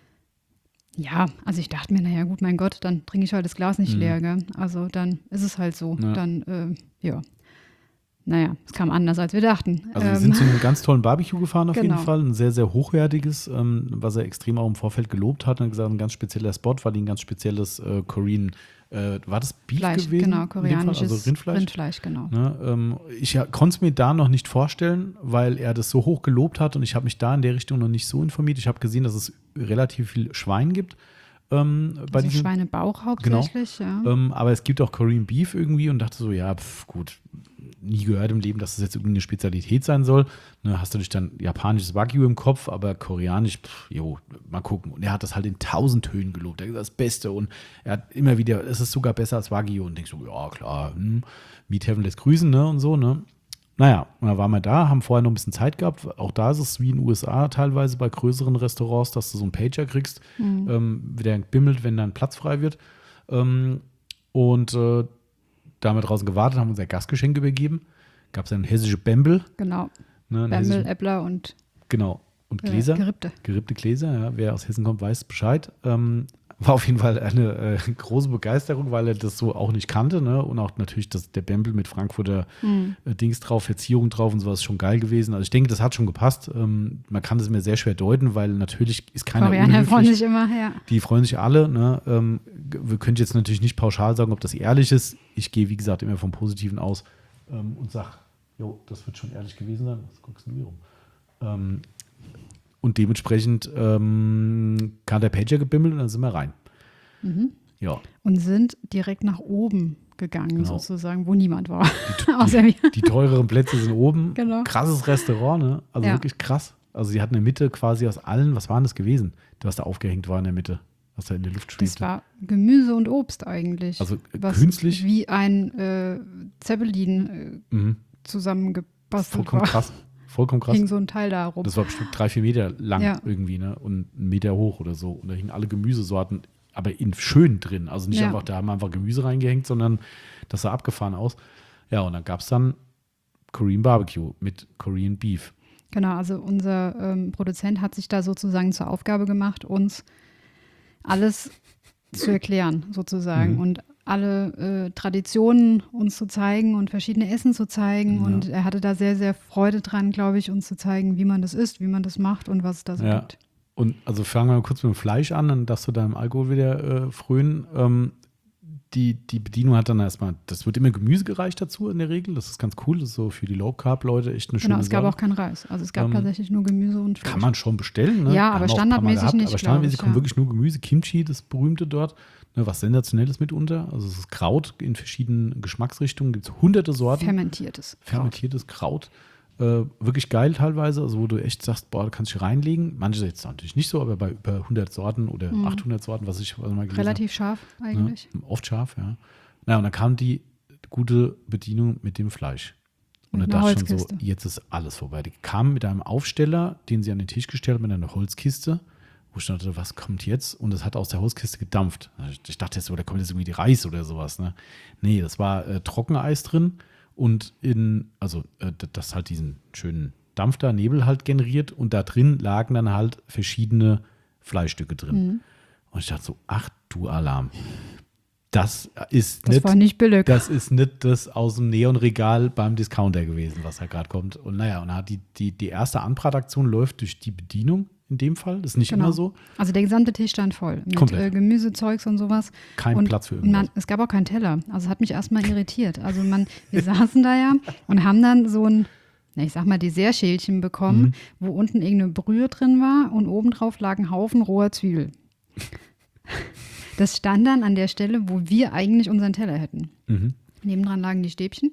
Ja, also ich dachte mir, naja gut, mein Gott, dann trinke ich halt das Glas nicht mhm. leer, gell? Also dann ist es halt so. Ja. Dann, äh, ja. Naja, es kam anders, als wir dachten. Also wir ähm, sind zu einem ganz tollen Barbecue gefahren auf genau. jeden Fall. Ein sehr, sehr hochwertiges, ähm, was er extrem auch im Vorfeld gelobt hat. Und gesagt, ein ganz spezieller Spot, weil die ein ganz spezielles äh, Korean, äh, war das Beef Fleisch, gewesen? Genau, koreanisches also Rindfleisch. Rindfleisch, genau. Ne, ähm, ich ja, konnte es mir da noch nicht vorstellen, weil er das so hoch gelobt hat und ich habe mich da in der Richtung noch nicht so informiert. Ich habe gesehen, dass es relativ viel Schwein gibt. Ähm, bei also diesem, Schweinebauch hauptsächlich, genau. ja. Ähm, aber es gibt auch Korean Beef irgendwie und dachte so, ja, pf, gut, nie gehört im Leben, dass das jetzt irgendwie eine Spezialität sein soll. Ne, hast du dich dann japanisches Wagyu im Kopf, aber koreanisch, pf, jo, mal gucken. Und er hat das halt in tausend Tönen gelobt. Er hat gesagt, das Beste und er hat immer wieder, es ist sogar besser als Wagyu und denkst so, ja klar, hm, Meat Heaven lässt grüßen, ne, und so, ne. Naja, und da waren wir da, haben vorher noch ein bisschen Zeit gehabt. Auch da ist es wie in den U S A teilweise bei größeren Restaurants, dass du so einen Pager kriegst, mhm. ähm, der bimmelt, wenn dann Platz frei wird. Ähm, und äh, da haben wir draußen gewartet, haben unser Gastgeschenk übergeben. Gab es ein hessische Bembel. Genau. Ne, Bembel, Äppler und Genau. Und Gläser. Äh, gerippte. Gerippte Gläser, ja. Wer aus Hessen kommt, weiß Bescheid. Ähm, war auf jeden Fall eine äh, große Begeisterung, weil er das so auch nicht kannte. Ne? Und auch natürlich das, der Bembel mit Frankfurter mhm. äh, Dings drauf, Verzierung drauf und sowas ist schon geil gewesen. Also ich denke, das hat schon gepasst. Ähm, man kann das mir sehr schwer deuten, weil natürlich ist keiner Koreaner unhöflich. freuen sich immer, ja. Die freuen sich alle. Ne? Ähm, wir können jetzt natürlich nicht pauschal sagen, ob das ehrlich ist. Ich gehe, wie gesagt, immer vom Positiven aus ähm, und sage, jo, das wird schon ehrlich gewesen sein. Was guckst du denn hier rum? Ähm, Und dementsprechend ähm, kam der Pager gebimmelt und dann sind wir rein. Mhm. Ja. Und sind direkt nach oben gegangen, genau. sozusagen, wo niemand war. Die, die, die teureren Plätze sind oben. Genau. Krasses Restaurant, ne? Also ja. wirklich krass. Also sie hatten in der Mitte quasi aus allen, was waren das gewesen, was da aufgehängt war in der Mitte, was da in der Luft schwebte. Das war Gemüse und Obst eigentlich. Also was künstlich. Wie ein äh, Zeppelin äh, mhm. zusammengebastelt Vollkommen war. krass. Vollkommen krass. Hing so ein Teil da rum. Das war bestimmt drei, vier Meter lang ja. irgendwie, ne? Und einen Meter hoch oder so. Und da hingen alle Gemüsesorten, aber in schön drin. Also nicht ja. einfach, da haben wir einfach Gemüse reingehängt, sondern das sah abgefahren aus. Ja, und dann gab es dann Korean Barbecue mit Korean Beef. Genau, also unser ähm, Produzent hat sich da sozusagen zur Aufgabe gemacht, uns alles zu erklären, sozusagen. Mhm. Und alle äh, Traditionen uns zu zeigen und verschiedene Essen zu zeigen. Ja. Und er hatte da sehr, sehr Freude dran, glaube ich, uns zu zeigen, wie man das isst, wie man das macht und was es da so ja. gibt. Und also fangen wir mal kurz mit dem Fleisch an, dann darfst du deinem Alkohol wieder äh, frönen. Ähm, die, die Bedienung hat dann erstmal, das wird immer Gemüse gereicht dazu in der Regel. Das ist ganz cool. Das ist so für die Low-Carb-Leute echt eine schöne Genau, es gab Sache. auch keinen Reis. Also es gab ähm, tatsächlich nur Gemüse und Fleisch. Kann man schon bestellen, ne? Ja, aber standardmäßig gehabt, nicht, aber standardmäßig kommt ja. wirklich nur Gemüse. Kimchi, das berühmte dort, ne, was sensationelles mitunter. Also es ist Kraut in verschiedenen Geschmacksrichtungen. Gibt es hunderte Sorten. Fermentiertes. Fermentiertes Kraut. Äh, wirklich geil teilweise, also wo du echt sagst, boah, da kannst du reinlegen. Manche jetzt natürlich nicht so, aber bei über hundert Sorten oder mhm. achthundert Sorten, was ich was mal gelesen Relativ scharf eigentlich. Ne? Oft scharf, ja. Na, und dann kam die gute Bedienung mit dem Fleisch. Und da dachte ich schon so, jetzt ist alles vorbei. Die kam mit einem Aufsteller, den sie an den Tisch gestellt hat, mit einer Holzkiste, wo ich dachte, was kommt jetzt? Und es hat aus der Holzkiste gedampft. Ich dachte jetzt so, da kommt jetzt irgendwie die Reis oder sowas. Ne? Nee, das war äh, Trockeneis drin. Und in, also äh, das halt diesen schönen Dampf da, Nebel halt generiert und da drin lagen dann halt verschiedene Fleischstücke drin. Mhm. Und ich dachte so, ach du Alarm. Das ist das nicht, war nicht billig. Das ist nicht das aus dem Neonregal beim Discounter gewesen, was da gerade kommt. Und naja, und die, die, die erste Anbrataktion läuft durch die Bedienung in dem Fall. Das ist nicht genau. immer so. Also der gesamte Tisch stand voll mit äh, Gemüsezeugs und sowas. Kein und Platz für irgendwas. Man, es gab auch keinen Teller. Also es hat mich erstmal irritiert. Also man, wir saßen da ja und haben dann so ein, na, ich sag mal, Dessertschälchen bekommen, mhm. wo unten irgendeine Brühe drin war und obendrauf lag ein Haufen roher Zwiebel. Das stand dann an der Stelle, wo wir eigentlich unseren Teller hätten. Mhm. Nebendran lagen die Stäbchen.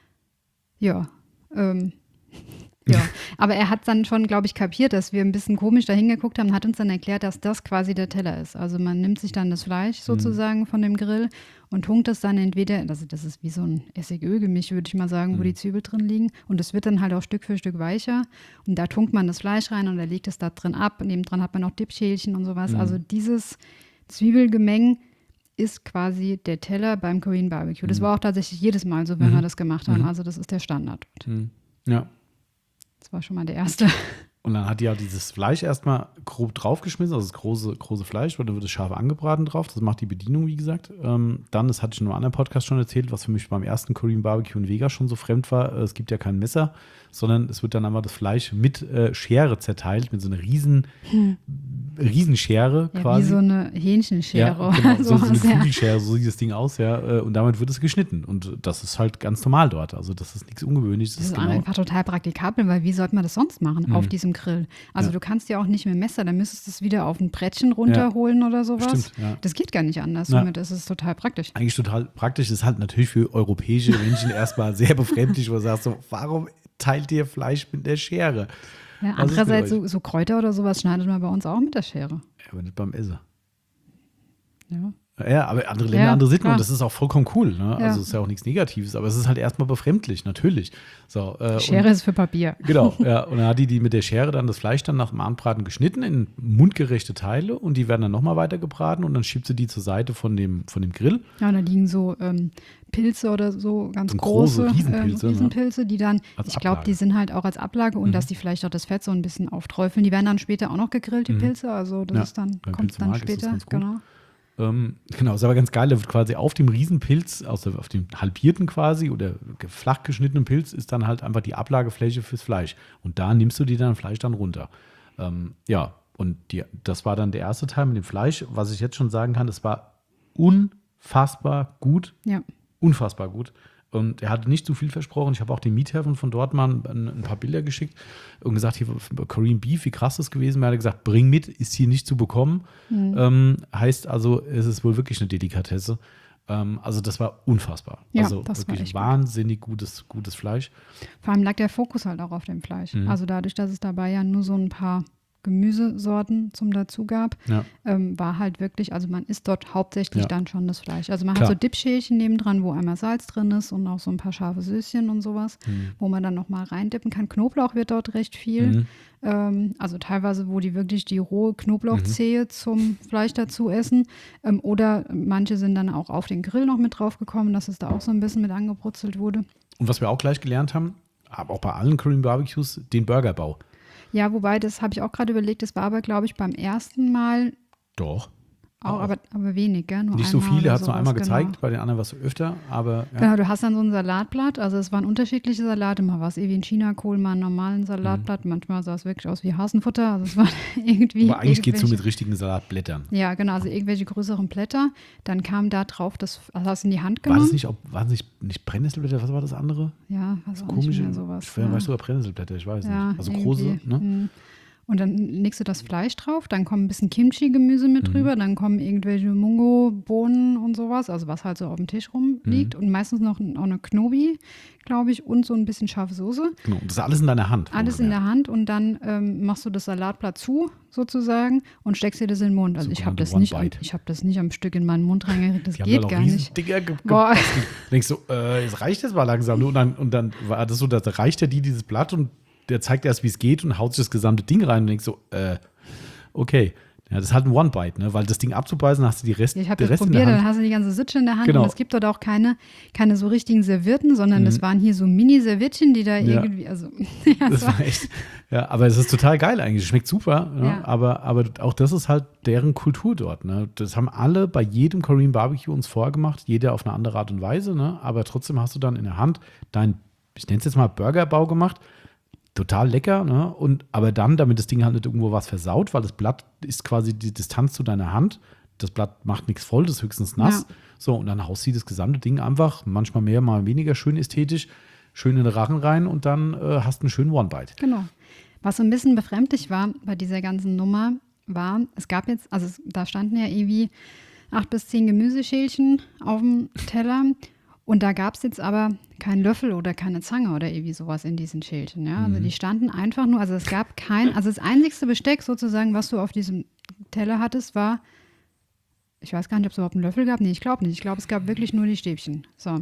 Ja, ähm, ja. Aber er hat dann schon, glaube ich, kapiert, dass wir ein bisschen komisch da hingeguckt haben und hat uns dann erklärt, dass das quasi der Teller ist. Also man nimmt sich dann das Fleisch sozusagen mhm. von dem Grill und tunkt das dann entweder, also das ist wie so ein Essig-Öl-Gemisch, würde ich mal sagen, mhm. wo die Zwiebeln drin liegen. Und es wird dann halt auch Stück für Stück weicher. Und da tunkt man das Fleisch rein und er legt es da drin ab. Und nebendran hat man noch Dipschälchen und sowas. Mhm. Also dieses Zwiebelgemeng ist quasi der Teller beim Korean Barbecue. Das mhm. war auch tatsächlich jedes Mal so, wenn mhm. wir das gemacht haben. Also das ist der Standard. Mhm. Ja. Das war schon mal der erste. Und dann hat die ja dieses Fleisch erstmal grob draufgeschmissen, also das große, große Fleisch, weil dann wird es scharf angebraten drauf. Das macht die Bedienung, wie gesagt. Ähm, dann, das hatte ich in einem anderen Podcast schon erzählt, was für mich beim ersten Korean Barbecue in Vegas schon so fremd war. Es gibt ja kein Messer, sondern es wird dann einmal das Fleisch mit äh, Schere zerteilt, mit so einer riesen, hm. Riesenschere ja, quasi. Wie so eine Hähnchenschere. Ja, genau, so, so eine ja. Kugelschere, so sieht das Ding aus, ja. Und damit wird es geschnitten. Und das ist halt ganz normal dort. Also das ist nichts Ungewöhnliches. Das ist, das ist genau einfach total praktikabel, weil wie sollte man das sonst machen mhm. auf diesem Grill? Also ja. du kannst ja auch nicht mit dem Messer, dann müsstest du es wieder auf ein Brettchen runterholen ja. oder sowas. Stimmt, ja. Das geht gar nicht anders. Ja. Somit ist es total praktisch. Eigentlich total praktisch. Ist halt natürlich für europäische Menschen erstmal sehr befremdlich, wo du sagst so, warum teilt ihr Fleisch mit der Schere? Ja, andererseits so, so Kräuter oder sowas schneidet man bei uns auch mit der Schere. Ja, aber nicht beim Essen. Ja. Ja, aber andere Länder, ja, andere Sitten klar. Und das ist auch vollkommen cool. Ne? Ja. Also es ist ja auch nichts Negatives, aber es ist halt erstmal befremdlich, natürlich. So, äh, Schere und, ist für Papier. Genau, ja. Und dann hat die, die mit der Schere dann das Fleisch dann nach dem Anbraten geschnitten in mundgerechte Teile und die werden dann nochmal weiter gebraten und dann schiebt sie die zur Seite von dem, von dem Grill. Ja, und da liegen so ähm, Pilze oder so, ganz so große, große Riesenpilze, äh, Riesenpilze, die dann, als ich glaube, die sind halt auch als Ablage und mhm. dass die vielleicht auch das Fett so ein bisschen aufträufeln. Die werden dann später auch noch gegrillt, die mhm. Pilze, also das ja, ist dann, kommt dann später, genau. Ähm, genau, ist aber ganz geil, da wird quasi auf dem Riesenpilz, also auf dem halbierten quasi oder flach geschnittenen Pilz ist dann halt einfach die Ablagefläche fürs Fleisch. Und da nimmst du dir dann Fleisch dann runter. Ähm, ja, und die, das war dann der erste Teil mit dem Fleisch. Was ich jetzt schon sagen kann, es war unfassbar gut. Ja. Unfassbar gut. Und er hatte nicht zu viel versprochen. Ich habe auch den Mietherren von dort mal ein, ein paar Bilder geschickt und gesagt, hier Korean Beef, wie krass das gewesen wäre. Er hat gesagt, bring mit, ist hier nicht zu bekommen. Mhm. Ähm, heißt also, es ist wohl wirklich eine Delikatesse. Ähm, also das war unfassbar. Ja, also das wirklich war echt wahnsinnig gut. gutes, gutes Fleisch. Vor allem lag der Fokus halt auch auf dem Fleisch. Mhm. Also dadurch, dass es dabei ja nur so ein paar Gemüsesorten zum dazu gab, ja. ähm, war halt wirklich, also man isst dort hauptsächlich ja. dann schon das Fleisch. Also man Klar. hat so Dipschälchen nebendran, wo einmal Salz drin ist und auch so ein paar scharfe Süßchen und sowas, mhm. wo man dann nochmal reindippen kann. Knoblauch wird dort recht viel. Mhm. Ähm, also teilweise, wo die wirklich die rohe Knoblauchzehe mhm. zum Fleisch dazu essen. Ähm, oder manche sind dann auch auf den Grill noch mit drauf gekommen, dass es da auch so ein bisschen mit angebrutzelt wurde. Und was wir auch gleich gelernt haben, aber auch bei allen Korean Barbecues, den Burgerbau. Ja, wobei, das habe ich auch gerade überlegt, das war aber, glaube ich, beim ersten Mal. Doch. Auch, aber, aber wenig, gell? Nur Nicht so viele, hat es nur einmal genau. gezeigt, bei den anderen war es öfter, aber. Ja. Genau, du hast dann so ein Salatblatt, also es waren unterschiedliche Salate, mal war es irgendwie ein China-Kohl, mal ein normalen Salatblatt, mhm. manchmal sah es wirklich aus wie Hasenfutter, also es war irgendwie. Aber eigentlich geht es so mit richtigen Salatblättern. Ja, genau, also irgendwelche größeren Blätter, dann kam da drauf, das also hast du in die Hand genommen. War das nicht, ob, waren es nicht, nicht Brennnesselblätter, was war das andere? Ja, was auch komische, nicht mehr sowas. Ich ja. weiß sogar Brennnesselblätter, ich weiß ja, nicht. Also große, ne? Mh. Und dann legst du das Fleisch drauf, dann kommt ein bisschen Kimchi-Gemüse mit mhm. drüber, dann kommen irgendwelche Mungo, Bohnen und sowas, also was halt so auf dem Tisch rumliegt mhm. und meistens noch auch eine Knobi, glaube ich, und so ein bisschen scharfe Soße. Genau, das ist alles in deiner Hand. Alles in der Hand und dann ähm, machst du das Salatblatt zu, sozusagen, und steckst dir das in den Mund. Also so ich habe das, hab das nicht am Stück in meinen Mund reingekriegt, das Die geht gar nicht. Dinger ge- Boah. Du denkst so, äh, jetzt reicht das mal langsam. Und dann, und dann war das so, da reicht ja die dieses Blatt und der zeigt erst, wie es geht und haut sich das gesamte Ding rein und denkt so, äh, okay. Ja, das ist halt ein One-Bite, ne? Weil das Ding abzubeißen, hast du die Rest, ich habe das probiert, dann hast du die ganze Sitsche in der Hand genau. und es gibt dort auch keine, keine so richtigen Servietten, sondern mhm. das waren hier so Mini-Serviettchen, die da ja. irgendwie, also ja, das war echt, ja, aber es ist total geil eigentlich, es schmeckt super, ja. Ja, aber, aber auch das ist halt deren Kultur dort, ne? Das haben alle bei jedem Korean Barbecue uns vorgemacht, jeder auf eine andere Art und Weise, ne? Aber trotzdem hast du dann in der Hand dein, ich nenne es jetzt mal Burgerbau gemacht, total lecker, ne? Und aber dann, damit das Ding halt nicht irgendwo was versaut, weil das Blatt ist quasi die Distanz zu deiner Hand. Das Blatt macht nichts voll, das ist höchstens nass. Ja. So, und dann haust du das gesamte Ding einfach, manchmal mehr, mal weniger, schön ästhetisch, schön in den Rachen rein und dann äh, hast du einen schönen One-Bite. Genau. Was so ein bisschen befremdlich war bei dieser ganzen Nummer, war, es gab jetzt, also es, da standen ja irgendwie acht bis zehn Gemüseschälchen auf dem Teller. Und da gab es jetzt aber keinen Löffel oder keine Zange oder irgendwie sowas in diesen Schälchen. Ja? Also mhm. die standen einfach nur, also es gab kein, also das einzigste Besteck sozusagen, was du auf diesem Teller hattest, war, ich weiß gar nicht, ob es überhaupt einen Löffel gab. Nee, ich glaube nicht. Ich glaube, es gab wirklich nur die Stäbchen. So.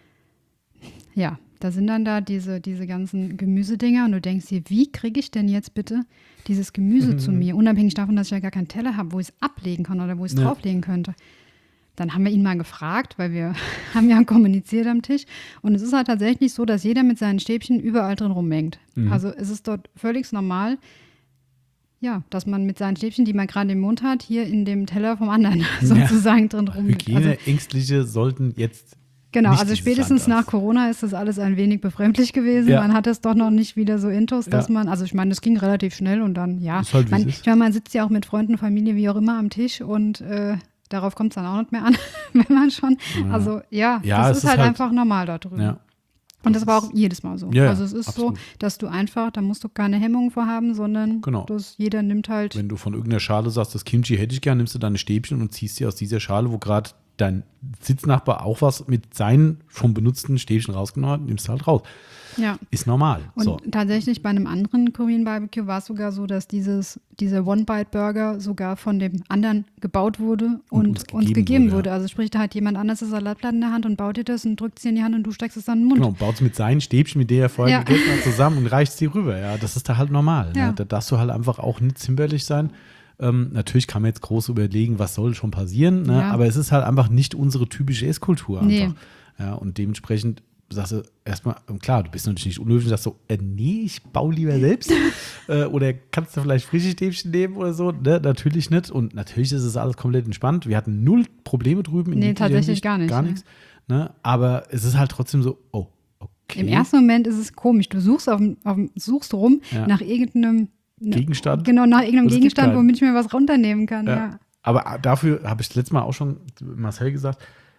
Ja, da sind dann da diese, diese ganzen Gemüsedinger und du denkst dir, wie kriege ich denn jetzt bitte dieses Gemüse mhm. zu mir? Unabhängig davon, dass ich ja gar keinen Teller habe, wo ich es ablegen kann oder wo ich es ja. drauflegen könnte. Dann haben wir ihn mal gefragt, weil wir haben ja kommuniziert am Tisch. Und es ist halt tatsächlich so, dass jeder mit seinen Stäbchen überall drin rummengt. Mhm. Also es ist dort völlig normal, ja, dass man mit seinen Stäbchen, die man gerade im Mund hat, hier in dem Teller vom anderen ja. sozusagen drin rummengt. Hygieneängstliche also, sollten jetzt Genau, also spätestens nach Corona ist das alles ein wenig befremdlich gewesen. Ja. Man hat es doch noch nicht wieder so intus, dass ja. man, also ich meine, das ging relativ schnell und dann, ja. Ist halt, man, ich meine, man sitzt ja auch mit Freunden, Familie, wie auch immer am Tisch und äh, darauf kommt es dann auch nicht mehr an, wenn man schon, ja. also ja, ja das ist, ist halt, halt einfach normal da drüben. Ja. Und das war auch jedes Mal so. Ja, also es ist absolut. so, dass du einfach, da musst du keine Hemmungen vorhaben, sondern genau. dass jeder nimmt halt. Wenn du von irgendeiner Schale sagst, das Kimchi hätte ich gern, nimmst du deine Stäbchen und ziehst dir aus dieser Schale, wo gerade dein Sitznachbar auch was mit seinen schon benutzten Stäbchen rausgenommen hat, nimmst du halt raus. Ja. Ist normal. Und so. tatsächlich bei einem anderen Korean Barbecue war es sogar so, dass dieses, dieser One-Bite-Burger sogar von dem anderen gebaut wurde und, und uns gegeben, uns gegeben wurde. wurde. Also sprich, da hat jemand anders das Salatblatt in der Hand und baut dir das und drückt es dir in die Hand und du steckst es dann in den Mund. Genau, baut es mit seinen Stäbchen, mit denen er vorher ja. gegessen hat, zusammen und reicht es dir rüber. Ja, das ist da halt normal. Ja. Ne? Da darfst du halt einfach auch nicht zimperlich sein. Ähm, natürlich kann man jetzt groß überlegen, was soll schon passieren, ne? Ja. Aber es ist halt einfach nicht unsere typische Esskultur einfach. Nee. Ja, und dementsprechend sagst du erstmal, klar, du bist natürlich nicht unhöflich, sagst so, äh, nee, ich baue lieber selbst. äh, oder kannst du vielleicht frische Stäbchen nehmen oder so? Ne? Natürlich nicht. Und natürlich ist es alles komplett entspannt. Wir hatten null Probleme drüben. In nee, tatsächlich Hinsicht, gar nicht. Gar nichts. Ne? Aber es ist halt trotzdem so, oh, okay. Im ersten Moment ist es komisch. Du suchst, auf, auf, suchst rum ja. nach irgendeinem Gegenstand? Genau, nach irgendeinem Gegenstand, womit ich mir was runternehmen kann. Ja. Ja. Aber dafür habe ich das letzte Mal auch schon Marcel gesagt,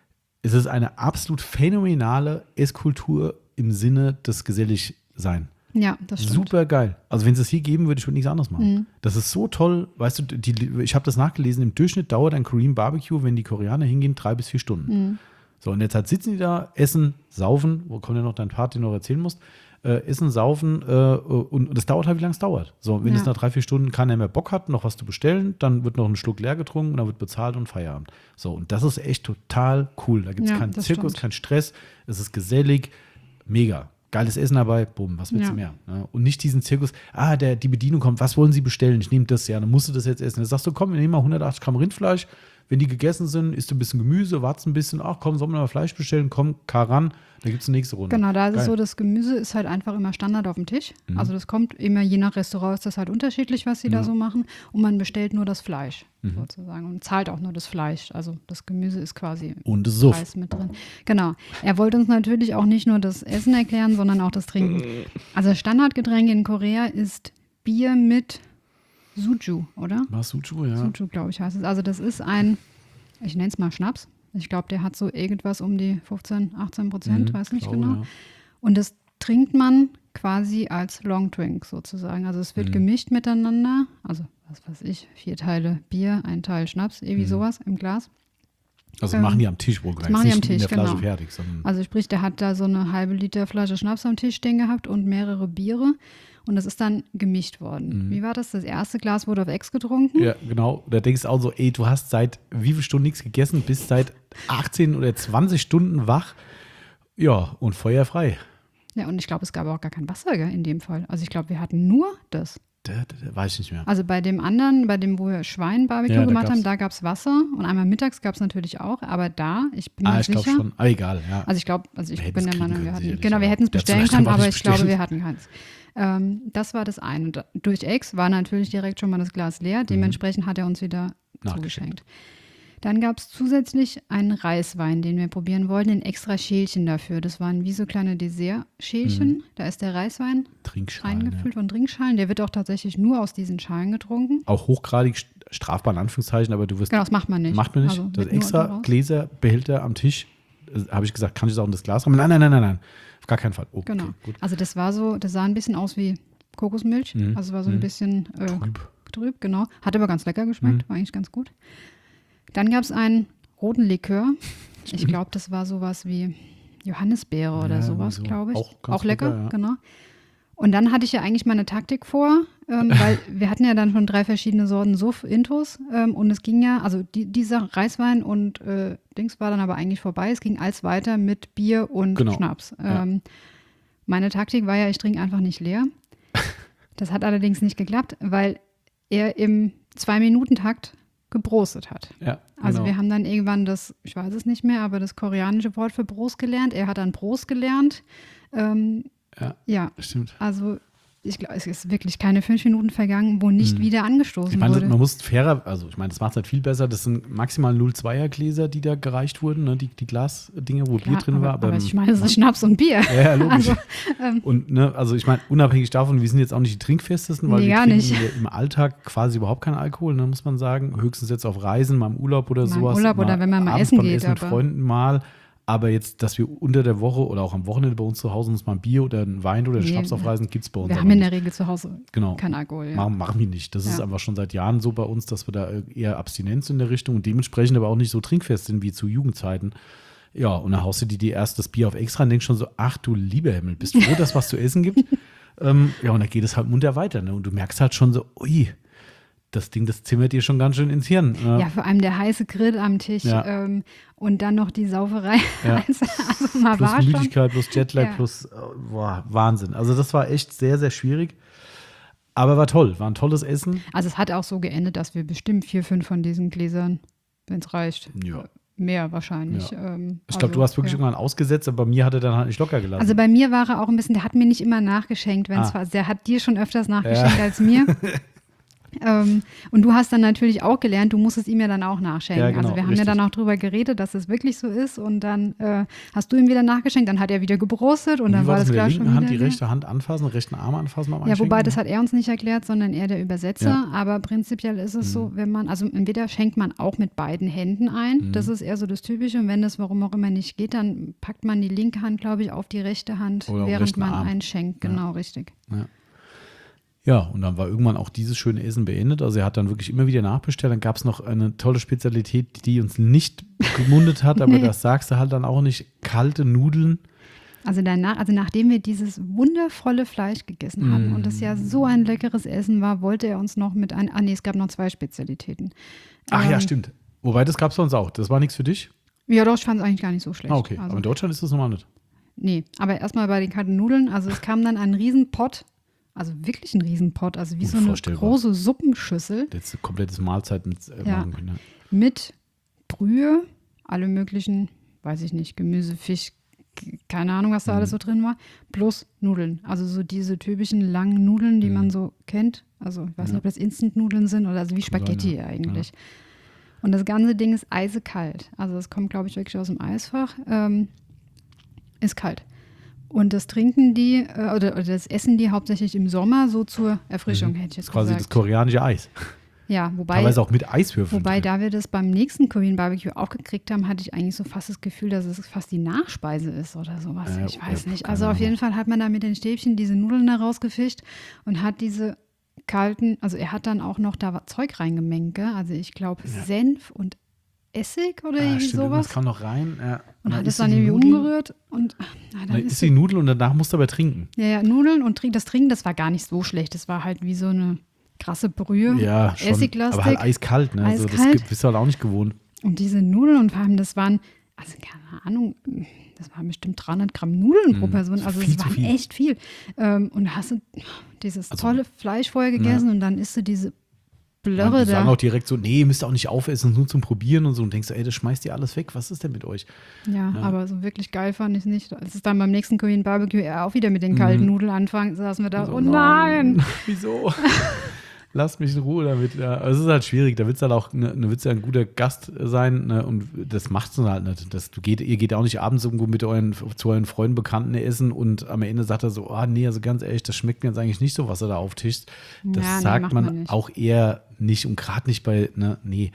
es ist eine absolut phänomenale Esskultur im Sinne des Geselligsein. Ja, das stimmt. Super geil. Also wenn es das hier geben würde, ich würde nichts anderes machen. Mhm. Das ist so toll. Weißt du, die, ich habe das nachgelesen, im Durchschnitt dauert ein Korean Barbecue, wenn die Koreaner hingehen, drei bis vier Stunden. Mhm. So, und jetzt halt sitzen die da, essen, saufen, wo kommt ja noch dein Part, den du noch erzählen musst, äh, essen, saufen äh, und, und das dauert halt, wie lange es dauert. So, wenn Ja. es nach drei, vier Stunden keiner mehr Bock hat, noch was zu bestellen, dann wird noch ein Schluck leer getrunken und dann wird bezahlt und Feierabend. So, und das ist echt total cool. Da gibt es Ja, keinen das Zirkus, stimmt. keinen Stress, es ist gesellig, mega. Geiles Essen dabei, bumm, was willst Ja. du mehr? Ne? Und nicht diesen Zirkus, ah, der, die Bedienung kommt, was wollen Sie bestellen? Ich nehme das, ja, dann musst du das jetzt essen. Dann sagst du, komm, wir nehmen mal hundertachtzig Gramm Rindfleisch. Wenn die gegessen sind, isst du ein bisschen Gemüse, wartest ein bisschen, ach komm, sollen wir mal Fleisch bestellen? Komm, Karan, da gibt es eine nächste Runde. Genau, da ist Geil. es so, das Gemüse ist halt einfach immer Standard auf dem Tisch. Mhm. Also das kommt immer, je nach Restaurant ist das halt unterschiedlich, was sie Ja. da so machen. Und man bestellt nur das Fleisch Mhm. sozusagen und zahlt auch nur das Fleisch. Also das Gemüse ist quasi im Und das Suff. Preis mit drin. Genau. Er wollte uns natürlich auch nicht nur das Essen erklären, sondern auch das Trinken. Also Standardgetränk in Korea ist Bier mit Suju, oder? War Suju, ja. Suju, glaube ich, heißt es. Also das ist ein, ich nenne es mal Schnaps. Ich glaube, der hat so irgendwas um die fünfzehn, achtzehn Prozent, Mhm, weiß nicht glaube, genau. ja. Und das trinkt man quasi als Longdrink sozusagen. Also es wird Mhm. gemischt miteinander. Also was weiß ich, vier Teile Bier, ein Teil Schnaps, irgendwie Mhm. sowas im Glas. Also Ähm, machen die am Tisch wohlgemerkt. machen die am Nicht in Tisch, der Flasche genau. fertig, sondern Also sprich, der hat da so eine halbe Liter Flasche Schnaps am Tisch stehen gehabt und mehrere Biere. Und das ist dann gemischt worden. Mhm. Wie war das? Das erste Glas wurde auf Ex getrunken. ja, genau. Da denkst du auch so, ey, du hast seit wie viel Stunden nichts gegessen, bist seit achtzehn oder zwanzig Stunden wach. Ja, und feuerfrei. Ja, und ich glaube, es gab auch gar kein Wasser gell, in dem Fall. Also ich glaube, wir hatten nur das. Da, da, da weiß ich nicht mehr. Also bei dem anderen, bei dem, wo wir Schwein-Barbecue Ja, da gemacht gab's- haben, da gab es Wasser. Und einmal mittags gab es natürlich auch. Aber da, ich bin Ah, mir ich glaube sicher. schon. Aber egal, ja. Also ich glaube, also ich Wir bin hätten's der Meinung, kriegen wir können, hatten, sicherlich, genau, wir aber hätten es der hat bestellen vielleicht können, einfach aber nicht ich glaube, bestellt. wir hatten keins. Ähm, das war das eine. Und durch Ex war natürlich direkt schon mal das Glas leer. Mhm. Dementsprechend hat er uns wieder Nachgeschenkt. zugeschenkt. Dann gab es zusätzlich einen Reiswein, den wir probieren wollten, in extra Schälchen dafür. Das waren wie so kleine Dessertschälchen. Mhm. Da ist der Reiswein Trinkschalen. Ja. reingefüllt von Trinkschalen. Der wird auch tatsächlich nur aus diesen Schalen getrunken. Auch hochgradig st- strafbar in Anführungszeichen, aber du wirst. Genau, das macht man nicht. Macht man nicht. Also das wird nur extra daraus. Gläser, Behälter am Tisch, äh, habe ich gesagt, kann ich das auch in das Glas haben? Nein, nein, nein, nein, nein. Auf gar keinen Fall. Okay, Genau. gut. Also das war so, das sah ein bisschen aus wie Kokosmilch. Mhm. Also war so ein Mhm. bisschen äh, Trüb. trüb, genau. Hat aber ganz lecker geschmeckt, Mhm. war eigentlich ganz gut. Dann gab es einen roten Likör. Ich glaube, das war sowas wie Johannisbeere oder Ja, sowas, so. glaube ich. Auch ganz lecker, lecker, ja. genau. Und dann hatte ich ja eigentlich meine Taktik vor, ähm, weil wir hatten ja dann schon drei verschiedene Sorten Suff-Intos ähm, und es ging ja, also die, dieser Reiswein und äh, Dings war dann aber eigentlich vorbei. Es ging alles weiter mit Bier und Genau. Schnaps. Ja. Ähm, meine Taktik war ja, ich trinke einfach nicht leer. Das hat allerdings nicht geklappt, weil er im Zwei-Minuten-Takt gebrostet hat. Ja, Also genau. wir haben dann irgendwann das, ich weiß es nicht mehr, aber das koreanische Wort für Prost gelernt. Er hat dann Prost gelernt. Ähm, Ja, ja, stimmt. also ich glaube, es ist wirklich keine fünf Minuten vergangen, wo nicht Mhm. wieder angestoßen Ich meine, wurde. man muss fairer, also ich meine, das macht es halt viel besser. Das sind maximal null Komma zweier Gläser, die da gereicht wurden, ne? die, die Glasdinger, wo Bier Ja, drin aber, war. aber ich meine, es ist Schnaps und Bier. Ja, ja, logisch. Also, ähm, Und ne, also ich meine, unabhängig davon, wir sind jetzt auch nicht die trinkfestesten, weil Nee, wir gar trinken nicht. ja im Alltag quasi überhaupt keinen Alkohol, ne, muss man sagen. Höchstens jetzt auf Reisen, mal im Urlaub oder Mal im sowas. Urlaub oder wenn man mal abends essen beim geht, Essen mit aber- Freunden mal. Aber jetzt, dass wir unter der Woche oder auch am Wochenende bei uns zu Hause uns mal ein Bier oder ein Wein oder Nee, Schnaps auf Reisen, gibt es bei uns wir aber haben in nicht. der Regel zu Hause Genau. keinen Alkohol. Ja. Machen, machen wir nicht. Das ist Ja. einfach schon seit Jahren so bei uns, dass wir da eher Abstinenz in der Richtung und dementsprechend aber auch nicht so trinkfest sind wie zu Jugendzeiten. Ja, und dann haust du dir die erst das Bier auf extra und denkst schon so, ach du lieber Himmel, bist froh, dass es was zu essen gibt? ähm, ja, und dann geht es halt munter weiter. Ne? Und du merkst halt schon so, ui, das Ding, das zimmert dir schon ganz schön ins Hirn. Ne? Ja, vor allem der heiße Grill am Tisch Ja. ähm, und dann noch die Sauferei. Ja. Also, also mal Plus war schon. Müdigkeit, plus Jetlag, Ja. plus äh, boah, Wahnsinn. Also das war echt sehr, sehr schwierig. Aber war toll, war ein tolles Essen. Also es hat auch so geendet, dass wir bestimmt vier, fünf von diesen Gläsern, wenn es reicht, Ja. mehr wahrscheinlich. Ja. Ähm, Ich glaube, also, du hast wirklich ja. irgendwann ausgesetzt, aber bei mir hat er dann halt nicht locker gelassen. Also bei mir war er auch ein bisschen, der hat mir nicht immer nachgeschenkt, wenn es Ah. war. Der hat dir schon öfters nachgeschenkt Ja. als mir. Ähm, und du hast dann natürlich auch gelernt, du musst es ihm ja dann auch nachschenken. Ja, genau, also wir haben richtig. ja dann auch drüber geredet, dass es wirklich so ist und dann äh, hast du ihm wieder nachgeschenkt, dann hat er wieder gebrostet und, und dann wie war war das das mit Glas der linken schon Hand, wieder die rechte Hand anfassen, rechten Arm anfassen beim Ja, wobei, Einschenken? das hat er uns nicht erklärt, sondern er der Übersetzer. Ja. Aber prinzipiell ist es mhm. so, wenn man, also entweder schenkt man auch mit beiden Händen ein, mhm. das ist eher so das Typische. Und wenn das warum auch immer nicht geht, dann packt man die linke Hand, glaube ich, auf die rechte Hand, Oder während man Arm. einschenkt. Genau, ja. richtig. Ja. Ja, und dann war irgendwann auch dieses schöne Essen beendet. Also er hat dann wirklich immer wieder nachbestellt. Dann gab es noch eine tolle Spezialität, die uns nicht gemundet hat, aber nee. das sagst du halt dann auch nicht. Kalte Nudeln. Also danach, also nachdem wir dieses wundervolle Fleisch gegessen hatten mm. und es ja so ein leckeres Essen war, wollte er uns noch mit ein, ah nee, es gab noch zwei Spezialitäten. Ach ähm, ja, stimmt. Wobei, das gab es bei uns auch. Das war nichts für dich? Ja, doch, ich fand es eigentlich gar nicht so schlecht. Ah, okay. Also, aber in Deutschland ist das normal nicht. Nee, aber erstmal bei den kalten Nudeln. Also es kam dann ein Riesenpott. Also wirklich ein Riesenpott, also wie so eine große Suppenschüssel. Jetzt komplettes Mahlzeit mit äh, ja, machen können. Ja. Mit Brühe, alle möglichen, weiß ich nicht, Gemüse, Fisch, keine Ahnung, was da mhm. alles so drin war, plus Nudeln. Also so diese typischen langen Nudeln, die mhm. man so kennt. Also ich weiß ja. nicht, ob das Instant-Nudeln sind oder also wie Spaghetti sein, ja. eigentlich. Ja. Und das ganze Ding ist eisekalt. Also es kommt, glaube ich, wirklich aus dem Eisfach. Ähm, ist kalt. Und das trinken die, äh, oder, oder das essen die hauptsächlich im Sommer so zur Erfrischung, mhm. hätte ich jetzt quasi gesagt. Das koreanische Eis. Ja, wobei. Teilweise auch mit Eiswürfeln. Wobei, da wir das beim nächsten Korean Barbecue auch gekriegt haben, hatte ich eigentlich so fast das Gefühl, dass es fast die Nachspeise ist oder sowas. Äh, ich weiß ja, nicht. Also auf jeden Fall hat man da mit den Stäbchen diese Nudeln da rausgefischt und hat diese kalten, also er hat dann auch noch da Zeug reingemengt, gell? Also ich glaube ja. Senf und Essig oder ah, irgendwie stimmt, sowas. Das kam noch rein. Ja. Und hat es dann irgendwie umgerührt. Und, na, dann ist die Nudel und danach musst du aber trinken. Ja, ja, Nudeln und trinken. Das Trinken, das war gar nicht so schlecht. Das war halt wie so eine krasse Brühe. Ja, schon. Essiglastig. Aber halt eiskalt, ne? Eiskalt. Also das bist du halt auch nicht gewohnt. Und diese Nudeln und vor allem, das waren, also keine Ahnung, das waren bestimmt dreihundert Gramm Nudeln mm, pro Person. Also das waren viel. echt viel. Ähm, und da hast du dieses also, tolle Fleisch vorher gegessen ja. und dann isst du diese Blöre die da. sagen auch direkt so, nee, müsst ihr auch nicht aufessen, nur zum Probieren und so. Und denkst du, ey, das schmeißt ihr alles weg. Was ist denn mit euch? Ja, ja. aber so wirklich geil fand ich es nicht. Als es dann beim nächsten Korean Barbecue er auch wieder mit den kalten mm. Nudeln anfangen, saßen wir da, also, oh nein. Wieso? Lass mich in Ruhe damit. Ja. Also es ist halt schwierig. Da willst du halt auch ne, ne, willst ja ein guter Gast sein. Ne, und das macht du halt nicht. Das, du geht, ihr geht auch nicht abends irgendwo mit euren, zu euren Freunden, Bekannten essen und am Ende sagt er so, oh nee, also ganz ehrlich, das schmeckt mir jetzt eigentlich nicht so, was er da auftischt. Das ja, sagt nee, man auch eher nicht und gerade nicht bei, ne, nee.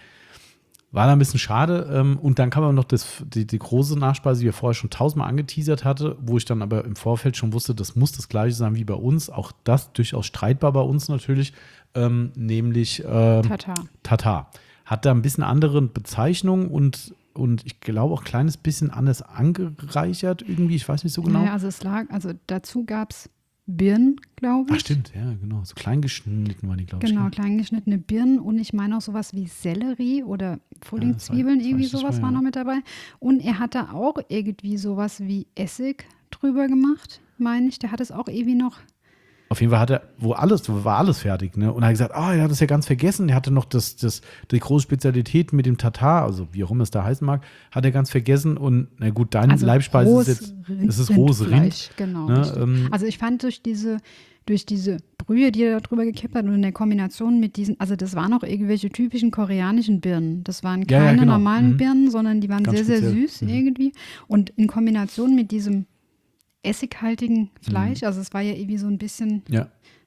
War da ein bisschen schade. Und dann kam aber noch das, die, die große Nachspeise, die wir vorher schon tausendmal angeteasert hatte, wo ich dann aber im Vorfeld schon wusste, das muss das Gleiche sein wie bei uns. Auch das durchaus streitbar bei uns natürlich, ähm, nämlich äh, Tatar. Tatar. Hat da ein bisschen andere Bezeichnungen und, und ich glaube auch ein kleines bisschen anders angereichert irgendwie. Ich weiß nicht so genau. Ja, also es lag, also dazu gab es Birnen, glaube ich. Ach stimmt, ja, genau. So klein geschnitten waren die, glaube ich. Genau, klein geschnittene Birnen und ich meine auch sowas wie Sellerie oder Frühlingszwiebeln, ja, irgendwie sowas war, war noch mit dabei. Und er hat da auch irgendwie sowas wie Essig drüber gemacht, meine ich. Der hat es auch irgendwie noch. Auf jeden Fall hat er, wo alles, war alles fertig, ne? Und er hat gesagt, ah, oh, er hat es ja ganz vergessen. Er hatte noch das, das, die große Spezialität mit dem Tatar, also wie auch immer es da heißen mag, hat er ganz vergessen. Und na gut, deine also Leibspeise ist jetzt, das ist rohes Rind. Genau. Ne? Ähm, also ich fand durch diese, durch diese Brühe, die er da drüber gekippt hat und in der Kombination mit diesen, also das waren auch irgendwelche typischen koreanischen Birnen. Das waren keine ja, ja, genau. normalen mhm. Birnen, sondern die waren ganz sehr, speziell. sehr süß mhm. irgendwie. Und in Kombination mit diesem essighaltigen Fleisch, mhm. also es war ja irgendwie so ein bisschen, ja,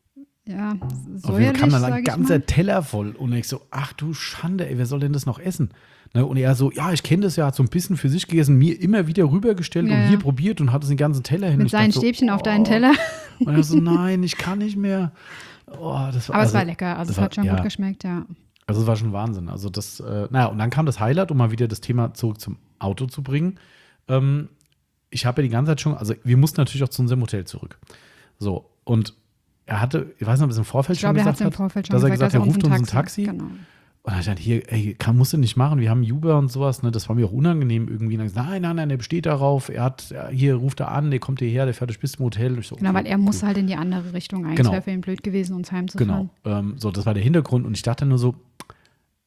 ja säuerlich, auf jeden Fall kam dann ein sag ganzer Teller voll und ich so, ach du Schande, ey, wer soll denn das noch essen? Ne? Und er so, ja, ich kenne das ja, hat so ein bisschen für sich gegessen, mir immer wieder rübergestellt ja, und hier ja. probiert und hat es den ganzen Teller hin. Mit seinen so, Stäbchen oh. auf deinen Teller. Und er so, nein, ich kann nicht mehr. Oh, das war, Aber also, es war lecker, also es war, hat schon ja. gut geschmeckt, ja. Also es war schon Wahnsinn. Also das, äh, naja, und dann kam das Highlight, um mal wieder das Thema zurück zum Auto zu bringen. Ähm, ich habe ja die ganze Zeit schon, also wir mussten natürlich auch zu unserem Hotel zurück. So, und er hatte, ich weiß nicht, ob es im Vorfeld ich schon glaube, gesagt er hat, im Vorfeld schon dass er gesagt, gesagt hat, er ruft uns ein Taxi. Taxi. Genau. Und dann stand hier, ey, kann, musst du nicht machen, wir haben Uber und sowas, ne, das war mir auch unangenehm irgendwie. Und dann gesagt, nein, nein, nein, der besteht darauf, er hat, hier ruft er an, der kommt hierher, der fährt durch bis zum Hotel. Ich so, genau, okay, weil er cool. muss halt in die andere Richtung eigentlich, genau. wäre für ihn blöd gewesen, uns heimzufahren. Genau, ähm, so, das war der Hintergrund und ich dachte nur so,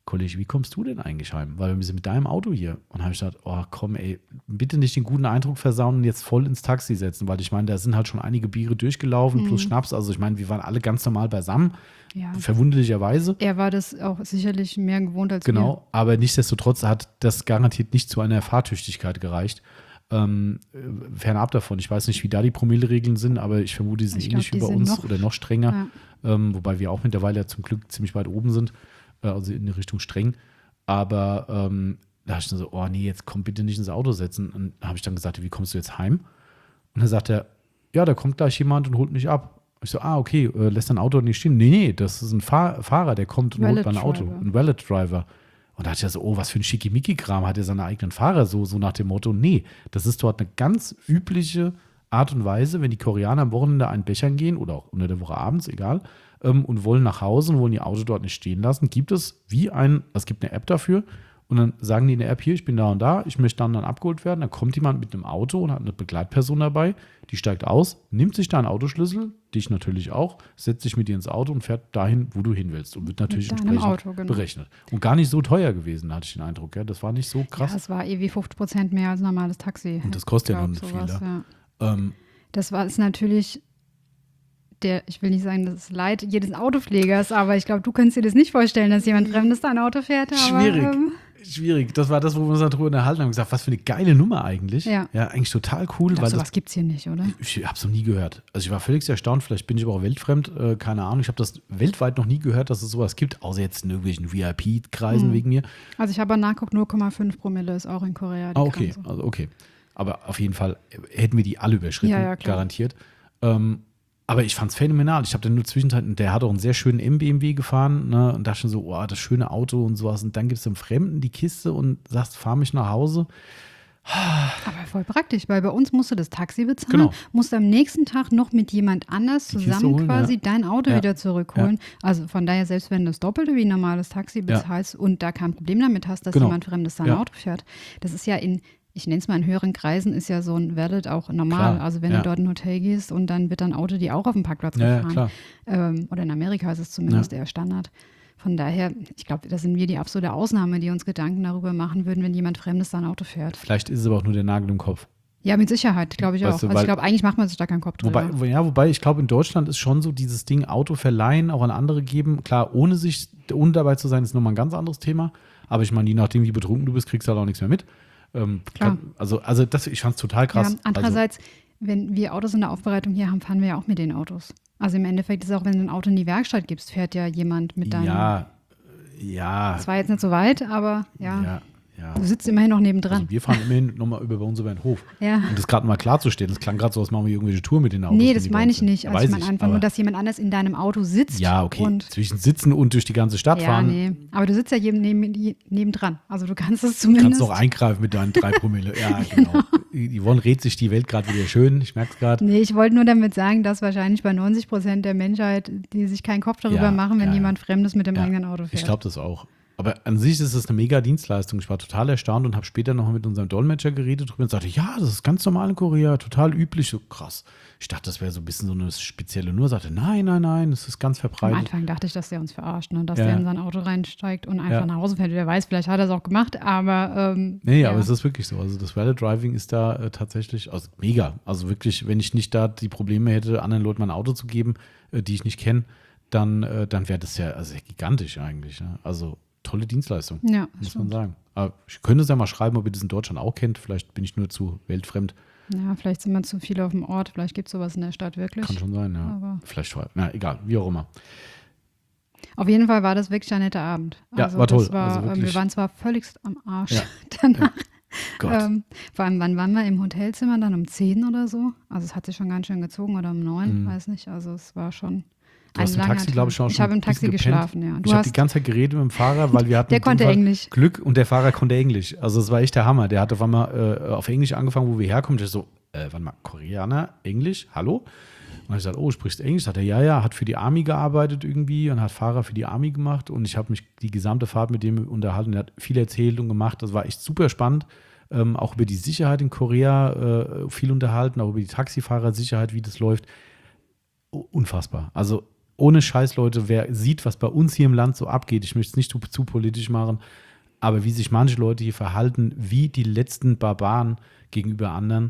Kollege, wie kommst du denn eigentlich heim? Weil wir sind mit deinem Auto hier. Und habe ich gedacht, oh komm ey, bitte nicht den guten Eindruck versauen und jetzt voll ins Taxi setzen, weil ich meine, da sind halt schon einige Biere durchgelaufen, mhm. plus Schnaps. Also ich meine, wir waren alle ganz normal beisammen, ja. verwunderlicherweise. Er war das auch sicherlich mehr gewohnt als genau, wir. Genau, aber nichtsdestotrotz hat das garantiert nicht zu einer Fahrtüchtigkeit gereicht. Ähm, fernab davon. Ich weiß nicht, wie da die Promille-Regeln sind, aber ich vermute, die sind ich ähnlich glaub, wie bei uns noch, oder noch strenger. Ja. Ähm, wobei wir auch mittlerweile ja zum Glück ziemlich weit oben sind. Also in die Richtung streng. Aber ähm, da habe ich dann so, oh nee, jetzt komm bitte nicht ins Auto setzen. Und da habe ich dann gesagt, wie kommst du jetzt heim? Und dann sagt er, ja, da kommt gleich jemand und holt mich ab. Ich so, ah, okay, äh, lässt dein Auto nicht stehen? Nee, nee, das ist ein Fahr- Fahrer, der kommt und Valet holt mein Auto. Driver. Ein Valet-Driver. Und da dachte ich so, oh, was für ein Schickimicki-Kram, hat er seine eigenen Fahrer so, so nach dem Motto. Nee, das ist dort eine ganz übliche Art und Weise, wenn die Koreaner am Wochenende einen Bechern gehen oder auch unter der Woche abends, egal, ähm, und wollen nach Hause und wollen ihr Auto dort nicht stehen lassen, gibt es wie ein, es gibt eine App dafür und dann sagen die in der App, hier, ich bin da und da, ich möchte dann, dann abgeholt werden, dann kommt jemand mit einem Auto und hat eine Begleitperson dabei, die steigt aus, nimmt sich deinen Autoschlüssel, dich natürlich auch, setzt sich mit dir ins Auto und fährt dahin, wo du hin willst und wird natürlich entsprechend Auto, genau. berechnet. Und gar nicht so teuer gewesen, hatte ich den Eindruck, ja, das war nicht so krass. Ja, das war eh wie fünfzig Prozent mehr als ein normales Taxi. Und das kostet ja noch nicht viel. Ja. Ähm, das war es natürlich der, ich will nicht sagen, das ist Leid jedes Autopflegers, aber ich glaube, du kannst dir das nicht vorstellen, dass jemand Fremdes dein Auto fährt. Aber, Schwierig, ähm, schwierig. Das war das, wo wir uns darüber unterhalten haben. Gesagt, was für eine geile Nummer eigentlich. Ja, ja eigentlich total cool. Ich glaub, sowas gibt es hier nicht, oder? Ich, ich habe es noch nie gehört. Also ich war völlig erstaunt. Vielleicht bin ich aber auch weltfremd. Äh, keine Ahnung. Ich habe das weltweit noch nie gehört, dass es sowas gibt. Außer jetzt in irgendwelchen V I P-Kreisen mhm. wegen mir. Also ich habe nachgeguckt, null Komma fünf Promille ist auch in Korea die Ah, okay. Grenze. Also okay. Aber auf jeden Fall hätten wir die alle überschritten, ja, ja, garantiert. Ähm, aber ich fand es phänomenal. Ich habe dann nur zwischenzeitlich, der hat auch einen sehr schönen M B M W gefahren, ne, und dachte schon so, oh, das schöne Auto und sowas. Und dann gibst du dem Fremden die Kiste und sagst, fahr mich nach Hause. Aber voll praktisch, weil bei uns musst du das Taxi bezahlen, genau. musst am nächsten Tag noch mit jemand anders zusammen holen, quasi ja. dein Auto ja. wieder zurückholen. Ja. Also von daher, selbst wenn du das Doppelte wie ein normales Taxi bezahlst ja. und da kein Problem damit hast, dass genau. jemand Fremdes dein ja. Auto fährt, das ist ja in ich nenne es mal in höheren Kreisen, ist ja so ein Valet auch normal. Klar, also wenn ja. du dort in ein Hotel gehst und dann wird dein Auto dir auch auf dem Parkplatz ja, gefahren. Ja, ähm, oder in Amerika ist es zumindest ja. eher Standard. Von daher, ich glaube, da sind wir die absolute Ausnahme, die uns Gedanken darüber machen würden, wenn jemand Fremdes sein Auto fährt. Vielleicht ist es aber auch nur der Nagel im Kopf. Ja, mit Sicherheit, glaube ich weißt auch. Du, also ich glaube, eigentlich macht man sich da keinen Kopf drüber. Wobei, ja, wobei ich glaube, in Deutschland ist schon so dieses Ding Auto verleihen, auch an andere geben. Klar, ohne sich, ohne dabei zu sein, ist nochmal ein ganz anderes Thema. Aber ich meine, je nachdem, wie betrunken du bist, kriegst du halt auch nichts mehr mit. Ähm, Klar. Also, also das, ich fand es total krass. Ja, andererseits, also, wenn wir Autos in der Aufbereitung hier haben, fahren wir ja auch mit den Autos. Also im Endeffekt ist es auch, wenn du ein Auto in die Werkstatt gibst, fährt ja jemand mit deinem... Ja, ja. Das war jetzt nicht so weit, aber ja. ja. Ja. Du sitzt immerhin noch nebendran. Also wir fahren immerhin nochmal über bei uns über den Hof. Ja. Und das gerade mal klarzustellen, das klang gerade so, als machen wir irgendwelche Tour mit den Autos. Nee, das meine ich nicht. Ja, also ich meine meine einfach nur, dass jemand anders in deinem Auto sitzt. Ja, okay. Und zwischen sitzen und durch die ganze Stadt ja, fahren. Nee. Aber du sitzt ja jedem neben, nebendran. Also du kannst es Du zumindest. kannst auch eingreifen mit deinen drei Promille. Ja, genau. genau. Yvonne redet sich die Welt gerade wieder schön. Ich merke es gerade. Nee, ich wollte nur damit sagen, dass wahrscheinlich bei neunzig Prozent der Menschheit, die sich keinen Kopf darüber ja, machen, wenn ja, jemand Fremdes mit dem ja. eigenen Auto fährt. Ich glaube das auch. Aber an sich ist es eine mega Dienstleistung. Ich war total erstaunt und habe später noch mit unserem Dolmetscher geredet drüber und sagte, ja, das ist ganz normal in Korea, total üblich. So krass. Ich dachte, das wäre so ein bisschen so eine spezielle Nur. Sagte, nein, nein, nein, das ist ganz verbreitet. Am Anfang dachte ich, dass der uns verarscht, ne? dass ja. der in sein Auto reinsteigt und einfach ja. nach Hause fährt. Wer weiß, vielleicht hat er es auch gemacht, aber ähm, Nee, ja. aber es ist wirklich so. Also das Valet Driving ist da äh, tatsächlich also mega. Also wirklich, wenn ich nicht da die Probleme hätte, anderen Leuten mein Auto zu geben, äh, die ich nicht kenne, dann, äh, dann wäre das ja also gigantisch eigentlich. Ne? Also tolle Dienstleistung, ja, muss stimmt. man sagen. Aber ich könnte es ja mal schreiben, ob ihr das in Deutschland auch kennt. Vielleicht bin ich nur zu weltfremd. Ja, vielleicht sind wir zu viel auf dem Ort. Vielleicht gibt es sowas in der Stadt wirklich. Kann schon sein, ja. Aber vielleicht, na egal, wie auch immer. Auf jeden Fall war das wirklich ein netter Abend. Also ja, war toll. War, also wir waren zwar völlig am Arsch ja. danach. Ja. Gott. Ähm, vor allem, wann waren wir im Hotelzimmer? Dann um zehn oder so. Also es hat sich schon ganz schön gezogen oder um neun, mhm. weiß nicht. Also es war schon... Du hast im Taxi, glaube ich, schon Ich habe im Taxi geschlafen, ja. Du ich habe die ganze Zeit geredet mit dem Fahrer, weil wir hatten der konnte Englisch. Glück und der Fahrer konnte Englisch. Also es war echt der Hammer. Der hat auf einmal äh, auf Englisch angefangen, wo wir herkommen. Ich so, äh, warte mal, Koreaner, Englisch, hallo? Und ich sagte, oh, sprichst du Englisch? Sagt er, ja, ja, hat für die Army gearbeitet irgendwie und hat Fahrer für die Army gemacht. Und ich habe mich die gesamte Fahrt mit dem unterhalten. Er hat viel erzählt und gemacht. Das war echt super spannend. Ähm, auch über die Sicherheit in Korea äh, viel unterhalten, auch über die Taxifahrersicherheit, wie das läuft. Unfassbar. Also ohne Scheiß, Leute, wer sieht, was bei uns hier im Land so abgeht, ich möchte es nicht zu, zu politisch machen, aber wie sich manche Leute hier verhalten, wie die letzten Barbaren gegenüber anderen,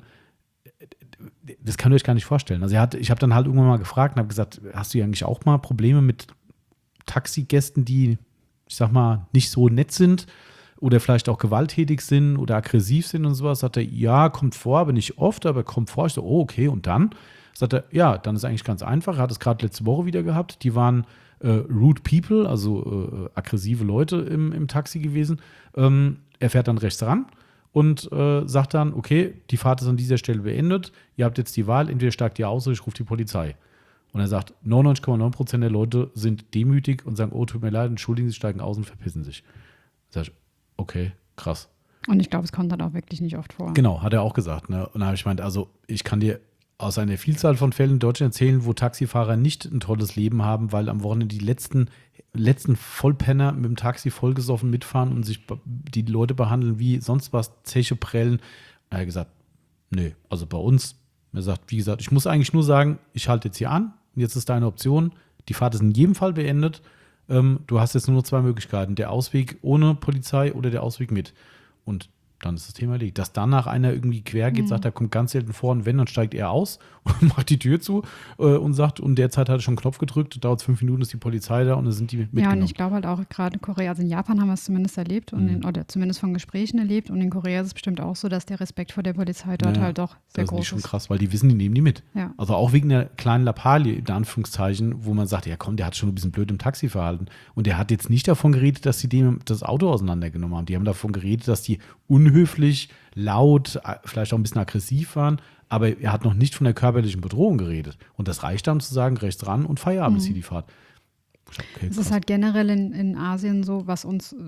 das könnt ihr euch gar nicht vorstellen. Also hat, ich habe dann halt irgendwann mal gefragt und habe gesagt, hast du eigentlich auch mal Probleme mit Taxigästen, die, ich sag mal, nicht so nett sind oder vielleicht auch gewalttätig sind oder aggressiv sind und sowas? Sagt er, ja, kommt vor, aber nicht oft, aber kommt vor. Ich so, oh, okay, und dann? Sagt er, ja, dann ist eigentlich ganz einfach. Er hat es gerade letzte Woche wieder gehabt. Die waren äh, rude people, also äh, aggressive Leute im, im Taxi gewesen. Ähm, er fährt dann rechts ran und äh, sagt dann, okay, die Fahrt ist an dieser Stelle beendet. Ihr habt jetzt die Wahl, entweder steigt ihr aus oder ich rufe die Polizei. Und er sagt, neunundneunzig Komma neun Prozent der Leute sind demütig und sagen, oh, tut mir leid, entschuldigen Sie, steigen aus und verpissen sich. Sag ich, okay, krass. Und ich glaube, es kommt dann auch wirklich nicht oft vor. Genau, hat er auch gesagt. Ne? Und dann habe ich gemeint, also ich kann dir aus einer Vielzahl von Fällen in Deutschland erzählen, wo Taxifahrer nicht ein tolles Leben haben, weil am Wochenende die letzten, letzten Vollpenner mit dem Taxi vollgesoffen mitfahren und sich die Leute behandeln wie sonst was, Zeche prellen. Er hat gesagt, nee, also bei uns, er sagt, wie gesagt, ich muss eigentlich nur sagen, ich halte jetzt hier an, jetzt ist deine Option, die Fahrt ist in jedem Fall beendet, ähm, du hast jetzt nur noch zwei Möglichkeiten, der Ausweg ohne Polizei oder der Ausweg mit. Und dann ist das Thema erledigt. Dass danach einer irgendwie quer geht, mhm. sagt, er kommt ganz selten vor und wenn, dann steigt er aus und macht die Tür zu äh, und sagt, und derzeit hat er schon einen Knopf gedrückt, dauert fünf Minuten, ist die Polizei da und dann sind die mitgenommen. Ja, und ich glaube halt auch gerade in Korea, also in Japan haben wir es zumindest erlebt und in, oder zumindest von Gesprächen erlebt und in Korea ist es bestimmt auch so, dass der Respekt vor der Polizei dort ja, halt doch sehr groß ist. Das ist schon krass, weil die wissen, die nehmen die mit. Ja. Also auch wegen der kleinen Lappalie, in Anführungszeichen, wo man sagt, ja komm, der hat schon ein bisschen blöd im Taxi verhalten und der hat jetzt nicht davon geredet, dass sie dem das Auto auseinandergenommen haben. Die haben davon geredet, dass die unhöflich, laut, vielleicht auch ein bisschen aggressiv waren, aber er hat noch nicht von der körperlichen Bedrohung geredet. Und das reicht dann zu sagen, rechts ran und Feierabend mhm. ist hier die Fahrt. Okay, es ist halt generell in, in Asien so, was uns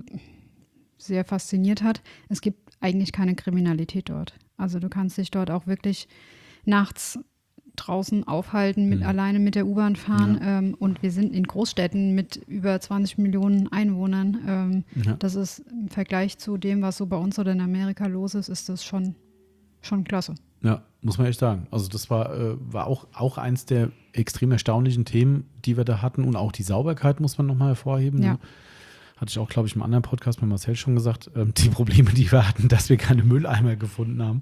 sehr fasziniert hat. Es gibt eigentlich keine Kriminalität dort. Also du kannst dich dort auch wirklich nachts draußen aufhalten, mit, mhm. alleine mit der U-Bahn fahren. Ja. Ähm, und wir sind in Großstädten mit über zwanzig Millionen Einwohnern. Ähm, ja. Das ist im Vergleich zu dem, was so bei uns oder in Amerika los ist, ist das schon, schon klasse. Ja, muss man echt sagen. Also das war, äh, war auch, auch eins der extrem erstaunlichen Themen, die wir da hatten. Und auch die Sauberkeit muss man nochmal hervorheben. Ja. Ne? Hatte ich auch, glaube ich, im anderen Podcast mit Marcel schon gesagt. Ähm, die Probleme, die wir hatten, dass wir keine Mülleimer gefunden haben.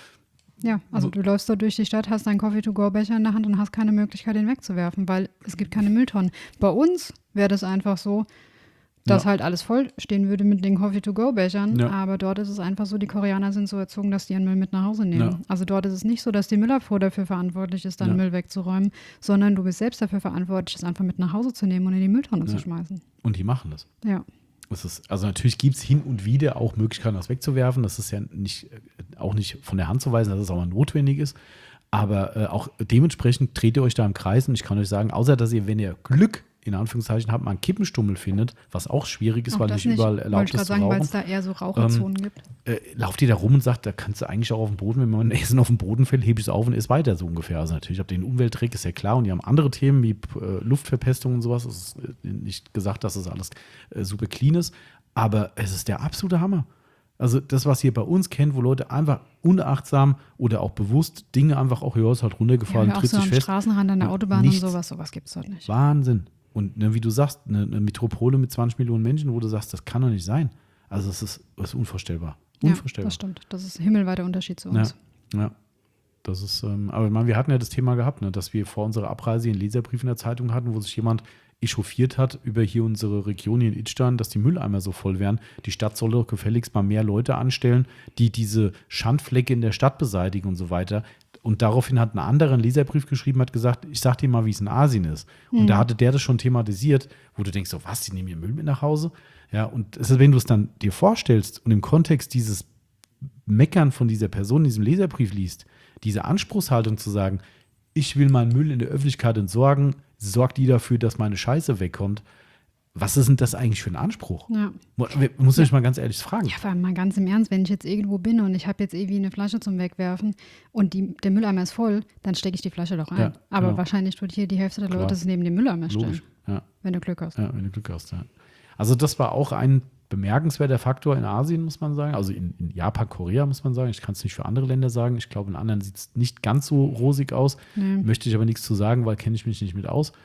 Ja, also du läufst da durch die Stadt, hast deinen Coffee-to-go-Becher in der Hand und hast keine Möglichkeit, den wegzuwerfen, weil es gibt keine Mülltonnen. Bei uns wäre das einfach so, dass ja. halt alles voll stehen würde mit den Coffee-to-go-Bechern, ja. aber dort ist es einfach so, die Koreaner sind so erzogen, dass die ihren Müll mit nach Hause nehmen. Ja. Also dort ist es nicht so, dass die Müllabfuhr dafür verantwortlich ist, deinen ja. Müll wegzuräumen, sondern du bist selbst dafür verantwortlich, es einfach mit nach Hause zu nehmen und in die Mülltonne ja. zu schmeißen. Und die machen das. Ja. Es ist, also natürlich gibt es hin und wieder auch Möglichkeiten, das wegzuwerfen. Das ist ja nicht, auch nicht von der Hand zu weisen, dass es auch mal notwendig ist. Aber äh, auch dementsprechend dreht ihr euch da im Kreis. Und ich kann euch sagen, außer dass ihr, wenn ihr Glück in Anführungszeichen habt, mal einen Kippenstummel findet, was auch schwierig ist, auch weil nicht überall erlaubt ist zu rauchen. Weil es da eher so Raucherzonen ähm, gibt. Äh, lauft ihr da rum und sagt, da kannst du eigentlich auch auf dem Boden, wenn man Essen auf dem Boden fällt, hebe ich es auf und esse weiter, so ungefähr. Also natürlich habt ihr den Umweltdreck, ist ja klar, und die haben andere Themen wie äh, Luftverpestung und sowas. Es ist äh, nicht gesagt, dass das alles äh, super clean ist, aber es ist der absolute Hammer. Also das, was ihr bei uns kennt, wo Leute einfach unachtsam oder auch bewusst Dinge einfach auch, ja, ist halt runtergefallen, ja, auch tritt so sich am fest. Straßenrand an der Autobahn nichts. Und sowas, sowas gibt es dort nicht. Wahnsinn. Und ne, wie du sagst, eine, eine Metropole mit zwanzig Millionen Menschen, wo du sagst, das kann doch nicht sein. Also es ist, das ist unvorstellbar. Unvorstellbar. Ja, das stimmt. Das ist ein himmelweiter Unterschied zu uns. Ja, ja. Das ist, ähm, aber ich meine, wir hatten ja das Thema gehabt, ne, dass wir vor unserer Abreise einen Leserbrief in der Zeitung hatten, wo sich jemand echauffiert hat über hier unsere Region hier in Idstein, dass die Mülleimer so voll wären. Die Stadt soll doch gefälligst mal mehr Leute anstellen, die diese Schandflecke in der Stadt beseitigen und so weiter. Und daraufhin hat ein anderer einen Leserbrief geschrieben, hat gesagt, ich sag dir mal, wie es in Asien ist. Und mhm. da hatte der das schon thematisiert, wo du denkst, so was, die nehmen ihr Müll mit nach Hause? Ja, und es ist, wenn du es dann dir vorstellst und im Kontext dieses Meckern von dieser Person in diesem Leserbrief liest, diese Anspruchshaltung zu sagen, ich will meinen Müll in der Öffentlichkeit entsorgen, sorgt die dafür, dass meine Scheiße wegkommt. Was ist denn das eigentlich für ein Anspruch? Ja. Muss ich ja. mal ganz ehrlich fragen. Ja, vor allem mal ganz im Ernst, wenn ich jetzt irgendwo bin und ich habe jetzt irgendwie eine Flasche zum Wegwerfen und die, der Mülleimer ist voll, dann stecke ich die Flasche doch ein. Ja, Aber genau. wahrscheinlich tut hier die Hälfte der Leute das neben dem Mülleimer stellen. Logisch. Ja. Wenn du Glück hast. Ja, wenn du Glück hast, ja. Also das war auch ein bemerkenswerter Faktor in Asien, muss man sagen. Also in, in Japan, Korea, muss man sagen. Ich kann es nicht für andere Länder sagen. Ich glaube, in anderen sieht es nicht ganz so rosig aus. Nee. Möchte ich aber nichts zu sagen, weil kenne ich mich nicht mit aus.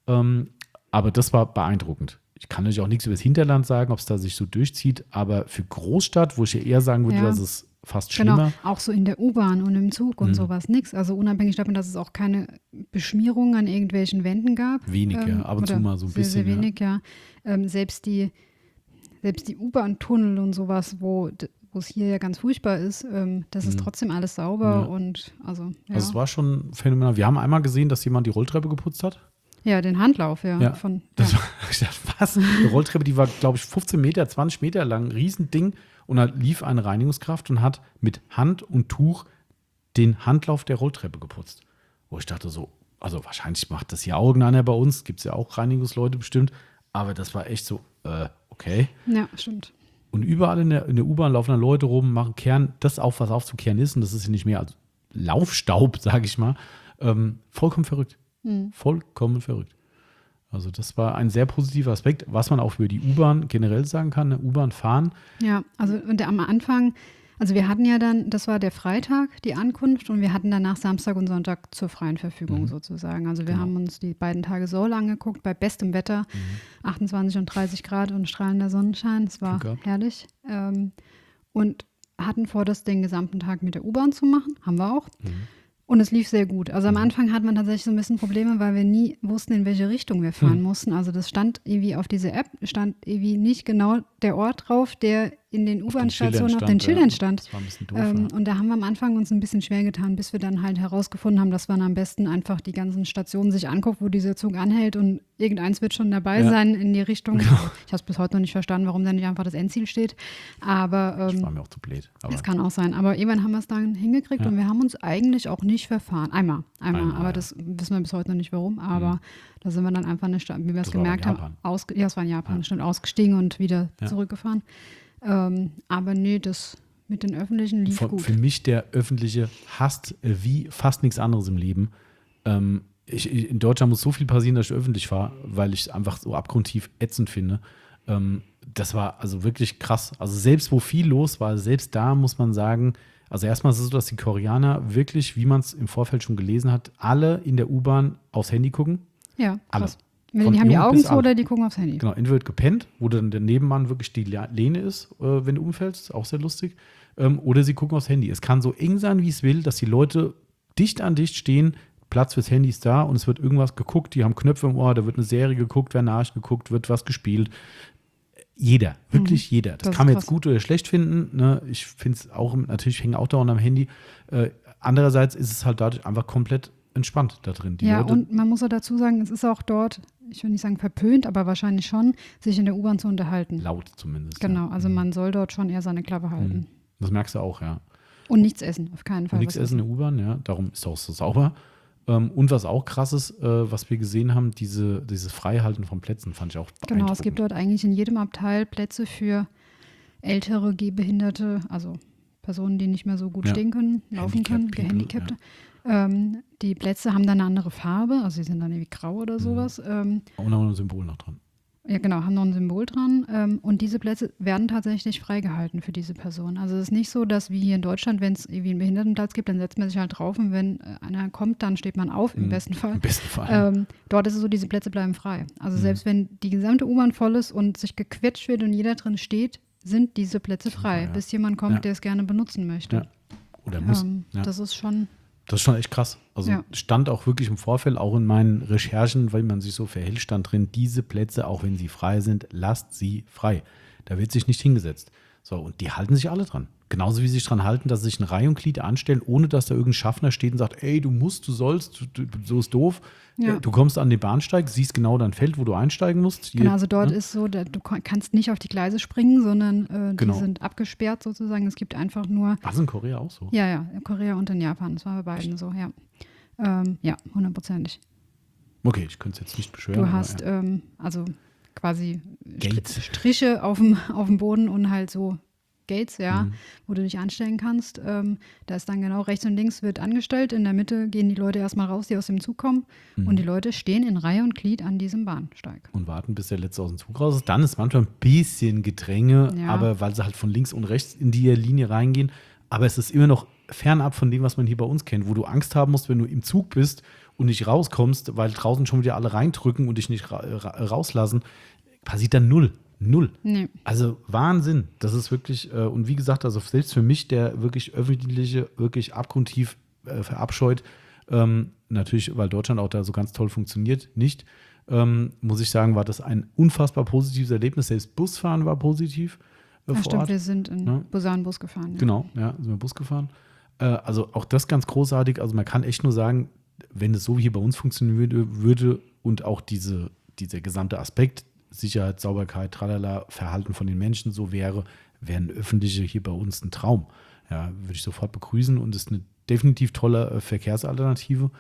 Ähm, aber das war beeindruckend. Ich kann natürlich auch nichts über das Hinterland sagen, ob es da sich so durchzieht, aber für Großstadt, wo ich ja eher sagen würde, Ja. dass es fast schlimmer. Genau, auch so in der U-Bahn und im Zug und Mhm. sowas, nix. Also unabhängig davon, dass es auch keine Beschmierung an irgendwelchen Wänden gab. Wenig, ähm, ja, ab und zu oder mal so ein sehr, bisschen. Sehr wenig, ja. ja. Ähm, selbst die, selbst die U-Bahn-Tunnel und sowas, wo wo es hier ja ganz furchtbar ist, ähm, das ist Mhm. trotzdem alles sauber Ja. und also, ja. Also es war schon phänomenal. Wir haben einmal gesehen, dass jemand die Rolltreppe geputzt hat. Ja, den Handlauf, ja. Ja, Von, Das ja. war, ich dachte, was? Die Rolltreppe, die war, glaube ich, fünfzehn Meter, zwanzig Meter lang, ein Riesending. Und da lief eine Reinigungskraft und hat mit Hand und Tuch den Handlauf der Rolltreppe geputzt. Wo ich dachte so, also wahrscheinlich macht das ja auch irgendeiner bei uns, gibt es ja auch Reinigungsleute bestimmt. Aber das war echt so, äh, okay. Ja, stimmt. Und überall in der, in der U-Bahn laufen dann Leute rum, machen Kern, das auf, was aufzukehren ist. Und das ist ja nicht mehr als Laufstaub, sage ich mal. Ähm, vollkommen verrückt. Mhm. Vollkommen verrückt. Also das war ein sehr positiver Aspekt, was man auch für die U-Bahn generell sagen kann, eine U-Bahn fahren. Ja, also und am Anfang, also wir hatten ja dann, das war der Freitag, die Ankunft, und wir hatten danach Samstag und Sonntag zur freien Verfügung Mhm. sozusagen. Also wir Genau. haben uns die beiden Tage Seoul angeguckt, bei bestem Wetter, Mhm. achtundzwanzig und dreißig Grad und strahlender Sonnenschein. Es war Glück gehabt. herrlich. Ähm, und hatten vor, das den gesamten Tag mit der U-Bahn zu machen. Haben wir auch. Mhm. Und es lief sehr gut. Also am Mhm. Anfang hat man tatsächlich so ein bisschen Probleme, weil wir nie wussten, in welche Richtung wir fahren Hm. mussten. Also das stand irgendwie auf dieser App, stand irgendwie nicht genau der Ort drauf, der in den U-Bahn-Stationen auf den Schildern stand. Das war ein bisschen doof. Ähm, ja. und da haben wir am Anfang uns ein bisschen schwer getan, bis wir dann halt herausgefunden haben, dass man am besten einfach die ganzen Stationen sich anguckt, wo dieser Zug anhält, und irgendeins wird schon dabei Ja. sein in die Richtung. Genau. Ich habe es bis heute noch nicht verstanden, warum da nicht einfach das Endziel steht. Aber Das ähm, war mir auch zu blöd. Aber das kann auch sein. Aber irgendwann haben wir es dann hingekriegt, Ja. und wir haben uns eigentlich auch nicht verfahren. Einmal, einmal. Einmal, aber ja. das wissen wir bis heute noch nicht warum. Aber Mhm. da sind wir dann einfach nicht, wie wir es Das war aber in gemerkt haben, Japan. ausge ja, es war in Japan, Ja. stimmt, ausgestiegen und wieder Ja. zurückgefahren. Ähm, aber nee, das mit den Öffentlichen lief Für, gut. für mich der öffentliche hasst äh, wie fast nichts anderes im Leben. Ähm, ich, ich- in Deutschland muss so viel passieren, dass ich öffentlich fahre, weil ich es einfach so abgrundtief ätzend finde. Ähm, das war also wirklich krass. Also selbst wo viel los war, selbst da muss man sagen, also erstmal ist es so, dass die Koreaner wirklich, wie man es im Vorfeld schon gelesen hat, alle in der U-Bahn aufs Handy gucken. Ja, Alle. krass. Wenn Von die haben die jung Augen bis zu alt. oder die gucken aufs Handy. Genau, entweder wird gepennt, wo dann der Nebenmann wirklich die Le- Lehne ist, äh, wenn du umfällst, auch sehr lustig. Ähm, oder sie gucken aufs Handy. Es kann so eng sein, wie es will, dass die Leute dicht an dicht stehen, Platz fürs Handy ist da und es wird irgendwas geguckt, die haben Knöpfe im Ohr, da wird eine Serie geguckt, werden nachgeguckt, wird was gespielt. Jeder, wirklich Mhm. jeder. Das, Das ist kann man jetzt krass. gut oder schlecht finden. Ne? Ich finde es auch, natürlich hängen auch dauernd am Handy. Äh, andererseits ist es halt dadurch einfach komplett entspannt da drin. Die Ja, Leute, und man muss auch dazu sagen, es ist auch dort, ich will nicht sagen verpönt, aber wahrscheinlich schon, sich in der U-Bahn zu unterhalten. laut zumindest. Genau, ja. also Mhm. man soll dort schon eher seine Klappe halten. Das merkst du auch, ja. Und nichts essen, auf keinen Fall. Und nichts was essen in der U-Bahn, ja. Darum ist es auch so sauber. Ähm, und was auch krass ist, äh, was wir gesehen haben, diese, dieses Freihalten von Plätzen fand ich auch beeindruckend. Genau, es gibt dort eigentlich in jedem Abteil Plätze für ältere, Gehbehinderte, also Personen, die nicht mehr so gut Ja. stehen können, laufen Handicapped können, people, Gehandicapte. Ähm, die Plätze haben dann eine andere Farbe, also sie sind dann irgendwie grau oder sowas. Ähm, Und auch ein Symbol noch dran. ja, genau, haben noch ein Symbol dran. Ähm, und diese Plätze werden tatsächlich freigehalten für diese Person. Also es ist nicht so, dass wie hier in Deutschland, wenn es irgendwie einen Behindertenplatz gibt, dann setzt man sich halt drauf, und wenn äh, einer kommt, dann steht man auf, im Mhm. besten Fall. Im besten Fall. Ähm, dort ist es so, diese Plätze bleiben frei. Also Mhm. selbst wenn die gesamte U-Bahn voll ist und sich gequetscht wird und jeder drin steht, sind diese Plätze Sind frei, frei, ja. bis jemand kommt, Ja. der es gerne benutzen möchte. Ja. Oder muss. Ähm, ja. Das ist schon, Das ist schon echt krass. Also Ja. stand auch wirklich im Vorfeld, auch in meinen Recherchen, weil man sich so verhält, stand drin, diese Plätze, auch wenn sie frei sind, lasst sie frei. Da wird sich nicht hingesetzt. So, und die halten sich alle dran. Genauso wie sie sich dran halten, dass sie sich in Reihe und Glied anstellen, ohne dass da irgendein Schaffner steht und sagt, ey, du musst, du sollst, du, du, so ist doof. Ja. Äh, Du kommst an den Bahnsteig, siehst genau dein Feld, wo du einsteigen musst. genau, Hier, also dort ne? ist so, da, du kon- kannst nicht auf die Gleise springen, sondern äh, Genau. die sind abgesperrt sozusagen. Es gibt einfach nur, War es in Korea auch so? ja, ja, in Korea und in Japan, das war bei beiden so, ja. Ähm, ja, hundertprozentig. Okay, ich könnte es jetzt nicht beschweren. Du aber hast ja. ähm, also quasi Gates. Str- Striche auf dem, auf dem Boden und halt so Gates, ja, Mhm. wo du dich anstellen kannst. Ähm, da ist dann genau rechts und links wird angestellt. In der Mitte gehen die Leute erstmal raus, die aus dem Zug kommen. Mhm. Und die Leute stehen in Reihe und Glied an diesem Bahnsteig. Und warten, bis der Letzte aus dem Zug raus ist. Dann ist manchmal ein bisschen Gedränge, Ja. aber weil sie halt von links und rechts in die Linie reingehen. Aber es ist immer noch fernab von dem, was man hier bei uns kennt, wo du Angst haben musst, wenn du im Zug bist und nicht rauskommst, weil draußen schon wieder alle reindrücken und dich nicht ra- ra- rauslassen, passiert dann null. Null. Nee. Also Wahnsinn. Das ist wirklich, äh, und wie gesagt, also selbst für mich, der wirklich öffentliche, wirklich abgrundtief äh, verabscheut, ähm, natürlich, weil Deutschland auch da so ganz toll funktioniert, nicht, ähm, muss ich sagen, war das ein unfassbar positives Erlebnis. Selbst Busfahren war positiv. Äh, ja, vor stimmt, Ort. Wir sind in ja. Busan-Bus gefahren. Ja. Genau, ja, sind wir Bus gefahren. Äh, also auch das ganz großartig. Also man kann echt nur sagen, wenn es so wie hier bei uns funktionieren würde, würde und auch diese, dieser gesamte Aspekt, Sicherheit, Sauberkeit, tralala, Verhalten von den Menschen so wäre, wären öffentliche hier bei uns ein Traum. Ja, würde ich sofort begrüßen und ist eine definitiv tolle äh, Verkehrsalternative.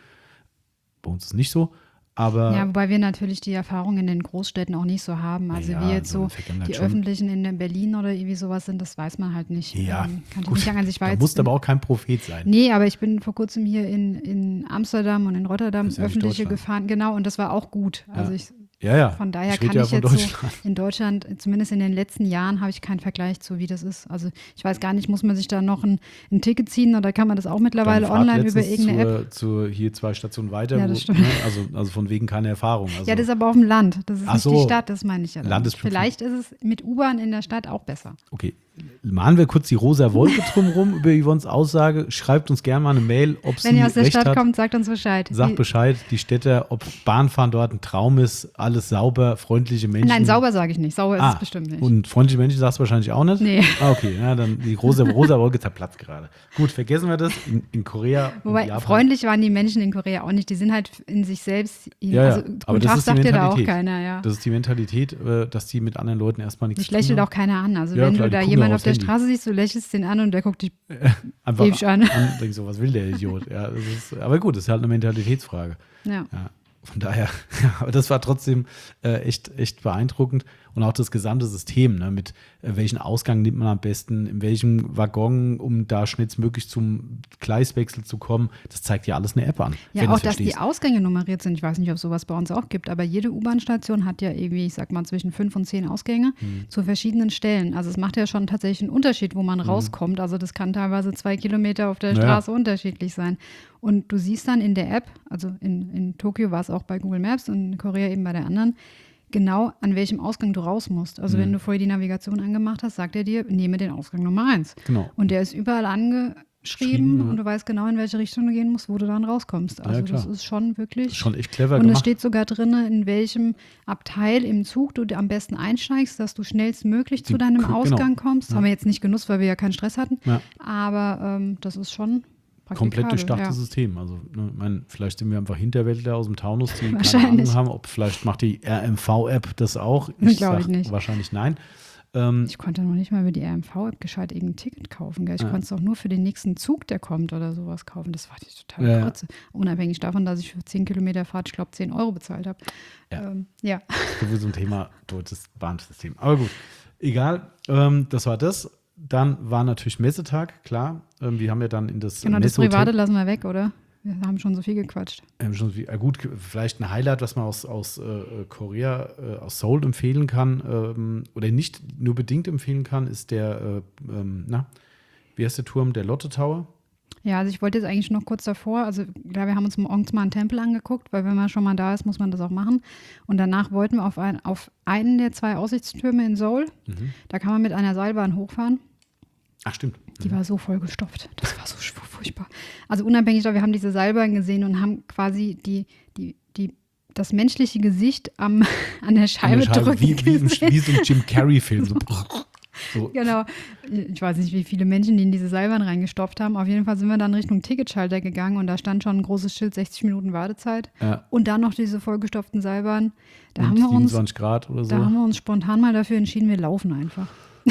Bei uns ist es nicht so. Aber ja, wobei wir natürlich die Erfahrung in den Großstädten auch nicht so haben. Also ja, wie jetzt so die schon. öffentlichen in Berlin oder irgendwie sowas sind, das weiß man halt nicht. Ja, ähm, kann ich nicht sagen. Also ich da musst aber auch kein Prophet sein. Nee, aber ich bin vor kurzem hier in, in Amsterdam und in Rotterdam ja öffentliche gefahren. Genau, und das war auch gut. Also ja. ich Ja, ja. Von daher ich kann ja ich von jetzt Deutschland. so in Deutschland, zumindest in den letzten Jahren, habe ich keinen Vergleich zu, wie das ist. Also ich weiß gar nicht, muss man sich da noch ein, ein Ticket ziehen oder kann man das auch mittlerweile online über irgendeine zur, App? Zu hier zwei Stationen weiter, ja, das wo, ne, also, also von wegen keine Erfahrung. Also, ja, das ist aber auf dem Land, das ist Ach nicht so, die Stadt, das meine ich ja. Land ist Vielleicht ist es mit U-Bahn in der Stadt auch besser. Okay, malen wir kurz die rosa Wolke drumherum über Yvonnes Aussage. Schreibt uns gerne mal eine Mail, ob sie recht hat. Wenn ihr aus der Stadt kommt, sagt uns Bescheid. Sagt Bescheid, die Städter, ob Bahnfahren dort ein Traum ist, alles sauber, freundliche Menschen. Nein, sauber sage ich nicht, sauber ist ah, es bestimmt nicht. Und freundliche Menschen sagst du wahrscheinlich auch nicht? Nee. Ah, okay, ja, dann die rosa, rosa Wolke zerplatzt gerade. Gut, vergessen wir das. In, in Korea Wobei, Japan. freundlich waren die Menschen in Korea auch nicht. Die sind halt in sich selbst, in, ja, ja. also aber das Tag ist die sagt dir da Mentalität. auch keiner. Ja. Das ist die Mentalität, dass die mit anderen Leuten erstmal nichts dich zu tun haben. lächelt auch keiner an. Also ja, wenn klar, du da gucken jemanden auch auf der Handy. Straße siehst, du lächelst den an und der guckt dich einfach ewig an. an. Denkst so, was will der Idiot? Ja, das ist, aber gut, das ist halt eine Mentalitätsfrage. Ja. ja. Von daher, ja, aber das war trotzdem äh, echt, echt beeindruckend. Und auch das gesamte System, ne, mit äh, welchen Ausgang nimmt man am besten, in welchem Waggon, um da schnellstmöglich zum Gleiswechsel zu kommen, das zeigt ja alles eine App an. Ja, auch, dass die Ausgänge nummeriert sind. Ich weiß nicht, ob es sowas bei uns auch gibt, aber jede U-Bahn-Station hat ja irgendwie, ich sag mal, zwischen fünf und zehn Ausgänge hm. zu verschiedenen Stellen. Also es macht ja schon tatsächlich einen Unterschied, wo man hm. rauskommt. Also das kann teilweise zwei Kilometer auf der naja. Straße unterschiedlich sein. Und du siehst dann in der App, also in, in Tokio war es auch bei Google Maps und in Korea eben bei der anderen, genau an welchem Ausgang du raus musst. Also mhm. wenn du vorher die Navigation angemacht hast, sagt er dir, nehme den Ausgang Nummer eins. Genau. Und der ist überall angeschrieben ja. und du weißt genau, in welche Richtung du gehen musst, wo du dann rauskommst. Also ja, das ist schon wirklich… Das ist schon echt clever und gemacht. es steht sogar drin, in welchem Abteil im Zug du am besten einsteigst, dass du schnellstmöglich zu deinem genau. Ausgang kommst. Ja. Haben wir jetzt nicht genutzt, weil wir ja keinen Stress hatten. Ja. Aber ähm, das ist schon… komplett durchdachtes ja. System. Also, ne, mein, vielleicht sind wir einfach Hinterwäldler aus dem Taunus, die keine Wahrscheinlich. Ahnung haben. Ob vielleicht macht die R M V-App das auch. Ich glaube ich nicht. Wahrscheinlich nein. Ähm, ich konnte noch nicht mal über die R M V-App gescheit irgendein Ticket kaufen. Gell? Ich ja. konnte es doch nur für den nächsten Zug, der kommt oder sowas kaufen. Das war die total ja. kurze. Unabhängig davon, dass ich für zehn Kilometer Fahrt, ich glaube, zehn Euro bezahlt habe. Ja. Ähm, ja. Das ist so ein Thema, das Bahnsystem. Aber gut, egal. Ähm, das war das. Dann war natürlich Messetag, klar. Ähm, wir haben ja dann in das Genau, das Private lassen wir weg, oder? Wir haben schon so viel gequatscht. Ähm, schon viel, äh, gut, vielleicht ein Highlight, was man aus, aus äh, Korea, äh, aus Seoul empfehlen kann ähm, oder nicht nur bedingt empfehlen kann, ist der, äh, ähm, na, wie heißt der Turm? Der Lotte Tower? Ja, also ich wollte jetzt eigentlich noch kurz davor, also klar, wir haben uns morgens mal einen Tempel angeguckt, weil wenn man schon mal da ist, muss man das auch machen. Und danach wollten wir auf, ein, auf einen der zwei Aussichtstürme in Seoul. Mhm. Da kann man mit einer Seilbahn hochfahren. Ach, stimmt. Die mhm. war so vollgestopft. Das war so furchtbar. Also unabhängig davon, wir haben diese Seilbahn gesehen und haben quasi die, die, die, das menschliche Gesicht am, an der Scheibe, an der Scheibe drücken wie, wie, im, wie so ein Jim Carrey-Film. So. So. Genau. Ich weiß nicht, wie viele Menschen, die in diese Seilbahn reingestopft haben. Auf jeden Fall sind wir dann Richtung Ticketschalter gegangen und da stand schon ein großes Schild, sechzig Minuten Wartezeit. Ja. Und dann noch diese vollgestopften Seilbahn. Da haben wir uns, siebenundzwanzig Grad oder so. Da haben wir uns spontan mal dafür entschieden, wir laufen einfach.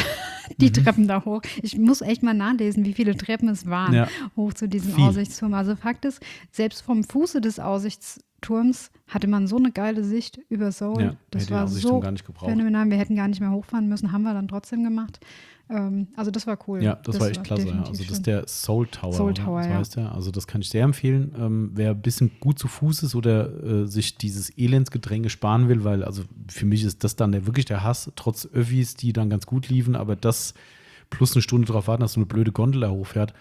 Die mhm. Treppen da hoch. Ich muss echt mal nachlesen, wie viele Treppen es waren, ja. hoch zu diesem Viel. Aussichtsturm. Also Fakt ist, selbst vom Fuße des Aussichtsturms hatte man so eine geile Sicht über Seoul. Ja, das war so gar nicht gebraucht. phänomenal. Wir hätten gar nicht mehr hochfahren müssen, haben wir dann trotzdem gemacht. Ähm, also das war cool. Ja, das, das war echt war klasse. Ja. Also das ist der Seoul Tower. Seoul Tower, das ja. heißt ja. Also das kann ich sehr empfehlen. Ähm, wer ein bisschen gut zu Fuß ist oder äh, sich dieses Elendsgedränge sparen will, weil also für mich ist das dann der, wirklich der Hass, trotz Öffis, die dann ganz gut liefen, aber das plus eine Stunde darauf warten, dass so eine blöde Gondel da hochfährt.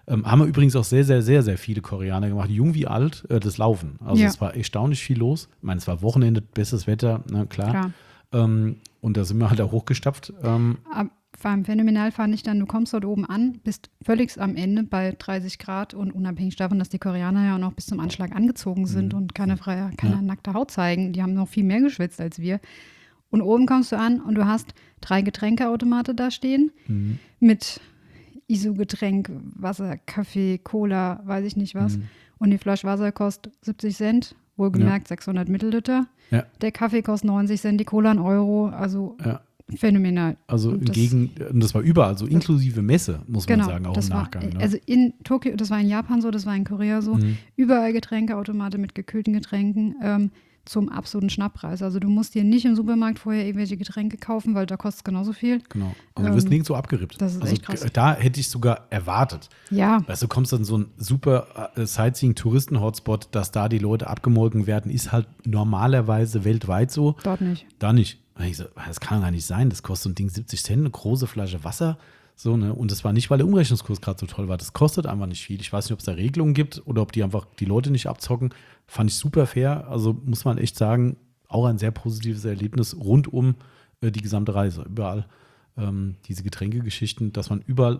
Ähm, haben wir übrigens auch sehr, sehr, sehr, sehr viele Koreaner gemacht, jung wie alt, äh, das Laufen. Also Ja. es war erstaunlich viel los. Ich meine, es war Wochenende, bestes Wetter, na klar. Klar. Ähm, und da sind wir halt auch hochgestapft. Ähm, Aber vor allem phänomenal fand ich dann, du kommst dort oben an, bist völlig am Ende bei dreißig Grad und unabhängig davon, dass die Koreaner ja auch noch bis zum Anschlag angezogen sind Mhm. und keine freie, keine Ja. nackte Haut zeigen. Die haben noch viel mehr geschwitzt als wir. Und oben kommst du an und du hast drei Getränkeautomate da stehen mhm. mit I S O-Getränk, Wasser, Kaffee, Cola, weiß ich nicht was. Mhm. Und die Flasche Wasser kostet siebzig Cent, wohlgemerkt sechshundert Milliliter. Ja. Der Kaffee kostet neunzig Cent, die Cola ein Euro, also Ja. phänomenal. Also Und das- entgegen, und das war überall, so inklusive Messe, muss Genau, man sagen, auch das im war, Nachgang. Ne? also in Tokio, das war in Japan so, das war in Korea so, Mhm. überall Getränkeautomate mit gekühlten Getränken ähm, zum absoluten Schnapppreis. Also du musst dir nicht im Supermarkt vorher irgendwelche Getränke kaufen, weil da kostet es genauso viel. Genau. Also du wirst Ähm, nirgendwo abgerippt. das ist also echt krass. g- da hätte ich sogar erwartet. Ja, Weißt du, kommst dann so ein super äh, Sightseeing-Touristen-Hotspot, dass da die Leute abgemolken werden, ist halt normalerweise weltweit so. dort nicht. Da nicht. Und ich so, das kann doch gar nicht sein. Das kostet so ein Ding siebzig Cent, eine große Flasche Wasser. So, ne? Und das war nicht, weil der Umrechnungskurs gerade so toll war. Das kostet einfach nicht viel. Ich weiß nicht, ob es da Regelungen gibt oder ob die einfach die Leute nicht abzocken. Fand ich super fair. Also muss man echt sagen, auch ein sehr positives Erlebnis rund um äh, die gesamte Reise. Überall ähm, diese Getränkegeschichten, dass man überall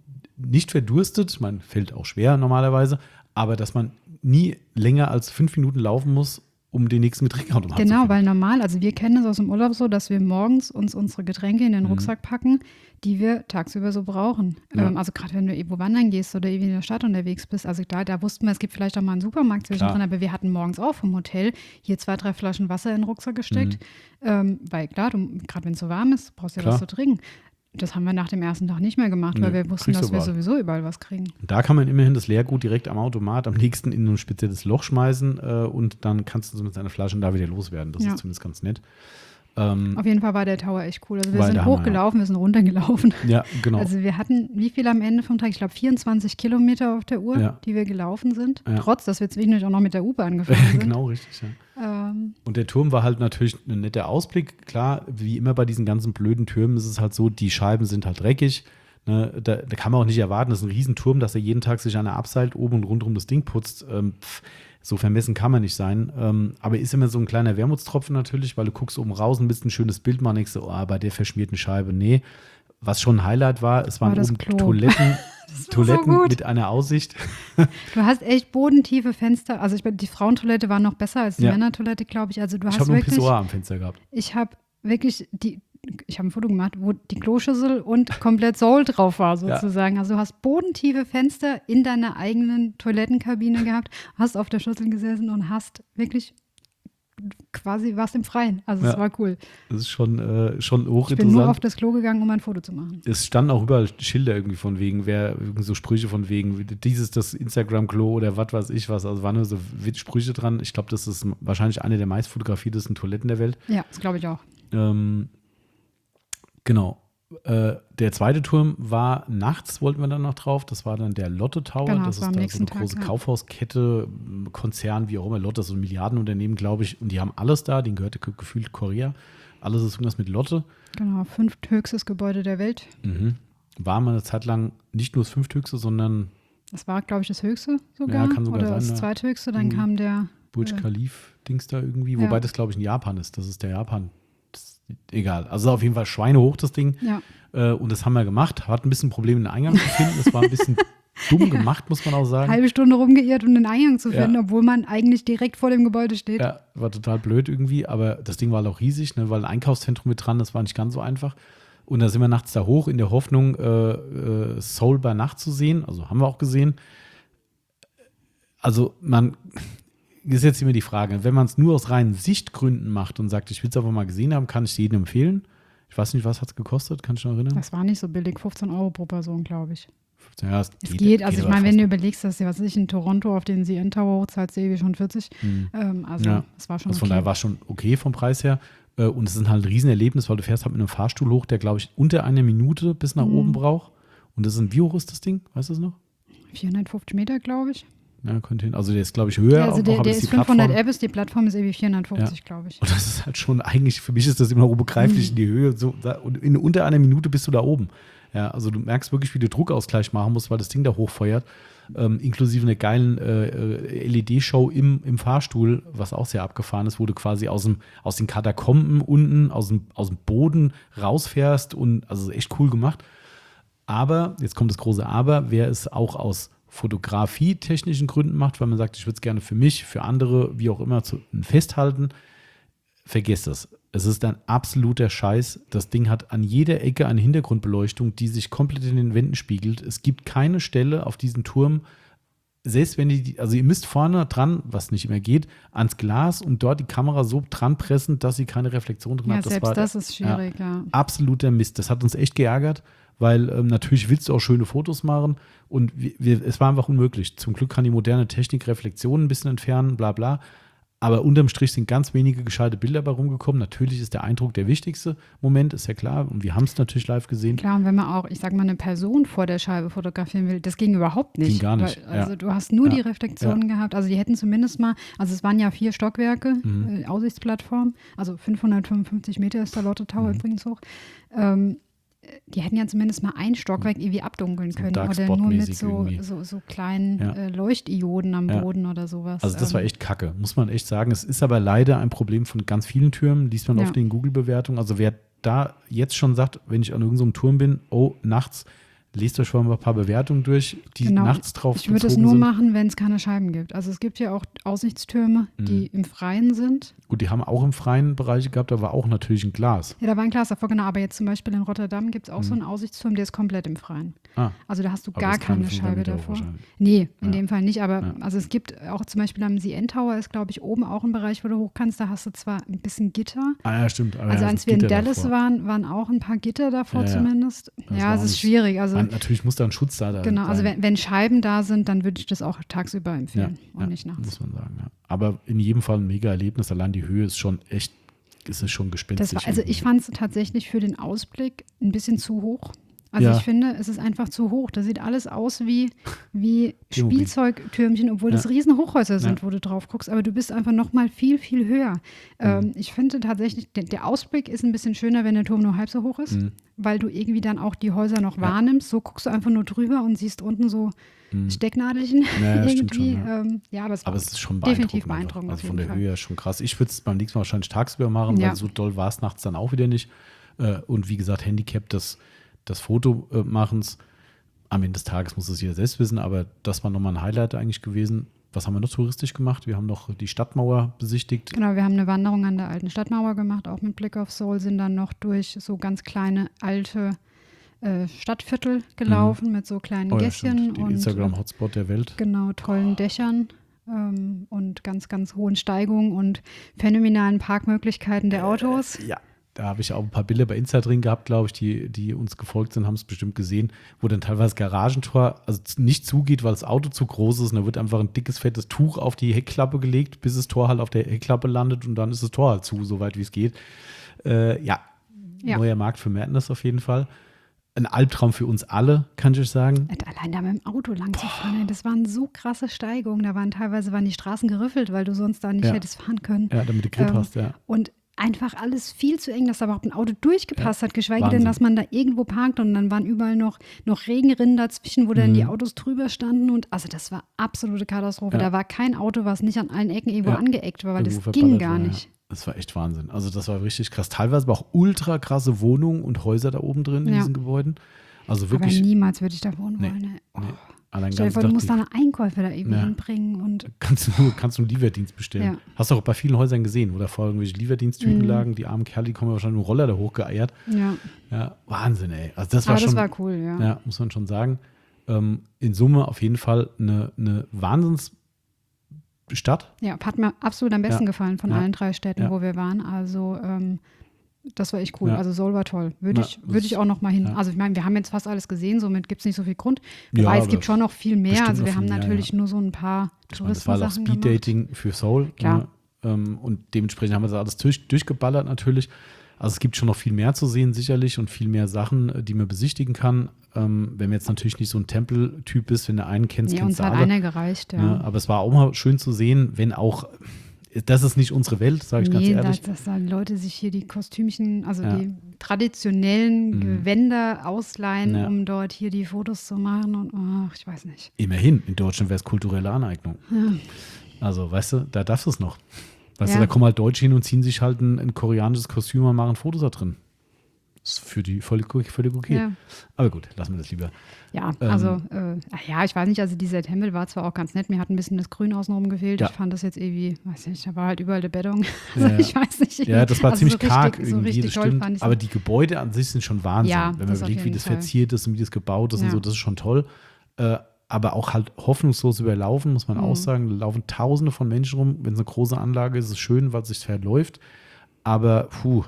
nicht verdurstet. Ich meine, fällt auch schwer normalerweise, aber dass man nie länger als fünf Minuten laufen muss, um den nächsten Getränkeautomaten zu Genau, finden. weil normal, also wir kennen es aus dem Urlaub so, dass wir morgens uns unsere Getränke in den Mhm. Rucksack packen, die wir tagsüber so brauchen. Ja. Ähm, also gerade wenn du irgendwo wandern gehst oder irgendwie in der Stadt unterwegs bist, also da, da wussten wir, es gibt vielleicht auch mal einen Supermarkt zwischendrin, Klar. aber wir hatten morgens auch vom Hotel hier zwei, drei Flaschen Wasser in den Rucksack gesteckt, ähm, weil klar, du, gerade wenn es so warm ist, brauchst du ja Klar. was zu trinken. Das haben wir nach dem ersten Tag nicht mehr gemacht, Nee, weil wir wussten, kriegst dass du wir überall. sowieso überall was kriegen. Und da kann man immerhin das Leergut direkt am Automat am nächsten in so ein spezielles Loch schmeißen äh, und dann kannst du so mit seiner Flasche da wieder loswerden. Das Ja. ist zumindest ganz nett. Ähm, Auf jeden Fall war der Tower echt cool. Also wir War sind der Hammer, hochgelaufen, wir sind runtergelaufen. ja, genau. Also wir hatten wie viel am Ende vom Tag? Ich glaube vierundzwanzig Kilometer auf der Uhr, Ja. die wir gelaufen sind. Ja. Trotz, dass wir zwischendurch auch noch mit der U-Bahn gefahren sind. genau, richtig. Ja. Ähm, Und der Turm war halt natürlich ein netter Ausblick. Klar, wie immer bei diesen ganzen blöden Türmen ist es halt so, die Scheiben sind halt dreckig. Ne? Da, da kann man auch nicht erwarten, das ist ein Riesenturm, dass er jeden Tag sich einer abseilt, oben und rundum das Ding putzt. Ähm, pff, so vermessen kann man nicht sein. Ähm, aber ist immer so ein kleiner Wermutstropfen natürlich, weil du guckst oben raus und willst ein schönes Bild machen, denkst du, oh, bei der verschmierten Scheibe. Nee, was schon ein Highlight war, es waren War das oben Klo. Toiletten, so Toiletten gut. mit einer Aussicht. Du hast echt bodentiefe Fenster. Also ich meine, die Frauentoilette war noch besser als die Ja. Männertoilette, glaube ich. Also du Ich hast habe nur ein wirklich, Pissoir am Fenster gehabt. ich habe wirklich die, ich habe ein Foto gemacht, wo die Kloschüssel und komplett Soul drauf war sozusagen. Also du hast bodentiefe Fenster in deiner eigenen Toilettenkabine gehabt, hast auf der Schüssel gesessen und hast wirklich quasi warst im Freien. Also es Ja. war cool. Das ist schon, äh, schon Ich bin nur hochinteressant. auf das Klo gegangen, um ein Foto zu machen. Es standen auch überall Schilder irgendwie von wegen, wer irgendwie so Sprüche von wegen, dieses das Instagram-Klo oder was weiß ich was. Also waren nur so Sprüche dran. Ich glaube, das ist wahrscheinlich eine der meistfotografiertesten Toiletten der Welt. Ja, das glaube ich auch. Ähm, genau. Äh, der zweite Turm war nachts, wollten wir dann noch drauf. Das war dann der Lotte Tower. Genau, das das war ist am da so nächsten eine Tag, große ja. Kaufhauskette, Konzern, wie auch immer. Lotte ist so ein Milliardenunternehmen, glaube ich. Und die haben alles da. Denen gehörte ge- gefühlt Korea. Alles ist irgendwas mit Lotte. Genau, fünfthöchstes Gebäude der Welt. Mhm. War mal eine Zeit lang nicht nur das fünfthöchste, sondern Das war, glaube ich, das höchste sogar. Ja, kann sogar Oder sein, das ja. zweithöchste. Dann Mhm. kam der. Burj äh, Khalif-Dings da irgendwie. Ja. Wobei das, glaube ich, in Japan ist. Das ist der Japan. Das, egal. Also auf jeden Fall schweinehoch, das Ding. Ja, Äh, und das haben wir gemacht. Hat ein bisschen Probleme, den Eingang zu finden. Das war ein bisschen dumm gemacht, muss man auch sagen. halbe Stunde rumgeirrt, um den Eingang zu Ja. finden, obwohl man eigentlich direkt vor dem Gebäude steht. Ja, war total blöd irgendwie, aber das Ding war halt auch riesig, ne, weil ein Einkaufszentrum mit dran, das war nicht ganz so einfach. Und da sind wir nachts da hoch in der Hoffnung, äh, äh, Seoul bei Nacht zu sehen. Also haben wir auch gesehen. Also man, ist jetzt immer die Frage, wenn man es nur aus reinen Sichtgründen macht und sagt, ich will es einfach mal gesehen haben, kann ich es jedem empfehlen. Ich weiß nicht, was hat es gekostet, kann ich noch erinnern? Das war nicht so billig, fünfzehn Euro pro Person, glaube ich. Ja, es Es geht, also ich aber meine, wenn fast. du überlegst, dass du, was weiß ich, in Toronto auf den C N Tower hochzahlst, du schon vierzig. Hm. Ähm, also Ja. es war schon Also von okay. daher war es schon okay vom Preis her. Äh, Und es ist halt ein Riesenerlebnis, weil du fährst halt mit einem Fahrstuhl hoch, der, glaube ich, unter einer Minute bis nach Mhm. oben braucht. Und das ist ein, wie hoch ist das Ding? Weißt du es noch? vierhundertfünfzig Meter, glaube ich. Ja, könnte hin. Also der ist, glaube ich, höher. Ja, also auch der, noch, der ist ist die fünfhundert Plattform. Mbits, die Plattform ist irgendwie vierhundertfünfzig, ja. glaube ich. Und das ist halt schon eigentlich, für mich ist das immer noch unbegreiflich mhm. in die Höhe. So, da, und in unter einer Minute bist du da oben. Ja, also du merkst wirklich, wie du Druckausgleich machen musst, weil das Ding da hochfeuert. Ähm, inklusive einer geilen äh, L E D-Show im, im Fahrstuhl, was auch sehr abgefahren ist, wo du quasi aus, dem, aus den Katakomben unten, aus dem, aus dem Boden rausfährst. Und also echt cool gemacht. Aber, jetzt kommt das große Aber, wer es auch aus Fotografie-technischen Gründen macht, weil man sagt, ich würde es gerne für mich, für andere, wie auch immer, zu, festhalten, vergesst das. Es ist ein absoluter Scheiß. Das Ding hat an jeder Ecke eine Hintergrundbeleuchtung, die sich komplett in den Wänden spiegelt. Es gibt keine Stelle auf diesem Turm, selbst wenn die, also ihr müsst vorne dran, was nicht immer geht, ans Glas und dort die Kamera so dran pressen, dass sie keine Reflexion drin ja, hat. Das selbst war, das ist schwierig, ja, ja. Absoluter Mist. Das hat uns echt geärgert, weil ähm, natürlich willst du auch schöne Fotos machen und wir, wir, es war einfach unmöglich. Zum Glück kann die moderne Technik Reflexionen ein bisschen entfernen, bla bla. Aber unterm Strich sind ganz wenige gescheite Bilder bei rumgekommen. Natürlich ist der Eindruck der wichtigste Moment, ist ja klar. Und wir haben es natürlich live gesehen. Klar, und wenn man auch, ich sag mal, eine Person vor der Scheibe fotografieren will, das ging überhaupt nicht. Ging gar nicht. Weil, also ja. du hast nur ja. die Reflexionen ja. gehabt. Also die hätten zumindest mal, also es waren ja vier Stockwerke, mhm. äh, Aussichtsplattform. Also fünfhundertfünfundfünfzig Meter ist der Lotte Tower mhm. übrigens hoch. Ähm, die hätten ja zumindest mal ein Stockwerk irgendwie abdunkeln können so oder nur mit so, so, so kleinen ja. äh, Leuchtdioden am ja. Boden oder sowas. Also das war echt kacke, muss man echt sagen. Es ist aber leider ein Problem von ganz vielen Türmen, liest man ja. oft in den Google-Bewertungen. Also wer da jetzt schon sagt, wenn ich an irgendeinem Turm bin, oh, nachts, lest euch schon mal ein paar Bewertungen durch, die genau. nachts drauf Ich würde es nur sind. machen, wenn es keine Scheiben gibt. Also es gibt ja auch Aussichtstürme, die mhm. im Freien sind. Gut, die haben auch im freien Bereich gehabt, da war auch natürlich ein Glas. Ja, da war ein Glas davor, genau. Aber jetzt zum Beispiel in Rotterdam gibt es auch mhm. so einen Aussichtsturm, der ist komplett im Freien. Ah. Also da hast du aber gar keine Scheibe davor. Nee, in ja. dem Fall nicht. Aber ja. also es gibt auch zum Beispiel am C N Tower ist, glaube ich, oben auch ein Bereich, wo du hoch kannst. Da hast du zwar ein bisschen Gitter. Ah ja, stimmt. Aber also ja, als wir in Dallas davor. waren, waren auch ein paar Gitter davor ja, ja. zumindest. Das ja, es ist nicht, schwierig. Also, man, natürlich muss da ein Schutz da sein. Genau, also wenn, wenn Scheiben da sind, dann würde ich das auch tagsüber empfehlen ja, und ja, nicht nachts. Muss man sagen, ja. Aber in jedem Fall ein mega Erlebnis. Allein die Höhe ist schon echt, ist es schon gespenstisch. Das war, also ich fand es tatsächlich für den Ausblick ein bisschen zu hoch. Also ja. ich finde, es ist einfach zu hoch. Das sieht alles aus wie, wie Spielzeugtürmchen, obwohl ja. das riesen Hochhäuser sind, ja. wo du drauf guckst. Aber du bist einfach noch mal viel, viel höher. Mhm. Ähm, ich finde tatsächlich, der, der Ausblick ist ein bisschen schöner, wenn der Turm nur halb so hoch ist, mhm. weil du irgendwie dann auch die Häuser noch ja. wahrnimmst. So guckst du einfach nur drüber und siehst unten so mhm. Stecknadelchen ja, irgendwie. Schon, ja. Ähm, ja, aber es, aber es ist schon definitiv beeindruckend. beeindruckend Also von der Fall. Höhe schon krass. Ich würde es beim nächsten Mal wahrscheinlich tagsüber machen, ja. weil so doll war es nachts dann auch wieder nicht. Und wie gesagt, Handicap, das des Fotomachens. Am Ende des Tages muss es jeder selbst wissen, aber das war nochmal ein Highlight eigentlich gewesen. Was haben wir noch touristisch gemacht? Wir haben noch die Stadtmauer besichtigt. Genau, wir haben eine Wanderung an der alten Stadtmauer gemacht, auch mit Blick auf Seoul, sind dann noch durch so ganz kleine alte äh, Stadtviertel gelaufen mhm. mit so kleinen oh, ja, Gässchen. Die und Instagram-Hotspot der Welt. Genau, tollen oh. Dächern ähm, und ganz, ganz hohen Steigungen und phänomenalen Parkmöglichkeiten der Autos. Äh, ja. Da habe ich auch ein paar Bilder bei Insta drin gehabt, glaube ich, die, die uns gefolgt sind, haben es bestimmt gesehen, wo dann teilweise das Garagentor also nicht zugeht, weil das Auto zu groß ist und da wird einfach ein dickes, fettes Tuch auf die Heckklappe gelegt, bis das Tor halt auf der Heckklappe landet und dann ist das Tor halt zu, soweit wie es geht. Äh, ja. ja, neuer Markt für Madness auf jeden Fall. Ein Albtraum für uns alle, kann ich euch sagen. Allein da mit dem Auto lang zu fahren, das waren so krasse Steigungen, da waren teilweise waren die Straßen geriffelt, weil du sonst da nicht ja. hättest fahren können. Ja, damit du Grip ähm, hast, ja. Und einfach alles viel zu eng, dass da überhaupt ein Auto durchgepasst ja, hat, geschweige Wahnsinn. denn, dass man da irgendwo parkt und dann waren überall noch, noch Regenrinnen dazwischen, wo mhm. dann die Autos drüber standen und also das war absolute Katastrophe. Ja. Da war kein Auto, was nicht an allen Ecken irgendwo ja. angeeckt war, weil irgendwo das ging gar war, nicht. Ja. Das war echt Wahnsinn. Also das war richtig krass. Teilweise aber auch ultra krasse Wohnungen und Häuser da oben drin in ja. diesen Gebäuden. Also wirklich. Aber niemals würde ich da wohnen nee, wollen. Ne? Oh. Nee. Allein Stell dir vor, du musst da eine Einkäufe da irgendwie ja. hinbringen. Und kannst du nur, kannst du einen Lieferdienst bestellen. Ja. Hast du auch bei vielen Häusern gesehen, wo da vorher irgendwelche Lieferdiensttüten mhm. lagen. Die armen Kerle, die kommen wahrscheinlich mit dem Roller da hochgeeiert. Ja. ja. Wahnsinn, ey. Also das war Aber schon, das war cool, ja. Ja, muss man schon sagen. Ähm, in Summe auf jeden Fall eine, eine Wahnsinnsstadt. Ja, hat mir absolut am besten ja. gefallen von ja. allen drei Städten, ja. wo wir waren. Also ähm, das war echt cool. Ja. Also Seoul war toll. Würde ich, würd ich auch noch mal hin. Ja. Also ich meine, wir haben jetzt fast alles gesehen, somit gibt es nicht so viel Grund. Wobei ja, es gibt schon noch viel mehr. Also wir haben mehr, natürlich ja. nur so ein paar Touristen-Sachen Das war auch Speed-Dating für Seoul. Klar. Ne? Und dementsprechend haben wir das alles durch, durchgeballert natürlich. Also es gibt schon noch viel mehr zu sehen sicherlich und viel mehr Sachen, die man besichtigen kann. Ähm, wenn man jetzt natürlich nicht so ein Tempeltyp bist, wenn du einen kennst, nee, kennst uns du hat alle. einer gereicht, ja. Ne? Aber es war auch mal schön zu sehen, wenn auch, das ist nicht unsere Welt, sage ich nee, ganz ehrlich. dass, dass da Leute sich hier die Kostümchen, also Ja. die traditionellen Mhm. Gewänder ausleihen, Ja. um dort hier die Fotos zu machen und ach, ich weiß nicht. Immerhin, in Deutschland wäre es kulturelle Aneignung. Ja. Also, weißt du, da darfst du es noch. Weißt Ja. du, da kommen halt Deutsche hin und ziehen sich halt ein, ein koreanisches Kostüm und machen Fotos da drin. Das ist für die völlig, völlig okay. Ja. Aber gut, lassen wir das lieber. Ja, Ähm, also, äh, ach ja, ich weiß nicht, also dieser Tempel war zwar auch ganz nett, mir hat ein bisschen das Grün außenrum gefehlt. Ja. Ich fand das jetzt irgendwie, weiß nicht, da war halt überall der Beton. Also Ja. ich weiß nicht. Ja, das war also ziemlich so karg richtig, so irgendwie, richtig das toll stimmt. fand ich Aber die Gebäude an sich sind schon Wahnsinn. Ja, wenn man das auf überlegt, wie jeden das Fall. verziert ist und wie das gebaut ist und Ja. so, das ist schon toll. Äh, aber auch halt hoffnungslos überlaufen, muss man Mhm. auch sagen. Da laufen Tausende von Menschen rum. Wenn es eine große Anlage ist, ist es schön, weil es sich verläuft. Aber puh,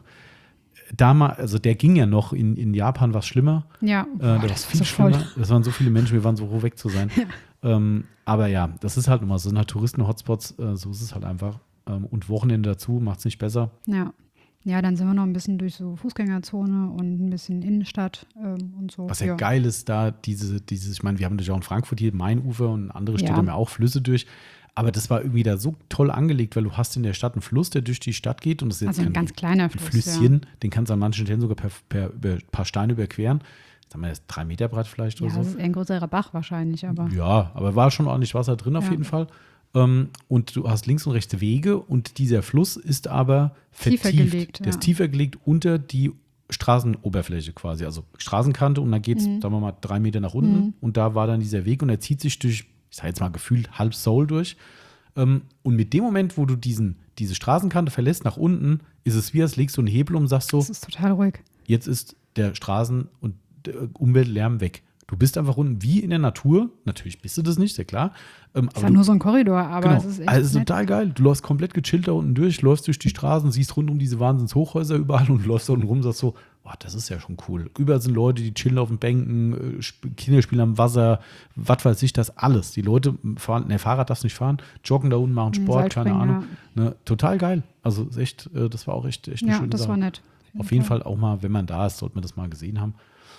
damals, also der ging ja noch, in, in Japan war es schlimmer. Ja, Äh, da war das es war viel so voll. schlimmer. Es waren so viele Menschen, wir waren so froh, weg zu sein. Ähm, aber ja, das ist halt immer so. Das sind halt Touristen-Hotspots, äh, so ist es halt einfach. Ähm, und Wochenende dazu macht es nicht besser. Ja. Ja, dann sind wir noch ein bisschen durch so Fußgängerzone und ein bisschen Innenstadt ähm, und so. Was ja, geil ist, da diese, dieses, ich meine, wir haben natürlich auch in Frankfurt hier Mainufer und andere Städte Ja. haben ja auch Flüsse durch. Aber das war irgendwie da so toll angelegt, weil du hast in der Stadt einen Fluss, der durch die Stadt geht und das ist jetzt Also ein kein, ganz kleiner ein Fluss, Flüsschen, den kannst du an manchen Stellen sogar per, per, über ein paar Steine überqueren. Sagen wir jetzt drei Meter breit vielleicht Ja, oder das so. ist eher ein größerer Bach wahrscheinlich, aber Ja, aber war schon ordentlich Wasser drin auf Ja. jeden Fall. Ähm, und du hast links und rechts Wege und dieser Fluss ist aber Tiefer vertieft. gelegt, Der ist ja. tiefer gelegt unter die Straßenoberfläche quasi, also Straßenkante und dann geht es, Mhm. sagen wir mal, drei Meter nach unten Mhm. und da war dann dieser Weg und er zieht sich durch, ich sage jetzt mal gefühlt halb Seoul durch. Ähm, und mit dem Moment, wo du diesen, diese Straßenkante verlässt nach unten, ist es wie, als legst du einen Hebel um und sagst so, das ist total ruhig. jetzt ist der Straßen- und der Umweltlärm weg. Du bist einfach unten wie in der Natur. Natürlich bist du das nicht, sehr klar. Ähm, Es ist aber ja du, nur so ein Korridor, aber genau. es ist echt also es ist nett. total geil. Du läufst komplett gechillt da unten durch, läufst durch die Straßen, siehst rund um diese Wahnsinns-Hochhäuser überall und läufst da unten rum und sagst so, boah, das ist ja schon cool. Überall sind Leute, die chillen auf den Bänken, äh, sp- Kinder spielen am Wasser, was weiß ich, das alles. Die Leute fahren, ne, Fahrrad darfst du nicht fahren, joggen da unten, machen Mhm, Sport, keine Seilspringen, Ahnung. Ne, total geil. Also ist echt, äh, das war auch echt, echt eine Ja, schöne das Sache. war nett. Auf jeden Fall auch mal, wenn man da ist, sollte man das mal gesehen haben.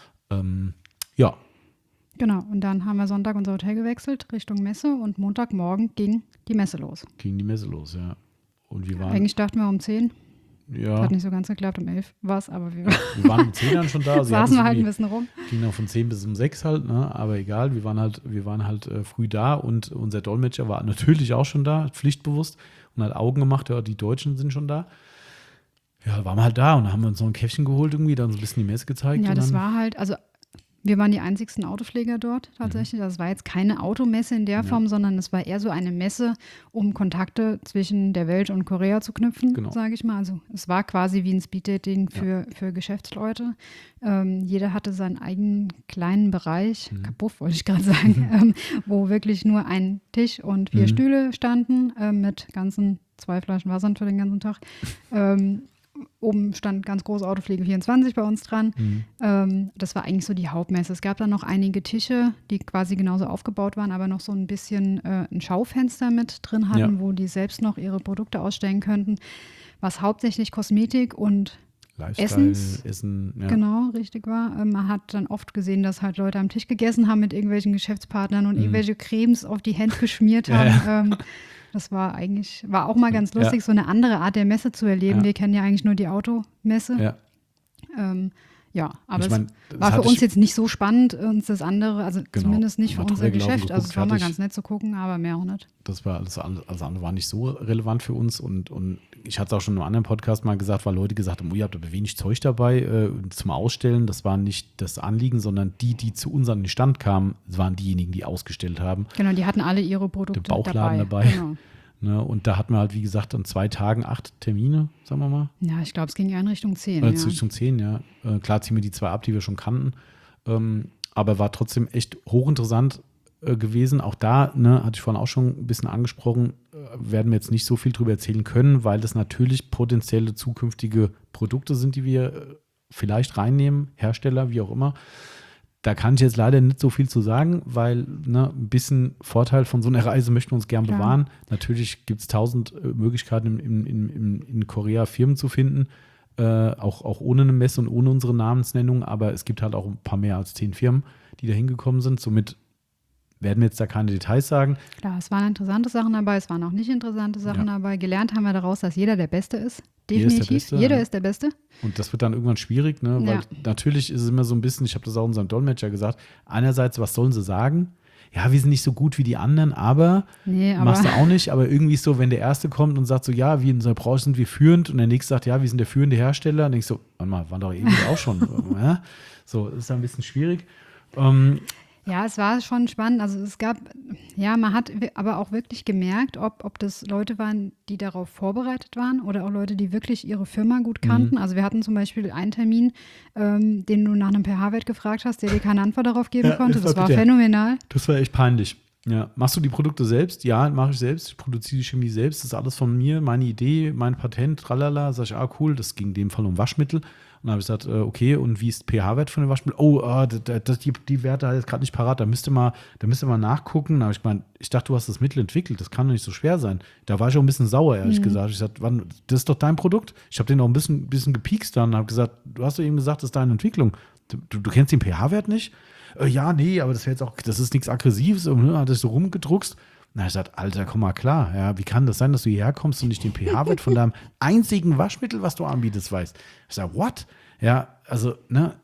Ähm, ja, Genau, und dann haben wir Sonntag unser Hotel gewechselt Richtung Messe und Montagmorgen ging die Messe los. ging die Messe los, ja. Und wir waren, Eigentlich dachten wir um zehn, ja, hat nicht so ganz geklappt, um elf war es, aber wir wir waren um zehn dann schon da. Sie hatten saßen es wir halt ein irgendwie- bisschen rum. ging dann von zehn bis um sechs halt, ne? Aber egal, wir waren halt, wir waren halt äh, früh da und unser Dolmetscher war natürlich auch schon da, pflichtbewusst und hat Augen gemacht, ja, die Deutschen sind schon da. Ja, waren wir halt da und dann haben wir uns noch ein Käffchen geholt irgendwie, dann so ein bisschen die Messe gezeigt. Ja, und das dann, war halt, also wir waren die einzigsten Autopfleger dort tatsächlich. Also es war jetzt keine Automesse in der Mhm. Ja. Form, sondern es war eher so eine Messe, um Kontakte zwischen der Welt und Korea zu knüpfen, Genau. sage ich mal. Also es war quasi wie ein Speeddating für, für Geschäftsleute. Ähm, jeder hatte seinen eigenen kleinen Bereich, Mhm. Kabuff wollte ich gerade sagen, ähm, wo wirklich nur ein Tisch und vier Mhm. Stühle standen ähm, mit ganzen zwei Flaschen Wasser für den ganzen Tag. Ähm, Oben stand ganz groß Autopflege vierundzwanzig bei uns dran. Mhm. Ähm, das war eigentlich so die Hauptmesse. Es gab dann noch einige Tische, die quasi genauso aufgebaut waren, aber noch so ein bisschen äh, ein Schaufenster mit drin hatten, Ja. wo die selbst noch ihre Produkte ausstellen könnten, was hauptsächlich Kosmetik und Lifestyle, Essens- Essen, ja. genau richtig war. Ähm, man hat dann oft gesehen, dass halt Leute am Tisch gegessen haben mit irgendwelchen Geschäftspartnern und Mhm. irgendwelche Cremes auf die Hände geschmiert Ja, haben. Ähm, das war eigentlich, war auch mal ganz lustig, Ja. so eine andere Art der Messe zu erleben. Ja. Wir kennen ja eigentlich nur die Automesse. Ja. Ähm, ja, aber Ich mein, es das war für hatte uns ich- jetzt nicht so spannend, uns das andere, also Genau. zumindest nicht für Mal unser drüber gelaufen, Geschäft. Also es geguckt, war mal fertig. ganz nett zu gucken, aber mehr auch nicht. Das war alles, alles andere war nicht so relevant für uns und, und ich hatte es auch schon in einem anderen Podcast mal gesagt, weil Leute gesagt haben, oh, ihr habt aber wenig Zeug dabei äh, zum Ausstellen. Das war nicht das Anliegen, sondern die, die zu uns an den Stand kamen, waren diejenigen, die ausgestellt haben. Genau, die hatten alle ihre Produkte Den Bauchladen dabei. Genau. Ne? Und da hatten wir halt, wie gesagt, an zwei Tagen acht Termine, sagen wir mal. Ja, ich glaube, es ging ja in Richtung zehn. Äh, ja. Zwischen zehn, ja. Äh, klar ziehen wir die zwei ab, die wir schon kannten. Ähm, aber war trotzdem echt hochinteressant äh, gewesen. Auch da, ne, hatte ich vorhin auch schon ein bisschen angesprochen, äh, werden wir jetzt nicht so viel drüber erzählen können, weil das natürlich potenzielle zukünftige Produkte sind, die wir äh, vielleicht reinnehmen, Hersteller, wie auch immer. Da kann ich jetzt leider nicht so viel zu sagen, weil ne, ein bisschen Vorteil von so einer Reise möchten wir uns gern Klar. bewahren. Natürlich gibt es tausend äh, Möglichkeiten in, in, in, in Korea Firmen zu finden. äh, auch, auch ohne eine Messe und ohne unsere Namensnennung, aber es gibt halt auch ein paar mehr als zehn Firmen, die da hingekommen sind. Somit werden wir jetzt da keine Details sagen. Klar, es waren interessante Sachen dabei, es waren auch nicht interessante Sachen ja. dabei. Gelernt haben wir daraus, dass jeder der Beste ist. Definitiv. Jeder ist der Beste. Jeder ist der Beste. Und das wird dann irgendwann schwierig, ne? Weil ja. natürlich ist es immer so ein bisschen, ich habe das auch unserem Dolmetscher gesagt, einerseits, was sollen sie sagen? Ja, wir sind nicht so gut wie die anderen, aber, nee, aber machst du auch nicht. Aber irgendwie so, wenn der Erste kommt und sagt so, ja, wir in unserer Branche sind wir führend und der Nächste sagt, ja, wir sind der führende Hersteller, dann denkst du so, warte mal, waren doch irgendwie auch schon. ja? So, das ist ein bisschen schwierig. Ähm, Ja, es war schon spannend. Also es gab, ja, man hat aber auch wirklich gemerkt, ob, ob das Leute waren, die darauf vorbereitet waren oder auch Leute, die wirklich ihre Firma gut kannten. Mhm. Also wir hatten zum Beispiel einen Termin, ähm, den du nach einem pH-Wert gefragt hast, der dir keine Antwort darauf geben ja, konnte. Das war, das war phänomenal. Das war echt peinlich. Ja. Machst du die Produkte selbst? Ja, mache ich selbst. Ich produziere die Chemie selbst. Das ist alles von mir, meine Idee, mein Patent, tralala. Sag ich, ah, cool. Das ging in dem Fall um Waschmittel. Und dann habe ich gesagt, okay, und wie ist pH-Wert von dem Waschmittel? Oh, ah, das, das, die, die Werte hat jetzt gerade nicht parat, da müsste mal, da müsste mal nachgucken. Dann habe ich gemeint, ich dachte, du hast das Mittel entwickelt, das kann doch nicht so schwer sein. Da war ich auch ein bisschen sauer, ehrlich mhm. gesagt. Ich sagte, wann, das ist doch dein Produkt. Ich habe den auch ein bisschen, bisschen gepiekst dann und habe gesagt, du hast doch eben gesagt, das ist deine Entwicklung. Du, du, du kennst den pH-Wert nicht? Äh, ja, nee, aber das wäre jetzt auch, das ist nichts Aggressives. Und ne, hat das so rumgedruckst. Na, ich sagte, Alter, komm mal klar, ja, wie kann das sein, dass du hierher kommst und nicht den pH-Wert von deinem einzigen Waschmittel, was du anbietest, weißt? Ich sage, what? Ja, also, ne,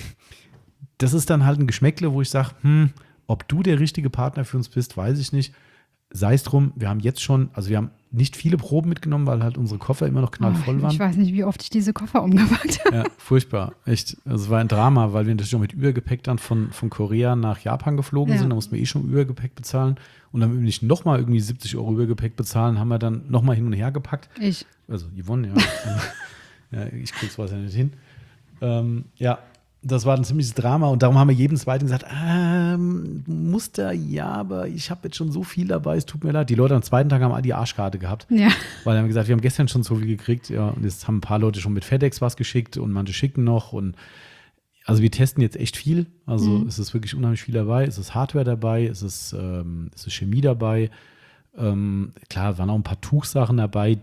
das ist dann halt ein Geschmäckle, wo ich sage, hm, ob du der richtige Partner für uns bist, weiß ich nicht. Sei es drum, wir haben jetzt schon, also wir haben nicht viele Proben mitgenommen, weil halt unsere Koffer immer noch knallvoll oh, waren. Ich weiß nicht, wie oft ich diese Koffer umgepackt habe. Ja, furchtbar, echt. Also es war ein Drama, weil wir natürlich auch mit Übergepäck dann von, von Korea nach Japan geflogen ja. sind. Da mussten wir eh schon Übergepäck bezahlen. Und dann, wenn wir nicht nochmal irgendwie siebzig Euro Übergepäck bezahlen, haben wir dann nochmal hin und her gepackt. Ich. Also Yvonne, ja. ja ich krieg's was ja nicht hin. Ähm, ja, das war ein ziemliches Drama und darum haben wir jedem Zweiten gesagt, ähm, Muster, ja, aber ich habe jetzt schon so viel dabei, es tut mir leid. Die Leute am zweiten Tag haben all die Arschkarte gehabt, ja. weil wir haben gesagt, wir haben gestern schon so viel gekriegt, ja, und jetzt haben ein paar Leute schon mit FedEx was geschickt und manche schicken noch und also wir testen jetzt echt viel, also mhm. es ist wirklich unheimlich viel dabei, es ist Hardware dabei, es ist, ähm, es ist Chemie dabei, ähm, klar, waren auch ein paar Tuchsachen dabei.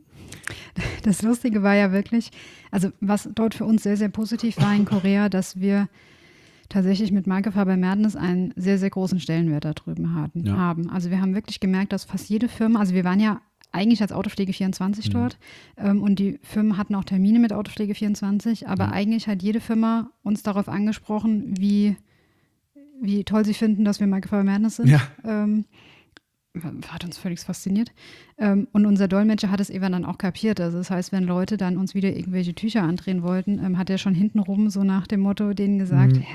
Das Lustige war ja wirklich, also was dort für uns sehr, sehr positiv war in Korea, dass wir tatsächlich mit Marke Faber Mertens einen sehr, sehr großen Stellenwert da drüben hatten, ja. haben. Also wir haben wirklich gemerkt, dass fast jede Firma, also wir waren ja eigentlich als Autopflege vierundzwanzig mhm. dort ähm, und die Firmen hatten auch Termine mit Autopflege vierundzwanzig, aber mhm. eigentlich hat jede Firma uns darauf angesprochen, wie, wie toll sie finden, dass wir Marke Faber Mertens sind. Ja. Ähm, hat uns völlig fasziniert. Ähm, und unser Dolmetscher hat es eben dann auch kapiert. Also das heißt, wenn Leute dann uns wieder irgendwelche Tücher andrehen wollten, ähm, hat er schon hintenrum so nach dem Motto denen gesagt, mhm.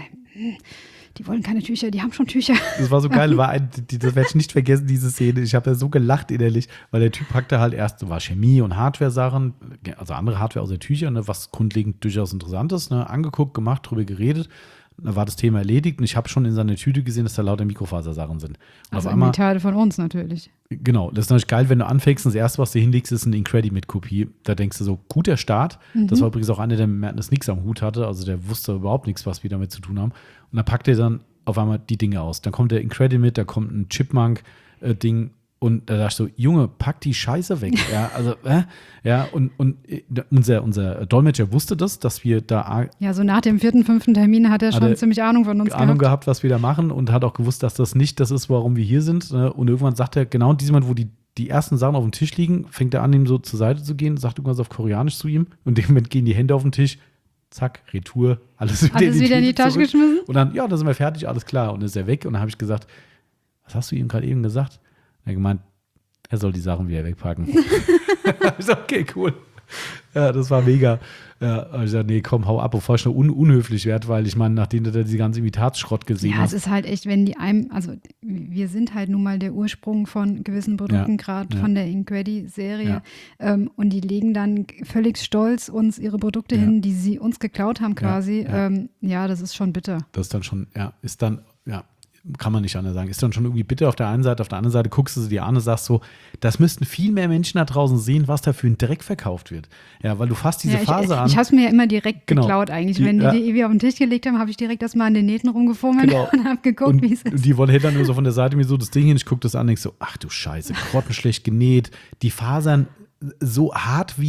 die wollen keine Tücher, die haben schon Tücher. Das war so geil, war ein, die, das werde ich nicht vergessen, diese Szene. Ich habe ja so gelacht innerlich, weil der Typ packte halt erst, so war Chemie und Hardware-Sachen, also andere Hardware außer Tücher, ne, was grundlegend durchaus interessant ist, ne, angeguckt, gemacht, drüber geredet. Da war das Thema erledigt und ich habe schon in seiner Tüte gesehen, dass da lauter Mikrofasersachen sind. Und also Teile von uns natürlich. Genau, das ist natürlich geil, wenn du anfängst und das Erste, was du hinlegst, ist eine Incredimate-Kopie. Da denkst du so, guter Start. Mhm. Das war übrigens auch einer, der mit Mertens nichts am Hut hatte, also der wusste überhaupt nichts, was wir damit zu tun haben. Und dann packt er dann auf einmal die Dinge aus. Dann kommt der Incredimate, da kommt ein Chipmunk-Ding. Und da dachte ich so, Junge, pack die Scheiße weg. Ja, also, äh, ja, und, und unser, unser Dolmetscher wusste das, dass wir da. Ja, so nach dem vierten, fünften Termin hat er schon hat ziemlich Ahnung von uns Ahnung gehabt. gehabt, was wir da machen und hat auch gewusst, dass das nicht das ist, warum wir hier sind. Und irgendwann sagt er, genau in diesem Moment, wo die, die ersten Sachen auf dem Tisch liegen, fängt er an, ihm so zur Seite zu gehen, sagt irgendwas auf Koreanisch zu ihm. Und in dem Moment gehen die Hände auf den Tisch. Zack, Retour, alles wieder, alles in, die wieder in die Tasche zurück. Geschmissen. Und dann, ja, da sind wir fertig, alles klar. Und dann ist er weg. Und dann habe ich gesagt, was hast du ihm gerade eben gesagt? Er hat gemeint, er soll die Sachen wieder wegpacken. Ich sag, okay, cool. Ja, das war mega. Ja, ich sag, nee, komm, hau ab, bevor ich noch un- unhöflich werde, weil ich meine, nachdem du da die ganze Imitatsschrott gesehen ja, hast. Ja, es ist halt echt, wenn die einem, also wir sind halt nun mal der Ursprung von gewissen Produkten, ja, gerade ja. von der Incredi-Serie. Ja. Ähm, und die legen dann völlig stolz uns ihre Produkte ja. hin, die sie uns geklaut haben quasi. Ja, ja. Ähm, ja, das ist schon bitter. Das ist dann schon, ja, ist dann, ja. Kann man nicht anders sagen. Ist dann schon irgendwie bitter auf der einen Seite, auf der anderen Seite guckst du sie dir an und sagst so, das müssten viel mehr Menschen da draußen sehen, was da für ein Dreck verkauft wird. Ja, weil du fasst diese ja, ich, Phase an. Ich habe es mir ja immer direkt genau. geklaut eigentlich. Die, Wenn die ja. die irgendwie auf den Tisch gelegt haben, habe ich direkt erstmal an den Nähten rumgefummelt genau. und habe geguckt, wie es ist. Und die wollen dann nur so von der Seite mir so das Ding hin, ich gucke das an und denke so, ach du Scheiße, grottenschlecht genäht, die Fasern so hart wie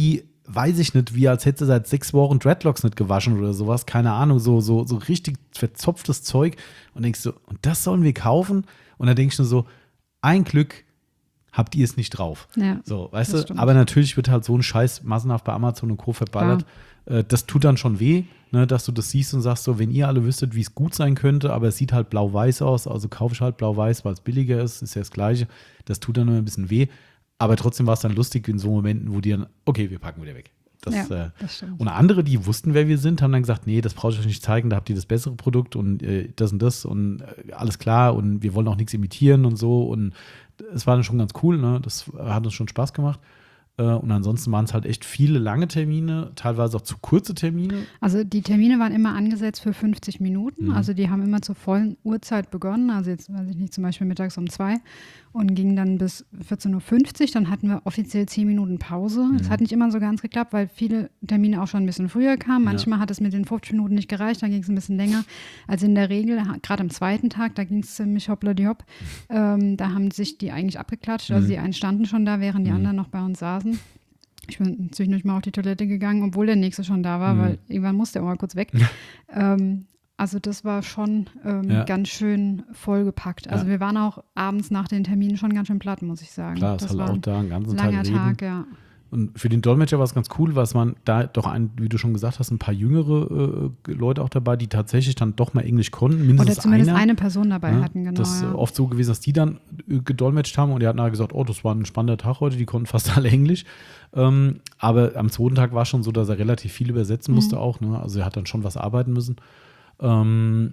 weiß ich nicht, wie als hätte sie seit sechs Wochen Dreadlocks nicht gewaschen oder sowas, keine Ahnung, so, so, so richtig verzopftes Zeug und denkst so, und das sollen wir kaufen? Und dann denke ich nur so, ein Glück habt ihr es nicht drauf. Ja, so, weißt du, stimmt. aber natürlich wird halt so ein Scheiß massenhaft bei Amazon und Co. verballert. Äh, das tut dann schon weh, ne, dass du das siehst und sagst so, wenn ihr alle wüsstet, wie es gut sein könnte, aber es sieht halt blau-weiß aus, also kaufe ich halt blau-weiß, weil es billiger ist, ist ja das Gleiche. Das tut dann nur ein bisschen weh. Aber trotzdem war es dann lustig in so Momenten, wo die dann, okay, wir packen wieder weg. Das, ja, äh, das stimmt. Und andere, die wussten, wer wir sind, haben dann gesagt, nee, das brauche ich euch nicht zeigen, da habt ihr das bessere Produkt und äh, das und das und äh, alles klar und wir wollen auch nichts imitieren und so. Und es war dann schon ganz cool, ne? Das hat uns schon Spaß gemacht. Und ansonsten waren es halt echt viele lange Termine, teilweise auch zu kurze Termine. Also die Termine waren immer angesetzt für fünfzig Minuten. Mhm. Also die haben immer zur vollen Uhrzeit begonnen. Also jetzt weiß ich nicht, zum Beispiel mittags um zwei und gingen dann bis vierzehn Uhr fünfzig. Dann hatten wir offiziell zehn Minuten Pause. Mhm. Das hat nicht immer so ganz geklappt, weil viele Termine auch schon ein bisschen früher kamen. Manchmal ja. hat es mit den fünfzig Minuten nicht gereicht, dann ging es ein bisschen länger. Also in der Regel, gerade am zweiten Tag, da ging es ziemlich hoppla die hopp. Ähm, da haben sich die eigentlich abgeklatscht. Also mhm. die einen standen schon da, während die mhm. anderen noch bei uns saßen. Ich bin zwischendurch mal auf die Toilette gegangen, obwohl der Nächste schon da war, mhm. weil irgendwann musste er mal kurz weg. ähm, also das war schon ähm, ja. ganz schön vollgepackt. Also ja. wir waren auch abends nach den Terminen schon ganz schön platt, muss ich sagen. Klar, es das halt war auch da einen ganzen langer Tag, Tag, ja. Und für den Dolmetscher war es ganz cool, weil es waren da doch, ein, wie du schon gesagt hast, ein paar jüngere äh, Leute auch dabei, die tatsächlich dann doch mal Englisch konnten. Mindestens Oder zumindest einer, eine Person dabei ja, hatten, genau. Das ist ja. oft so gewesen, dass die dann äh, gedolmetscht haben und die hatten nachher gesagt, oh, das war ein spannender Tag heute, die konnten fast alle Englisch. Ähm, aber am zweiten Tag war es schon so, dass er relativ viel übersetzen musste mhm. auch. Ne? Also er hat dann schon was arbeiten müssen. Ähm,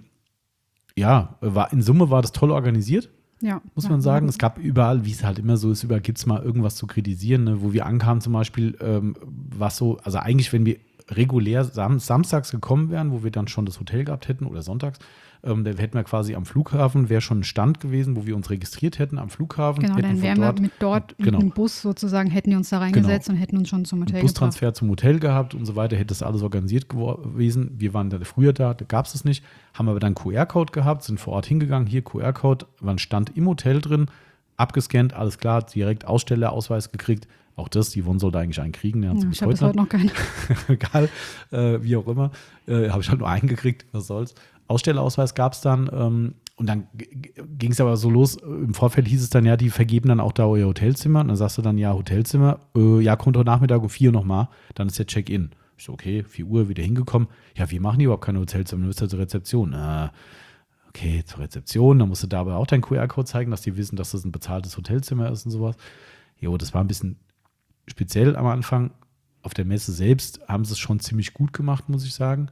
ja, war, in Summe war das toll organisiert. Ja, muss ja, man sagen. ja. Es gab überall, wie es halt immer so ist, überall gibt es mal irgendwas zu kritisieren. Ne? Wo wir ankamen zum Beispiel, ähm, was so, also eigentlich, wenn wir regulär sam- samstags gekommen wären, wo wir dann schon das Hotel gehabt hätten oder sonntags, ähm, dann hätten wir quasi am Flughafen, wäre schon ein Stand gewesen, wo wir uns registriert hätten am Flughafen. Genau, dann wären wir mit dort, mit genau. einem Bus sozusagen, hätten die uns da reingesetzt genau. und hätten uns schon zum Hotel gebracht. Bustransfer gebracht. zum Hotel gehabt und so weiter, hätte das alles organisiert gewesen. Wir waren da früher da, da gab es es nicht, haben aber dann Q R-Code gehabt, sind vor Ort hingegangen, hier Q R-Code, war ein Stand im Hotel drin, abgescannt, alles klar, direkt Ausstellerausweis gekriegt. Auch das, die Yvonne sollte eigentlich einen kriegen. Ja, ich habe bis heute noch keinen. Egal, äh, wie auch immer. Äh, habe ich halt nur einen gekriegt, was soll's. Ausstellerausweis gab es dann. Ähm, und dann g- ging es aber so los. Im Vorfeld hieß es dann, ja, die vergeben dann auch da euer Hotelzimmer. Und dann sagst du dann, ja, Hotelzimmer. Äh, ja, kommt heute Nachmittag um vier nochmal. Dann ist der Check-in. Ich so, okay, vier Uhr wieder hingekommen. Ja, wir machen hier überhaupt keine Hotelzimmer. Du bist ja zur Rezeption. Äh, okay, zur Rezeption. Dann musst du da aber auch deinen Q R-Code zeigen, dass die wissen, dass das ein bezahltes Hotelzimmer ist und sowas. Jo, das war ein bisschen speziell am Anfang. Auf der Messe selbst haben sie es schon ziemlich gut gemacht, muss ich sagen.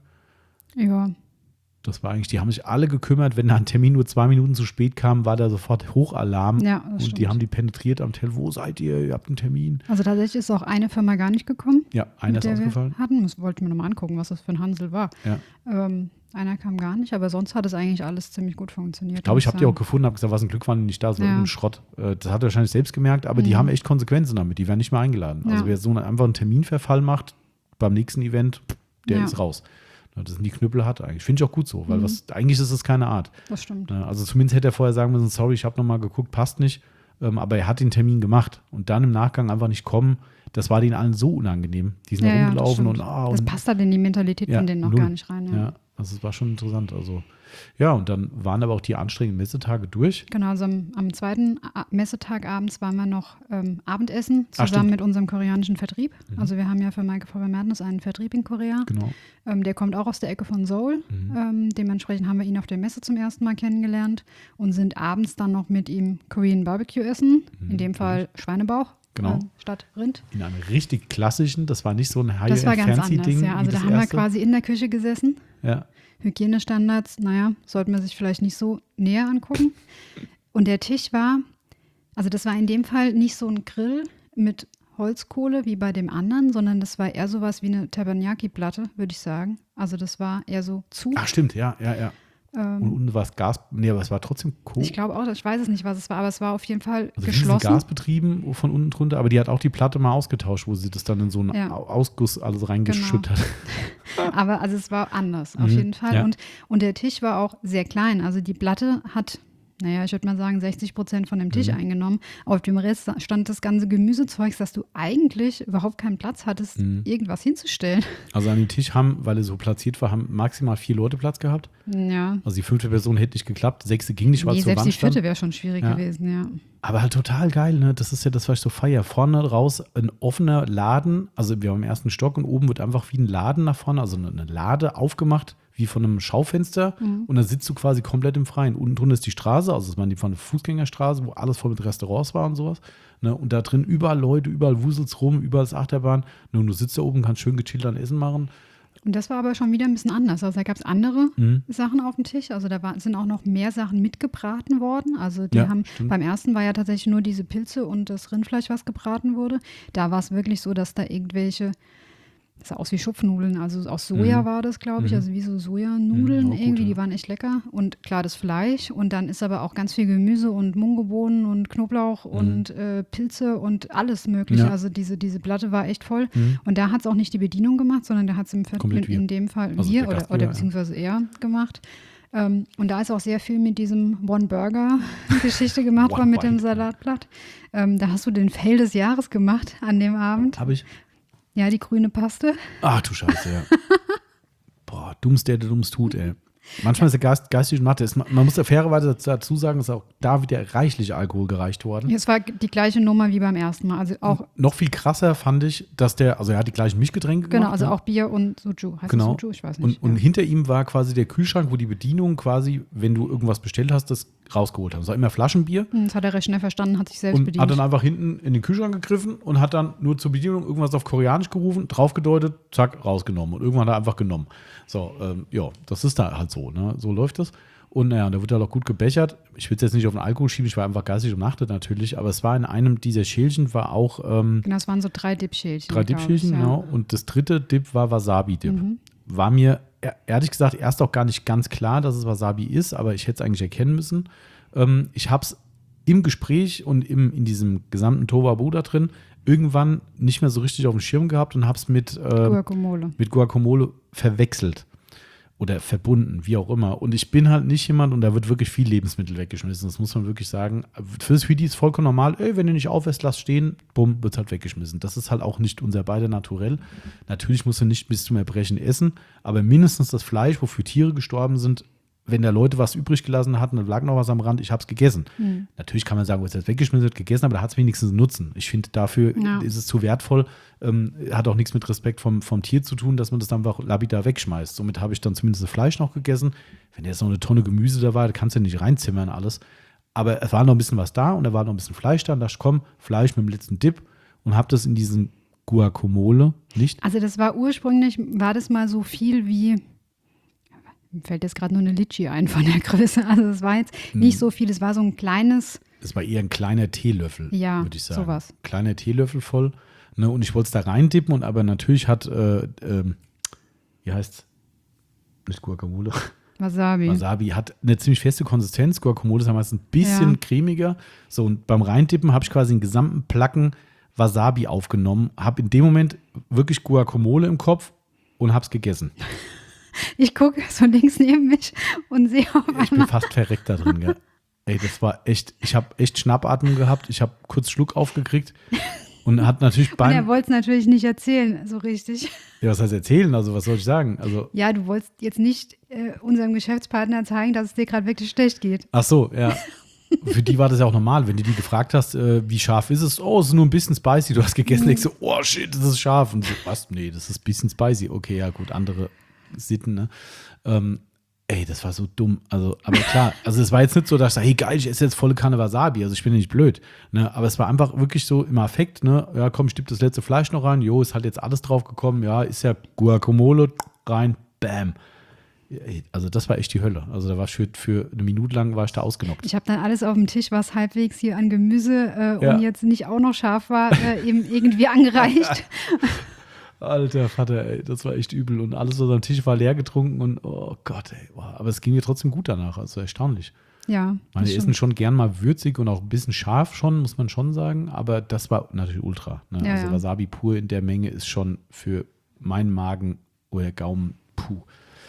Ja. Das war eigentlich, die haben sich alle gekümmert, wenn da ein Termin nur zwei Minuten zu spät kam, war da sofort Hochalarm. Ja, das und stimmt. Die haben die penetriert am Telefon, wo seid ihr, ihr habt einen Termin. Also tatsächlich ist auch eine Firma gar nicht gekommen. Ja, einer ist ausgefallen. Wir hatten, das wollten wir nochmal angucken, was das für ein Hansel war. Ja. Ähm, einer kam gar nicht, aber sonst hat es eigentlich alles ziemlich gut funktioniert. Ich glaube, ich habe die auch gefunden, habe gesagt, was ein Glück waren die nicht da, so ja. ein Schrott. Das hat er wahrscheinlich selbst gemerkt, aber mhm. die haben echt Konsequenzen damit, die werden nicht mehr eingeladen. Ja. Also wer so einfach einen Terminverfall macht, beim nächsten Event, der ja. ist raus. Das sind die Knüppel hat eigentlich. Finde ich auch gut so, weil mhm. was, eigentlich ist es keine Art. Das stimmt. Also zumindest hätte er vorher sagen müssen, sorry, ich habe nochmal geguckt, passt nicht. Ähm, aber er hat den Termin gemacht und dann im Nachgang einfach nicht kommen. Das war denen allen so unangenehm. Die sind ja, da rumgelaufen ja, und, ah, das und passt halt in die Mentalität ja, von denen noch null. gar nicht rein. Ja. ja, also es war schon interessant. Also ja, und dann waren aber auch die anstrengenden Messetage durch. Genau, also am, am zweiten Messetag abends waren wir noch ähm, Abendessen zusammen Ach, mit unserem koreanischen Vertrieb. Mhm. Also wir haben ja für Michael Faber Madness einen Vertrieb in Korea. Genau. Ähm, der kommt auch aus der Ecke von Seoul. Mhm. Ähm, dementsprechend haben wir ihn auf der Messe zum ersten Mal kennengelernt und sind abends dann noch mit ihm Korean Barbecue essen. Mhm. In dem Fall Schweinebauch. Genau. Ähm, statt Rind. In einem richtig klassischen, das war nicht so ein Das war ganz anders, Ding. ja. Also da haben wir quasi in der Küche gesessen. Ja. Hygienestandards, naja, sollten wir sich vielleicht nicht so näher angucken. Und der Tisch war, also das war in dem Fall nicht so ein Grill mit Holzkohle wie bei dem anderen, sondern das war eher sowas wie eine Teppanyaki-Platte, würde ich sagen. Also das war eher so zu. Ach stimmt, ja, ja, ja. Ähm, und unten war es Gas, nee, aber es war trotzdem Kohle. Ich glaube auch, ich weiß es nicht, was es war, aber es war auf jeden Fall also geschlossen. Gasbetrieben von unten drunter, aber die hat auch die Platte mal ausgetauscht, wo sie das dann in so einen ja. Ausguss alles reingeschüttet genau. hat. Aber also es war anders, auf mhm. jeden Fall. Ja. Und, und der Tisch war auch sehr klein. Also die Platte hat naja, ich würde mal sagen, sechzig Prozent von dem Tisch mhm. eingenommen. Auf dem Rest stand das ganze Gemüsezeugs, dass du eigentlich überhaupt keinen Platz hattest, mhm. irgendwas hinzustellen. Also an dem Tisch haben, weil er so platziert war, haben maximal vier Leute Platz gehabt. Ja. Also die fünfte Person hätte nicht geklappt, die sechste ging nicht, weil nee, es zur selbst Wand die vierte stand. wäre schon schwierig ja. gewesen, ja. Aber halt total geil, ne? Das ist ja das, was ich so feiere. Vorne raus ein offener Laden, also wir haben im ersten Stock und oben wird einfach wie ein Laden nach vorne, also eine Lade aufgemacht, wie von einem Schaufenster mhm. und da sitzt du quasi komplett im Freien. Unten drunter ist die Straße, also das war die von der Fußgängerstraße, wo alles voll mit Restaurants war und sowas. Ne? Und da drin überall Leute, überall wuselt's rum, überall ist Achterbahn. Ne? Und du sitzt da oben, kannst schön gechillt an Essen machen. Und das war aber schon wieder ein bisschen anders. Also da gab es andere mhm. Sachen auf dem Tisch. Also da war, sind auch noch mehr Sachen mitgebraten worden. Also die ja, haben, stimmt. beim ersten war ja tatsächlich nur diese Pilze und das Rindfleisch, was gebraten wurde. Da war es wirklich so, dass da irgendwelche, das sah aus wie Schupfnudeln, also aus Soja mhm. war das, glaube ich, mhm. also wie so Sojanudeln mhm, irgendwie, gut, ja. die waren echt lecker. Und klar, das Fleisch und dann ist aber auch ganz viel Gemüse und Mungobohnen und Knoblauch mhm. und äh, Pilze und alles mögliche. Ja. Also diese, diese Platte war echt voll. Mhm. Und da hat es auch nicht die Bedienung gemacht, sondern da hat es in, in dem Fall also wir oder, oder beziehungsweise er gemacht. Ähm, und da ist auch sehr viel mit diesem One-Burger-Geschichte gemacht worden, mit dem Salatblatt. Ähm, da hast du den Fail des Jahres gemacht an dem Abend. Habe ich. Ja, die grüne Paste. Ach du Scheiße, ja. Boah, dummst der, der dummst tut, ey. Manchmal ist der Geist, geistige Mathe, ist, man muss ja fairerweise dazu sagen, dass auch da wieder reichlich Alkohol gereicht worden. Es war die gleiche Nummer wie beim ersten Mal. Also auch noch viel krasser fand ich, dass der, also er hat die gleichen Mischgetränke genau, gemacht. Genau, also ne? auch Bier und Soju. Heißt genau. das Soju? Ich weiß nicht. Und, ja. und hinter ihm war quasi der Kühlschrank, wo die Bedienung quasi, wenn du irgendwas bestellt hast, das rausgeholt haben. Es war immer Flaschenbier. Das hat er recht schnell verstanden, hat sich selbst und bedient. Hat dann einfach hinten in den Kühlschrank gegriffen und hat dann nur zur Bedienung irgendwas auf Koreanisch gerufen, draufgedeutet, zack, rausgenommen. Und irgendwann hat er einfach genommen. So, ähm, ja, das ist da halt so, ne? So läuft das. Und naja, da wird halt auch gut gebechert. Ich will es jetzt nicht auf den Alkohol schieben, ich war einfach geistig umnachtet natürlich, aber es war in einem dieser Schälchen, war auch ähm, genau, es waren so drei Dip-Schälchen. Drei Dip-Schälchen, ja. genau. Und das dritte Dip war Wasabi-Dip. Mhm. War mir ehrlich gesagt erst auch gar nicht ganz klar, dass es Wasabi ist, aber ich hätte es eigentlich erkennen müssen. Ähm, ich habe es im Gespräch und im, in diesem gesamten Tohuwabohu da drin irgendwann nicht mehr so richtig auf dem Schirm gehabt und habe es mit, äh, Guacamole. mit Guacamole verwechselt. Oder verbunden, wie auch immer. Und ich bin halt nicht jemand, und da wird wirklich viel Lebensmittel weggeschmissen, das muss man wirklich sagen. Für das Hüdi ist vollkommen normal, ey, wenn du nicht aufwärst, lass stehen, bumm, wird halt weggeschmissen. Das ist halt auch nicht unser beider Naturell. Natürlich musst du nicht bis zum Erbrechen essen, aber mindestens das Fleisch, wofür Tiere gestorben sind, wenn da Leute was übrig gelassen hatten, dann lag noch was am Rand, ich habe es gegessen. Mhm. Natürlich kann man sagen, wo es jetzt weggeschmissen wird, gegessen, aber da hat es wenigstens einen Nutzen. Ich finde, dafür ja. ist es zu wertvoll. Ähm, hat auch nichts mit Respekt vom, vom Tier zu tun, dass man das dann einfach lapidar wegschmeißt. Somit habe ich dann zumindest das Fleisch noch gegessen. Wenn jetzt noch eine Tonne Gemüse da war, da kannst du ja nicht reinzimmern alles. Aber es war noch ein bisschen was da und da war noch ein bisschen Fleisch da. Und da dachte ich, komm, Fleisch mit dem letzten Dip und habe das in diesen Guacamole nicht. Also das war ursprünglich, war das mal so viel wie... Mir fällt jetzt gerade nur eine Litschi ein von der Größe. Also es war jetzt nicht so viel, es war so ein kleines... Es war eher ein kleiner Teelöffel, ja, würde ich sagen. Sowas. Kleiner Teelöffel voll. Ne, und ich wollte es da reindippen, und aber natürlich hat, äh, äh, wie heißt's? Nicht Guacamole. Wasabi. Wasabi hat eine ziemlich feste Konsistenz. Guacamole ist ja meistens ein bisschen ja. cremiger. So, und beim Reindippen habe ich quasi einen gesamten Placken Wasabi aufgenommen, habe in dem Moment wirklich Guacamole im Kopf und habe es gegessen. Ich gucke so links neben mich und sehe auf einmal. Ich bin fast verreckt da drin, gell? Ey, das war echt, ich habe echt Schnappatmung gehabt. Ich habe kurz Schluck aufgekriegt und hat natürlich beim. Und er wollte es natürlich nicht erzählen, so richtig. Ja, was heißt erzählen? Also, was soll ich sagen? Also, ja, du wolltest jetzt nicht äh, unserem Geschäftspartner zeigen, dass es dir gerade wirklich schlecht geht. Ach so, ja. Für die war das ja auch normal, wenn du die gefragt hast, äh, wie scharf ist es? Oh, es ist nur ein bisschen spicy. Du hast gegessen, mhm. denkst so, oh shit, das ist scharf. Und so, was? Nee, das ist ein bisschen spicy. Okay, ja gut, andere Sitten, ne? Ähm, ey, das war so dumm. Also, aber klar, also es war jetzt nicht so, dass ich sage, hey geil, ich esse jetzt volle Kanne Wasabi. Also ich bin ja nicht blöd. Ne? Aber es war einfach wirklich so im Affekt, ne? Ja, komm, ich tippe das letzte Fleisch noch rein. Jo, ist halt jetzt alles drauf gekommen. Ja, ist ja Guacamole rein, bam. Also das war echt die Hölle. Also da war ich für, für eine Minute lang war ich da ausgenockt. Ich habe dann alles auf dem Tisch, was halbwegs hier an Gemüse äh, ja. und jetzt nicht auch noch scharf war, äh, eben irgendwie angereicht. Alter Vater, ey, das war echt übel. Und alles was am Tisch war leer getrunken und oh Gott, ey. Wow. Aber es ging mir trotzdem gut danach. Also erstaunlich. Ja. Meine essen schon gern mal würzig und auch ein bisschen scharf schon, muss man schon sagen. Aber das war natürlich ultra. Ne? Ja, also ja. Wasabi pur in der Menge ist schon für meinen Magen oder Gaumen puh.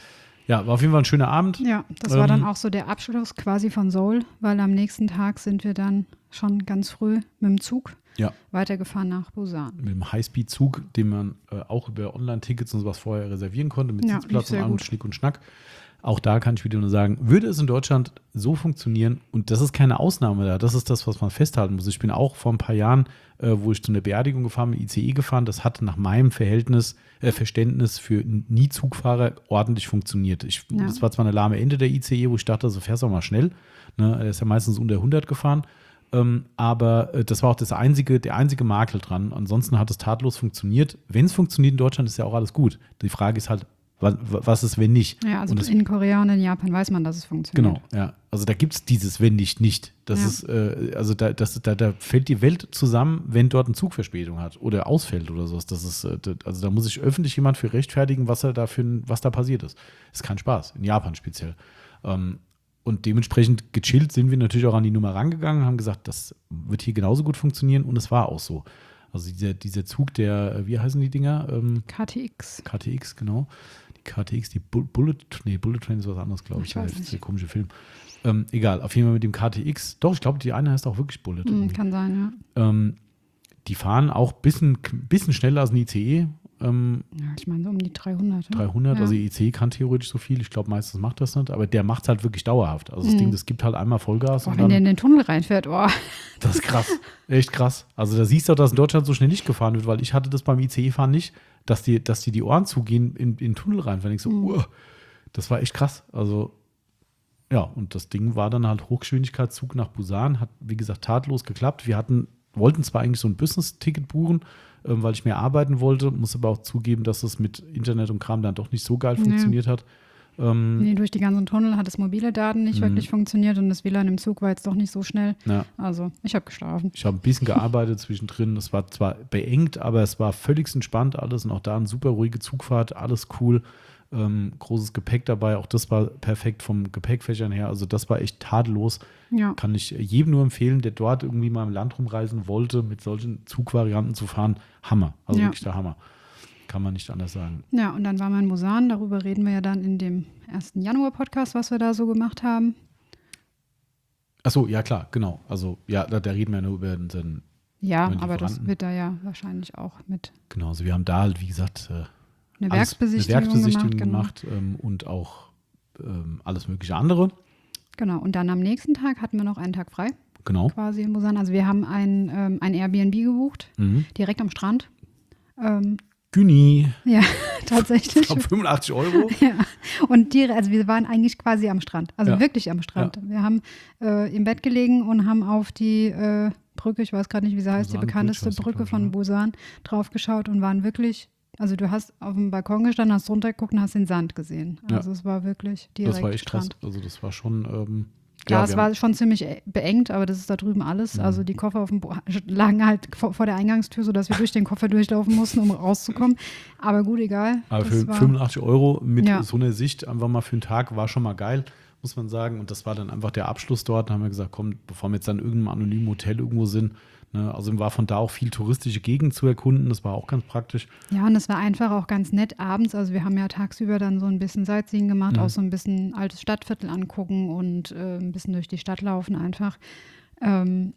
Ja, war auf jeden Fall ein schöner Abend. Ja, das ähm, war dann auch so der Abschluss quasi von Seoul, weil am nächsten Tag sind wir dann schon ganz früh mit dem Zug ja. weitergefahren nach Busan. Mit dem Highspeed-Zug, den man äh, auch über Online-Tickets und sowas vorher reservieren konnte, mit ja, Sitzplatz und allem Schnick und Schnack. Auch da kann ich wieder nur sagen, würde es in Deutschland so funktionieren, und das ist keine Ausnahme da, das ist das, was man festhalten muss. Ich bin auch vor ein paar Jahren, äh, wo ich zu einer Beerdigung gefahren bin, I C E gefahren, das hat nach meinem Verhältnis, äh, Verständnis für Nie-Zugfahrer ordentlich funktioniert. Ich, ja. Das war zwar eine lahme Ende der I C E, wo ich dachte, so fährst du auch mal schnell, ne? Er ist ja meistens unter hundert gefahren, ähm, aber äh, das war auch das einzige, der einzige Makel dran. Ansonsten hat es tadellos funktioniert. Wenn es funktioniert in Deutschland, ist ja auch alles gut. Die Frage ist halt, was ist, wenn nicht? Ja, also das, in Korea und in Japan weiß man, dass es funktioniert. Genau, ja. Also da gibt es dieses wenn nicht, nicht. Das ja. ist, äh, also da, das, da, da fällt die Welt zusammen, wenn dort eine Zugverspätung hat oder ausfällt oder sowas. Das ist, äh, das, also da muss sich öffentlich jemand für rechtfertigen, was er da für, was da passiert ist. Ist kein Spaß, in Japan speziell. Ähm, und dementsprechend gechillt sind wir natürlich auch an die Nummer rangegangen, haben gesagt, das wird hier genauso gut funktionieren, und es war auch so. Also dieser, dieser Zug, der, wie heißen die Dinger? Ähm, K T X. K T X, genau. K T X, die Bullet, nee, Bullet Train ist was anderes, glaube ich. ich weiß das ist der komische Film. Ähm, egal, auf jeden Fall mit dem K T X. Doch, ich glaube, die eine heißt auch wirklich Bullet. Mm, kann sein, ja. Ähm, die fahren auch ein bisschen, bisschen schneller als ein I C E. Ähm, ja, ich meine so um die dreihundert. dreihundert, ja. Also I C E kann theoretisch so viel. Ich glaube, meistens macht das nicht, aber der macht es halt wirklich dauerhaft. Also das mm. Ding, das gibt halt einmal Vollgas. Boah, und wenn dann, der in den Tunnel reinfährt, oh. Das ist krass, echt krass. Also da siehst du auch, dass in Deutschland so schnell nicht gefahren wird, weil ich hatte das beim I C E-Fahren nicht, dass die, dass die die Ohren zugehen in, in den Tunnel rein. Wenn ich so, mm. uh, das war echt krass. Also ja, und das Ding war dann halt Hochgeschwindigkeitszug nach Busan, hat wie gesagt tadellos geklappt. Wir hatten, wollten zwar eigentlich so ein Business-Ticket buchen, ähm, weil ich mehr arbeiten wollte, muss aber auch zugeben, dass es mit Internet und Kram dann doch nicht so geil funktioniert nee. hat. Ähm, nee, durch die ganzen Tunnel hat das mobile Daten nicht mh. wirklich funktioniert, und das W L A N im Zug war jetzt doch nicht so schnell. Ja. Also ich habe geschlafen. Ich habe ein bisschen gearbeitet zwischendrin. Es war zwar beengt, aber es war völlig entspannt alles, und auch da eine super ruhige Zugfahrt, alles cool. Ähm, großes Gepäck dabei, auch das war perfekt vom Gepäckfächern her, also das war echt tadellos. Ja. Kann ich jedem nur empfehlen, der dort irgendwie mal im Land rumreisen wollte, mit solchen Zugvarianten zu fahren. Hammer, also ja. wirklich der Hammer. Kann man nicht anders sagen. Ja, und dann waren wir in Busan, darüber reden wir ja dann in dem ersten Januar-Podcast, was wir da so gemacht haben. Achso, ja klar, genau. Also ja, da, da reden wir ja nur über den Ja, über aber das wird da ja wahrscheinlich auch mit. Genau, also wir haben da halt, wie gesagt, äh, eine Werksbesichtigung, eine Werksbesichtigung gemacht, gemacht ähm, und auch ähm, alles mögliche andere. Genau, und dann am nächsten Tag hatten wir noch einen Tag frei. Genau. Quasi in Busan. Also wir haben ein, ähm, ein Airbnb gebucht, mhm. direkt am Strand. Ähm, Güni. Ja, tatsächlich. Ich glaube fünfundachtzig Euro. Ja, und die, also wir waren eigentlich quasi am Strand, also ja. wirklich am Strand. Ja. Wir haben äh, im Bett gelegen und haben auf die äh, Brücke, ich weiß gerade nicht, wie sie heißt, Busan die bekannteste Bridge, Brücke von Busan, drauf geschaut und waren wirklich, also du hast auf dem Balkon gestanden, hast runtergeguckt und hast den Sand gesehen. Also ja. es war wirklich direkt Das war echt Strand. krass, also das war schon... Ähm Klar, ja, es war schon ziemlich beengt, aber das ist da drüben alles. Mhm. Also die Koffer auf dem Bo- lagen halt vor, vor der Eingangstür, sodass wir durch den Koffer durchlaufen mussten, um rauszukommen. Aber gut, egal. Aber das für war, fünfundachtzig Euro mit ja. so einer Sicht einfach mal für einen Tag war schon mal geil, muss man sagen. Und das war dann einfach der Abschluss dort. Da haben wir gesagt, komm, bevor wir jetzt dann in irgendeinem anonymen Hotel irgendwo sind. Ne, also war von da auch viel touristische Gegend zu erkunden. Das war auch ganz praktisch. Ja, und es war einfach auch ganz nett abends. Also wir haben ja tagsüber dann so ein bisschen Sightseeing gemacht, mhm. auch so ein bisschen altes Stadtviertel angucken und äh, ein bisschen durch die Stadt laufen einfach. Ähm,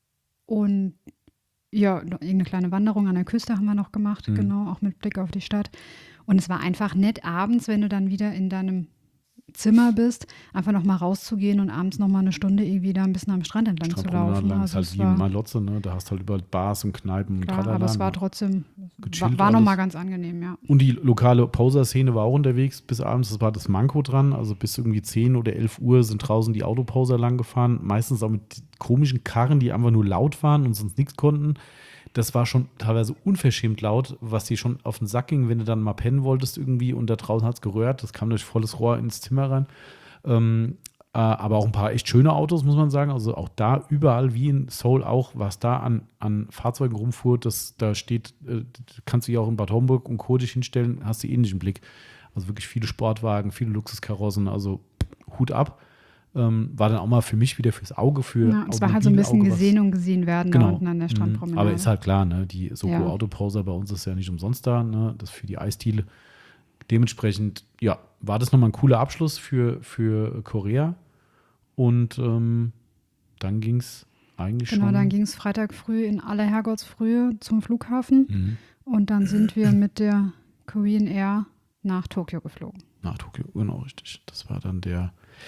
und ja, irgendeine kleine Wanderung an der Küste haben wir noch gemacht, mhm. genau, auch mit Blick auf die Stadt. Und es war einfach nett abends, wenn du dann wieder in deinem Zimmer bist, einfach noch mal rauszugehen und abends noch mal eine Stunde irgendwie da ein bisschen am Strand entlang zu laufen. Lang also ist halt wie in Malotze, ne? Da hast du halt überall Bars und Kneipen und klar, aber es war trotzdem, war, war noch mal ganz angenehm, ja. Und die lokale Poser-Szene war auch unterwegs bis abends, das war das Manko dran, also bis irgendwie zehn oder elf Uhr sind draußen die Autoposer lang gefahren, meistens auch mit komischen Karren, die einfach nur laut waren und sonst nichts konnten. Das war schon teilweise unverschämt laut, was dir schon auf den Sack ging, wenn du dann mal pennen wolltest irgendwie und da draußen hat es gerührt. Das kam durch volles Rohr ins Zimmer rein. Ähm, äh, aber auch ein paar echt schöne Autos, muss man sagen. Also auch da überall, wie in Seoul auch, was da an, an Fahrzeugen rumfuhr, das, da steht, äh, kannst du dich auch in Bad Homburg und Co. dich hinstellen, hast du ähnlichen Blick. Also wirklich viele Sportwagen, viele Luxuskarossen, also Hut ab. Ähm, war dann auch mal für mich wieder fürs Auge, für ja, es war halt so ein bisschen Auge, gesehen und gesehen werden genau. da unten an der Strandpromenade. Aber ist halt klar, ne, die Soko ja. Autoposer bei uns ist ja nicht umsonst da, ne, das für die Eisdiele dementsprechend, ja, war das nochmal ein cooler Abschluss für, für Korea. Und ähm, dann ging es eigentlich genau, schon. Genau, dann ging es Freitag früh in aller Herrgottsfrühe zum Flughafen. Mhm. Und dann sind wir mit der Korean Air nach Tokio geflogen. Nach Tokio, genau, richtig. Das war dann der,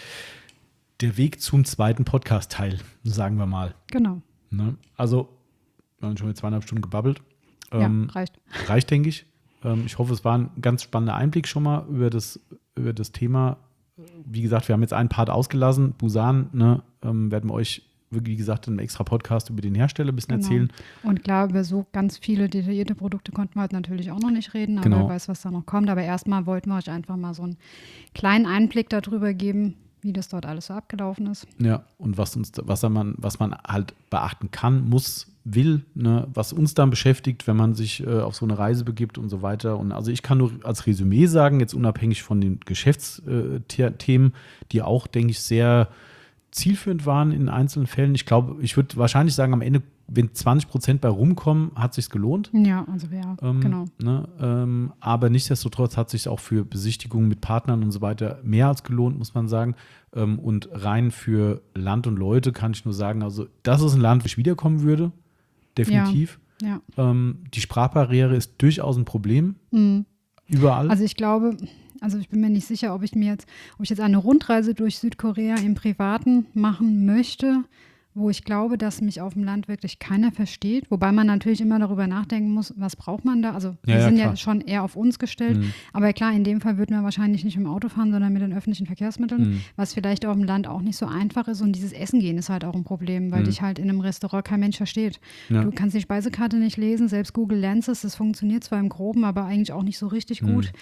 der Weg zum zweiten Podcast-Teil, sagen wir mal. Genau. Ne? Also, wir haben schon mit zweieinhalb Stunden gebabbelt. Ja, ähm, reicht. Reicht, denke ich. Ähm, ich hoffe, es war ein ganz spannender Einblick schon mal über das, über das Thema. Wie gesagt, wir haben jetzt einen Part ausgelassen. Busan, ne, ähm, werden wir euch, wie gesagt, in einem extra Podcast über den Hersteller ein bisschen genau. erzählen. Und klar, über so ganz viele detaillierte Produkte konnten wir halt natürlich auch noch nicht reden, aber Genau. wer weiß, was da noch kommt. Aber erstmal wollten wir euch einfach mal so einen kleinen Einblick darüber geben, wie das dort alles so abgelaufen ist. Ja, und was uns, was man, was man halt beachten kann, muss, will, ne, was uns dann beschäftigt, wenn man sich äh, auf so eine Reise begibt und so weiter. Und also ich kann nur als Resümee sagen, jetzt unabhängig von den Geschäftsthemen, die auch, denke ich, sehr zielführend waren in einzelnen Fällen. Ich glaube, ich würde wahrscheinlich sagen, am Ende, wenn zwanzig Prozent bei rumkommen, hat es sich gelohnt. Ja, also ja, ähm, genau. Ne, ähm, aber nichtsdestotrotz hat es sich auch für Besichtigungen mit Partnern und so weiter mehr als gelohnt, muss man sagen. Ähm, und rein für Land und Leute kann ich nur sagen, also das ist ein Land, wo ich wiederkommen würde, definitiv. Ja, ja. Ähm, die Sprachbarriere ist durchaus ein Problem, mhm. überall. Also ich glaube, also ich bin mir nicht sicher, ob ich mir jetzt, ob ich jetzt eine Rundreise durch Südkorea im Privaten machen möchte, wo ich glaube, dass mich auf dem Land wirklich keiner versteht. Wobei man natürlich immer darüber nachdenken muss, was braucht man da? Also wir Ja, ja, sind klar. ja schon eher auf uns gestellt. Mhm. Aber klar, in dem Fall würden wir wahrscheinlich nicht mit dem Auto fahren, sondern mit den öffentlichen Verkehrsmitteln, Mhm. was vielleicht auf dem Land auch nicht so einfach ist. Und dieses Essen gehen ist halt auch ein Problem, weil Mhm. dich halt in einem Restaurant kein Mensch versteht. Ja. Du kannst die Speisekarte nicht lesen, selbst Google Lenses, das funktioniert zwar im Groben, aber eigentlich auch nicht so richtig Mhm. gut.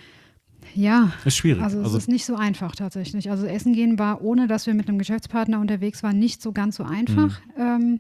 Ja, Ist schwierig. also es Also, ist nicht so einfach tatsächlich. Also Essen gehen war, ohne dass wir mit einem Geschäftspartner unterwegs waren, nicht so ganz so einfach. Mhm. Ähm,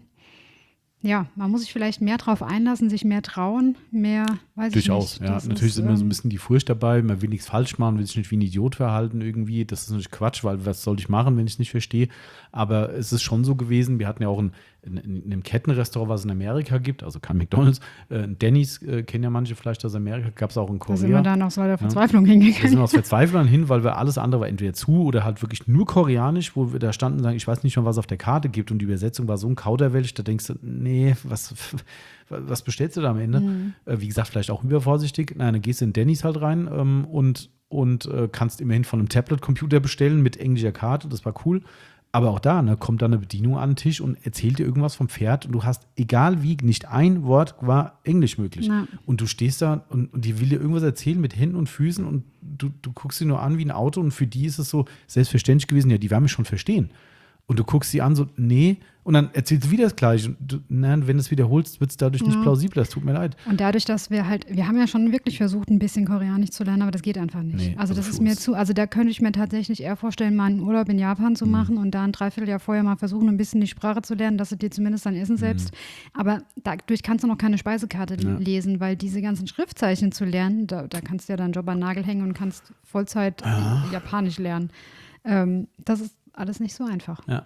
ja, man muss sich vielleicht mehr drauf einlassen, sich mehr trauen, mehr, weiß durchaus, ich nicht. ja. Das Natürlich ist, ist immer so ein ähm, bisschen die Furcht dabei, man will nichts falsch machen, will sich nicht wie ein Idiot verhalten irgendwie. Das ist natürlich Quatsch, weil was soll ich machen, wenn ich es nicht verstehe? Aber es ist schon so gewesen, wir hatten ja auch ein, in, in einem Kettenrestaurant, was es in Amerika gibt, also kein McDonald's, äh, Denny's äh, kennen ja manche vielleicht aus Amerika, gab es auch in Da Korea. sind wir dann aus der Verzweiflung Wir hingegangen. sind aus Verzweiflung hin, weil wir alles andere war entweder zu oder halt wirklich nur koreanisch, wo wir da standen und sagen, ich weiß nicht mal, was es auf der Karte gibt. Und die Übersetzung war so ein Kauderwelsch, da denkst du, nee, was, was bestellst du da am Ende? Mhm. Äh, wie gesagt, vielleicht auch übervorsichtig. Nein, dann gehst du in Denny's halt rein ähm, und, und äh, kannst immerhin von einem Tablet-Computer bestellen mit englischer Karte. Das war cool. Aber auch da, ne, kommt dann eine Bedienung an den Tisch und erzählt dir irgendwas vom Pferd und du hast, egal wie, nicht ein Wort war Englisch möglich. Ja. Und du stehst da und, und die will dir irgendwas erzählen mit Händen und Füßen und du, du guckst sie nur an wie ein Auto und für die ist es so selbstverständlich gewesen, ja, die werden mich schon verstehen. Und du guckst sie an, so, nee, und dann erzählst du wieder das Gleiche. Und du, nein, wenn du es wiederholst, wird es dadurch nicht Ja. plausibler. Es tut mir leid. Und dadurch, dass wir halt, wir haben ja schon wirklich versucht, ein bisschen Koreanisch zu lernen, aber das geht einfach nicht. Nee, also also das für ist mir uns- zu, also da könnte ich mir tatsächlich eher vorstellen, mal einen Urlaub in Japan zu machen und da ein Dreivierteljahr vorher mal versuchen, ein bisschen die Sprache zu lernen, dass du dir zumindest dein Essen selbst. Aber dadurch kannst du noch keine Speisekarte Ja. lesen, weil diese ganzen Schriftzeichen zu lernen, da, da kannst du ja deinen Job an den Nagel hängen und kannst Vollzeit Ja. Japanisch lernen. Ähm, das ist alles nicht so einfach. Ja.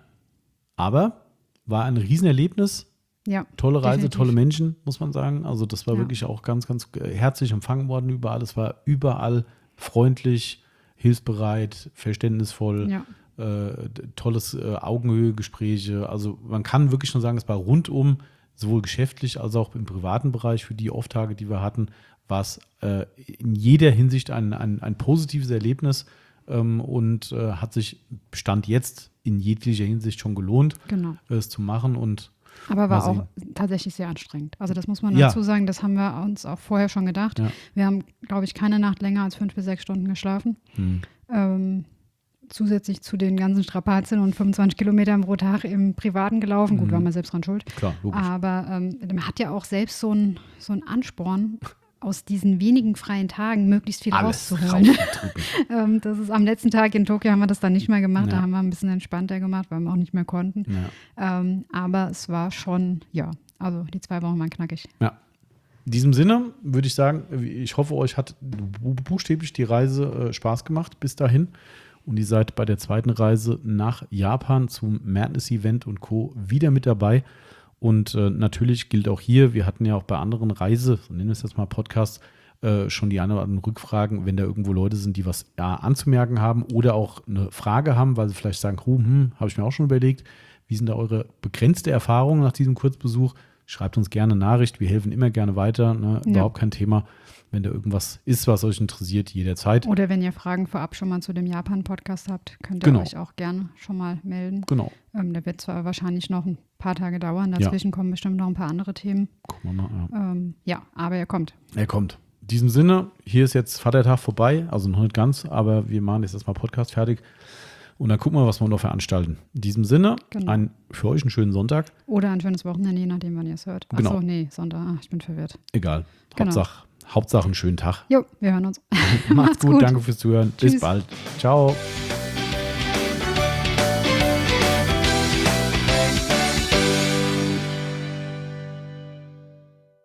Aber war ein Riesenerlebnis. Ja, Tolle Reise, definitiv. tolle Menschen, muss man sagen. Also das war Ja. wirklich auch ganz, ganz äh, herzlich empfangen worden überall. Es war überall freundlich, hilfsbereit, verständnisvoll, Ja. äh, d- tolles äh, Augenhöhe-Gespräche. Also man kann wirklich schon sagen, es war rundum, sowohl geschäftlich als auch im privaten Bereich für die Off-Tage, die wir hatten, war es äh, in jeder Hinsicht ein, ein, ein positives Erlebnis ähm, und äh, hat sich Stand jetzt in jeglicher Hinsicht schon gelohnt, Genau. es zu machen und Aber war Mal auch tatsächlich sehr anstrengend. Also das muss man Ja. dazu sagen, das haben wir uns auch vorher schon gedacht. Ja. Wir haben, glaube ich, keine Nacht länger als fünf bis sechs Stunden geschlafen. hm. Ähm, zusätzlich zu den ganzen Strapazen und fünfundzwanzig Kilometern pro Tag im Privaten gelaufen. Gut, Mhm. waren wir selbst dran schuld. Klar, logisch. Aber ähm, man hat ja auch selbst so einen so einen Ansporn, aus diesen wenigen freien Tagen möglichst viel Alles rauszuholen. rausgedrücken. ähm, das ist am letzten Tag in Tokio haben wir das dann nicht mehr gemacht. Ja. Da haben wir ein bisschen entspannter gemacht, weil wir auch nicht mehr konnten. Ja. Ähm, aber es war schon, ja, also die zwei Wochen waren knackig. Ja. In diesem Sinne würde ich sagen, ich hoffe, euch hat bu- buchstäblich die Reise äh, Spaß gemacht bis dahin. Und ihr seid bei der zweiten Reise nach Japan zum Madness-Event und Co. wieder mit dabei. Und äh, natürlich gilt auch hier, wir hatten ja auch bei anderen Reise, so nennen wir es jetzt mal Podcasts, äh, schon die ein oder anderen Rückfragen, wenn da irgendwo Leute sind, die was ja, anzumerken haben oder auch eine Frage haben, weil sie vielleicht sagen, hm, habe ich mir auch schon überlegt, wie sind da eure begrenzte Erfahrungen nach diesem Kurzbesuch? Schreibt uns gerne eine Nachricht, wir helfen immer gerne weiter, ne? Ja. Überhaupt kein Thema. Wenn da irgendwas ist, was euch interessiert, jederzeit. Oder wenn ihr Fragen vorab schon mal zu dem Japan-Podcast habt, könnt ihr Genau. euch auch gerne schon mal melden. Genau. Ähm, der wird zwar wahrscheinlich noch ein paar Tage dauern, dazwischen ja. kommen bestimmt noch ein paar andere Themen. Gucken wir mal, ja. Ähm, ja, aber er kommt. Er kommt. In diesem Sinne, hier ist jetzt Vatertag vorbei, also noch nicht ganz, aber wir machen jetzt erstmal Podcast fertig und dann gucken wir, was wir noch veranstalten. In diesem Sinne, genau. ein, für euch einen schönen Sonntag. Oder ein schönes Wochenende, je nachdem, wann ihr es hört. Achso, genau. nee, Sonntag, ach, ich bin verwirrt. Egal, genau. Hauptsache, Hauptsache einen schönen Tag. Jo, wir hören uns. Macht's gut, gut, danke fürs Zuhören. Tschüss. Bis bald. Ciao.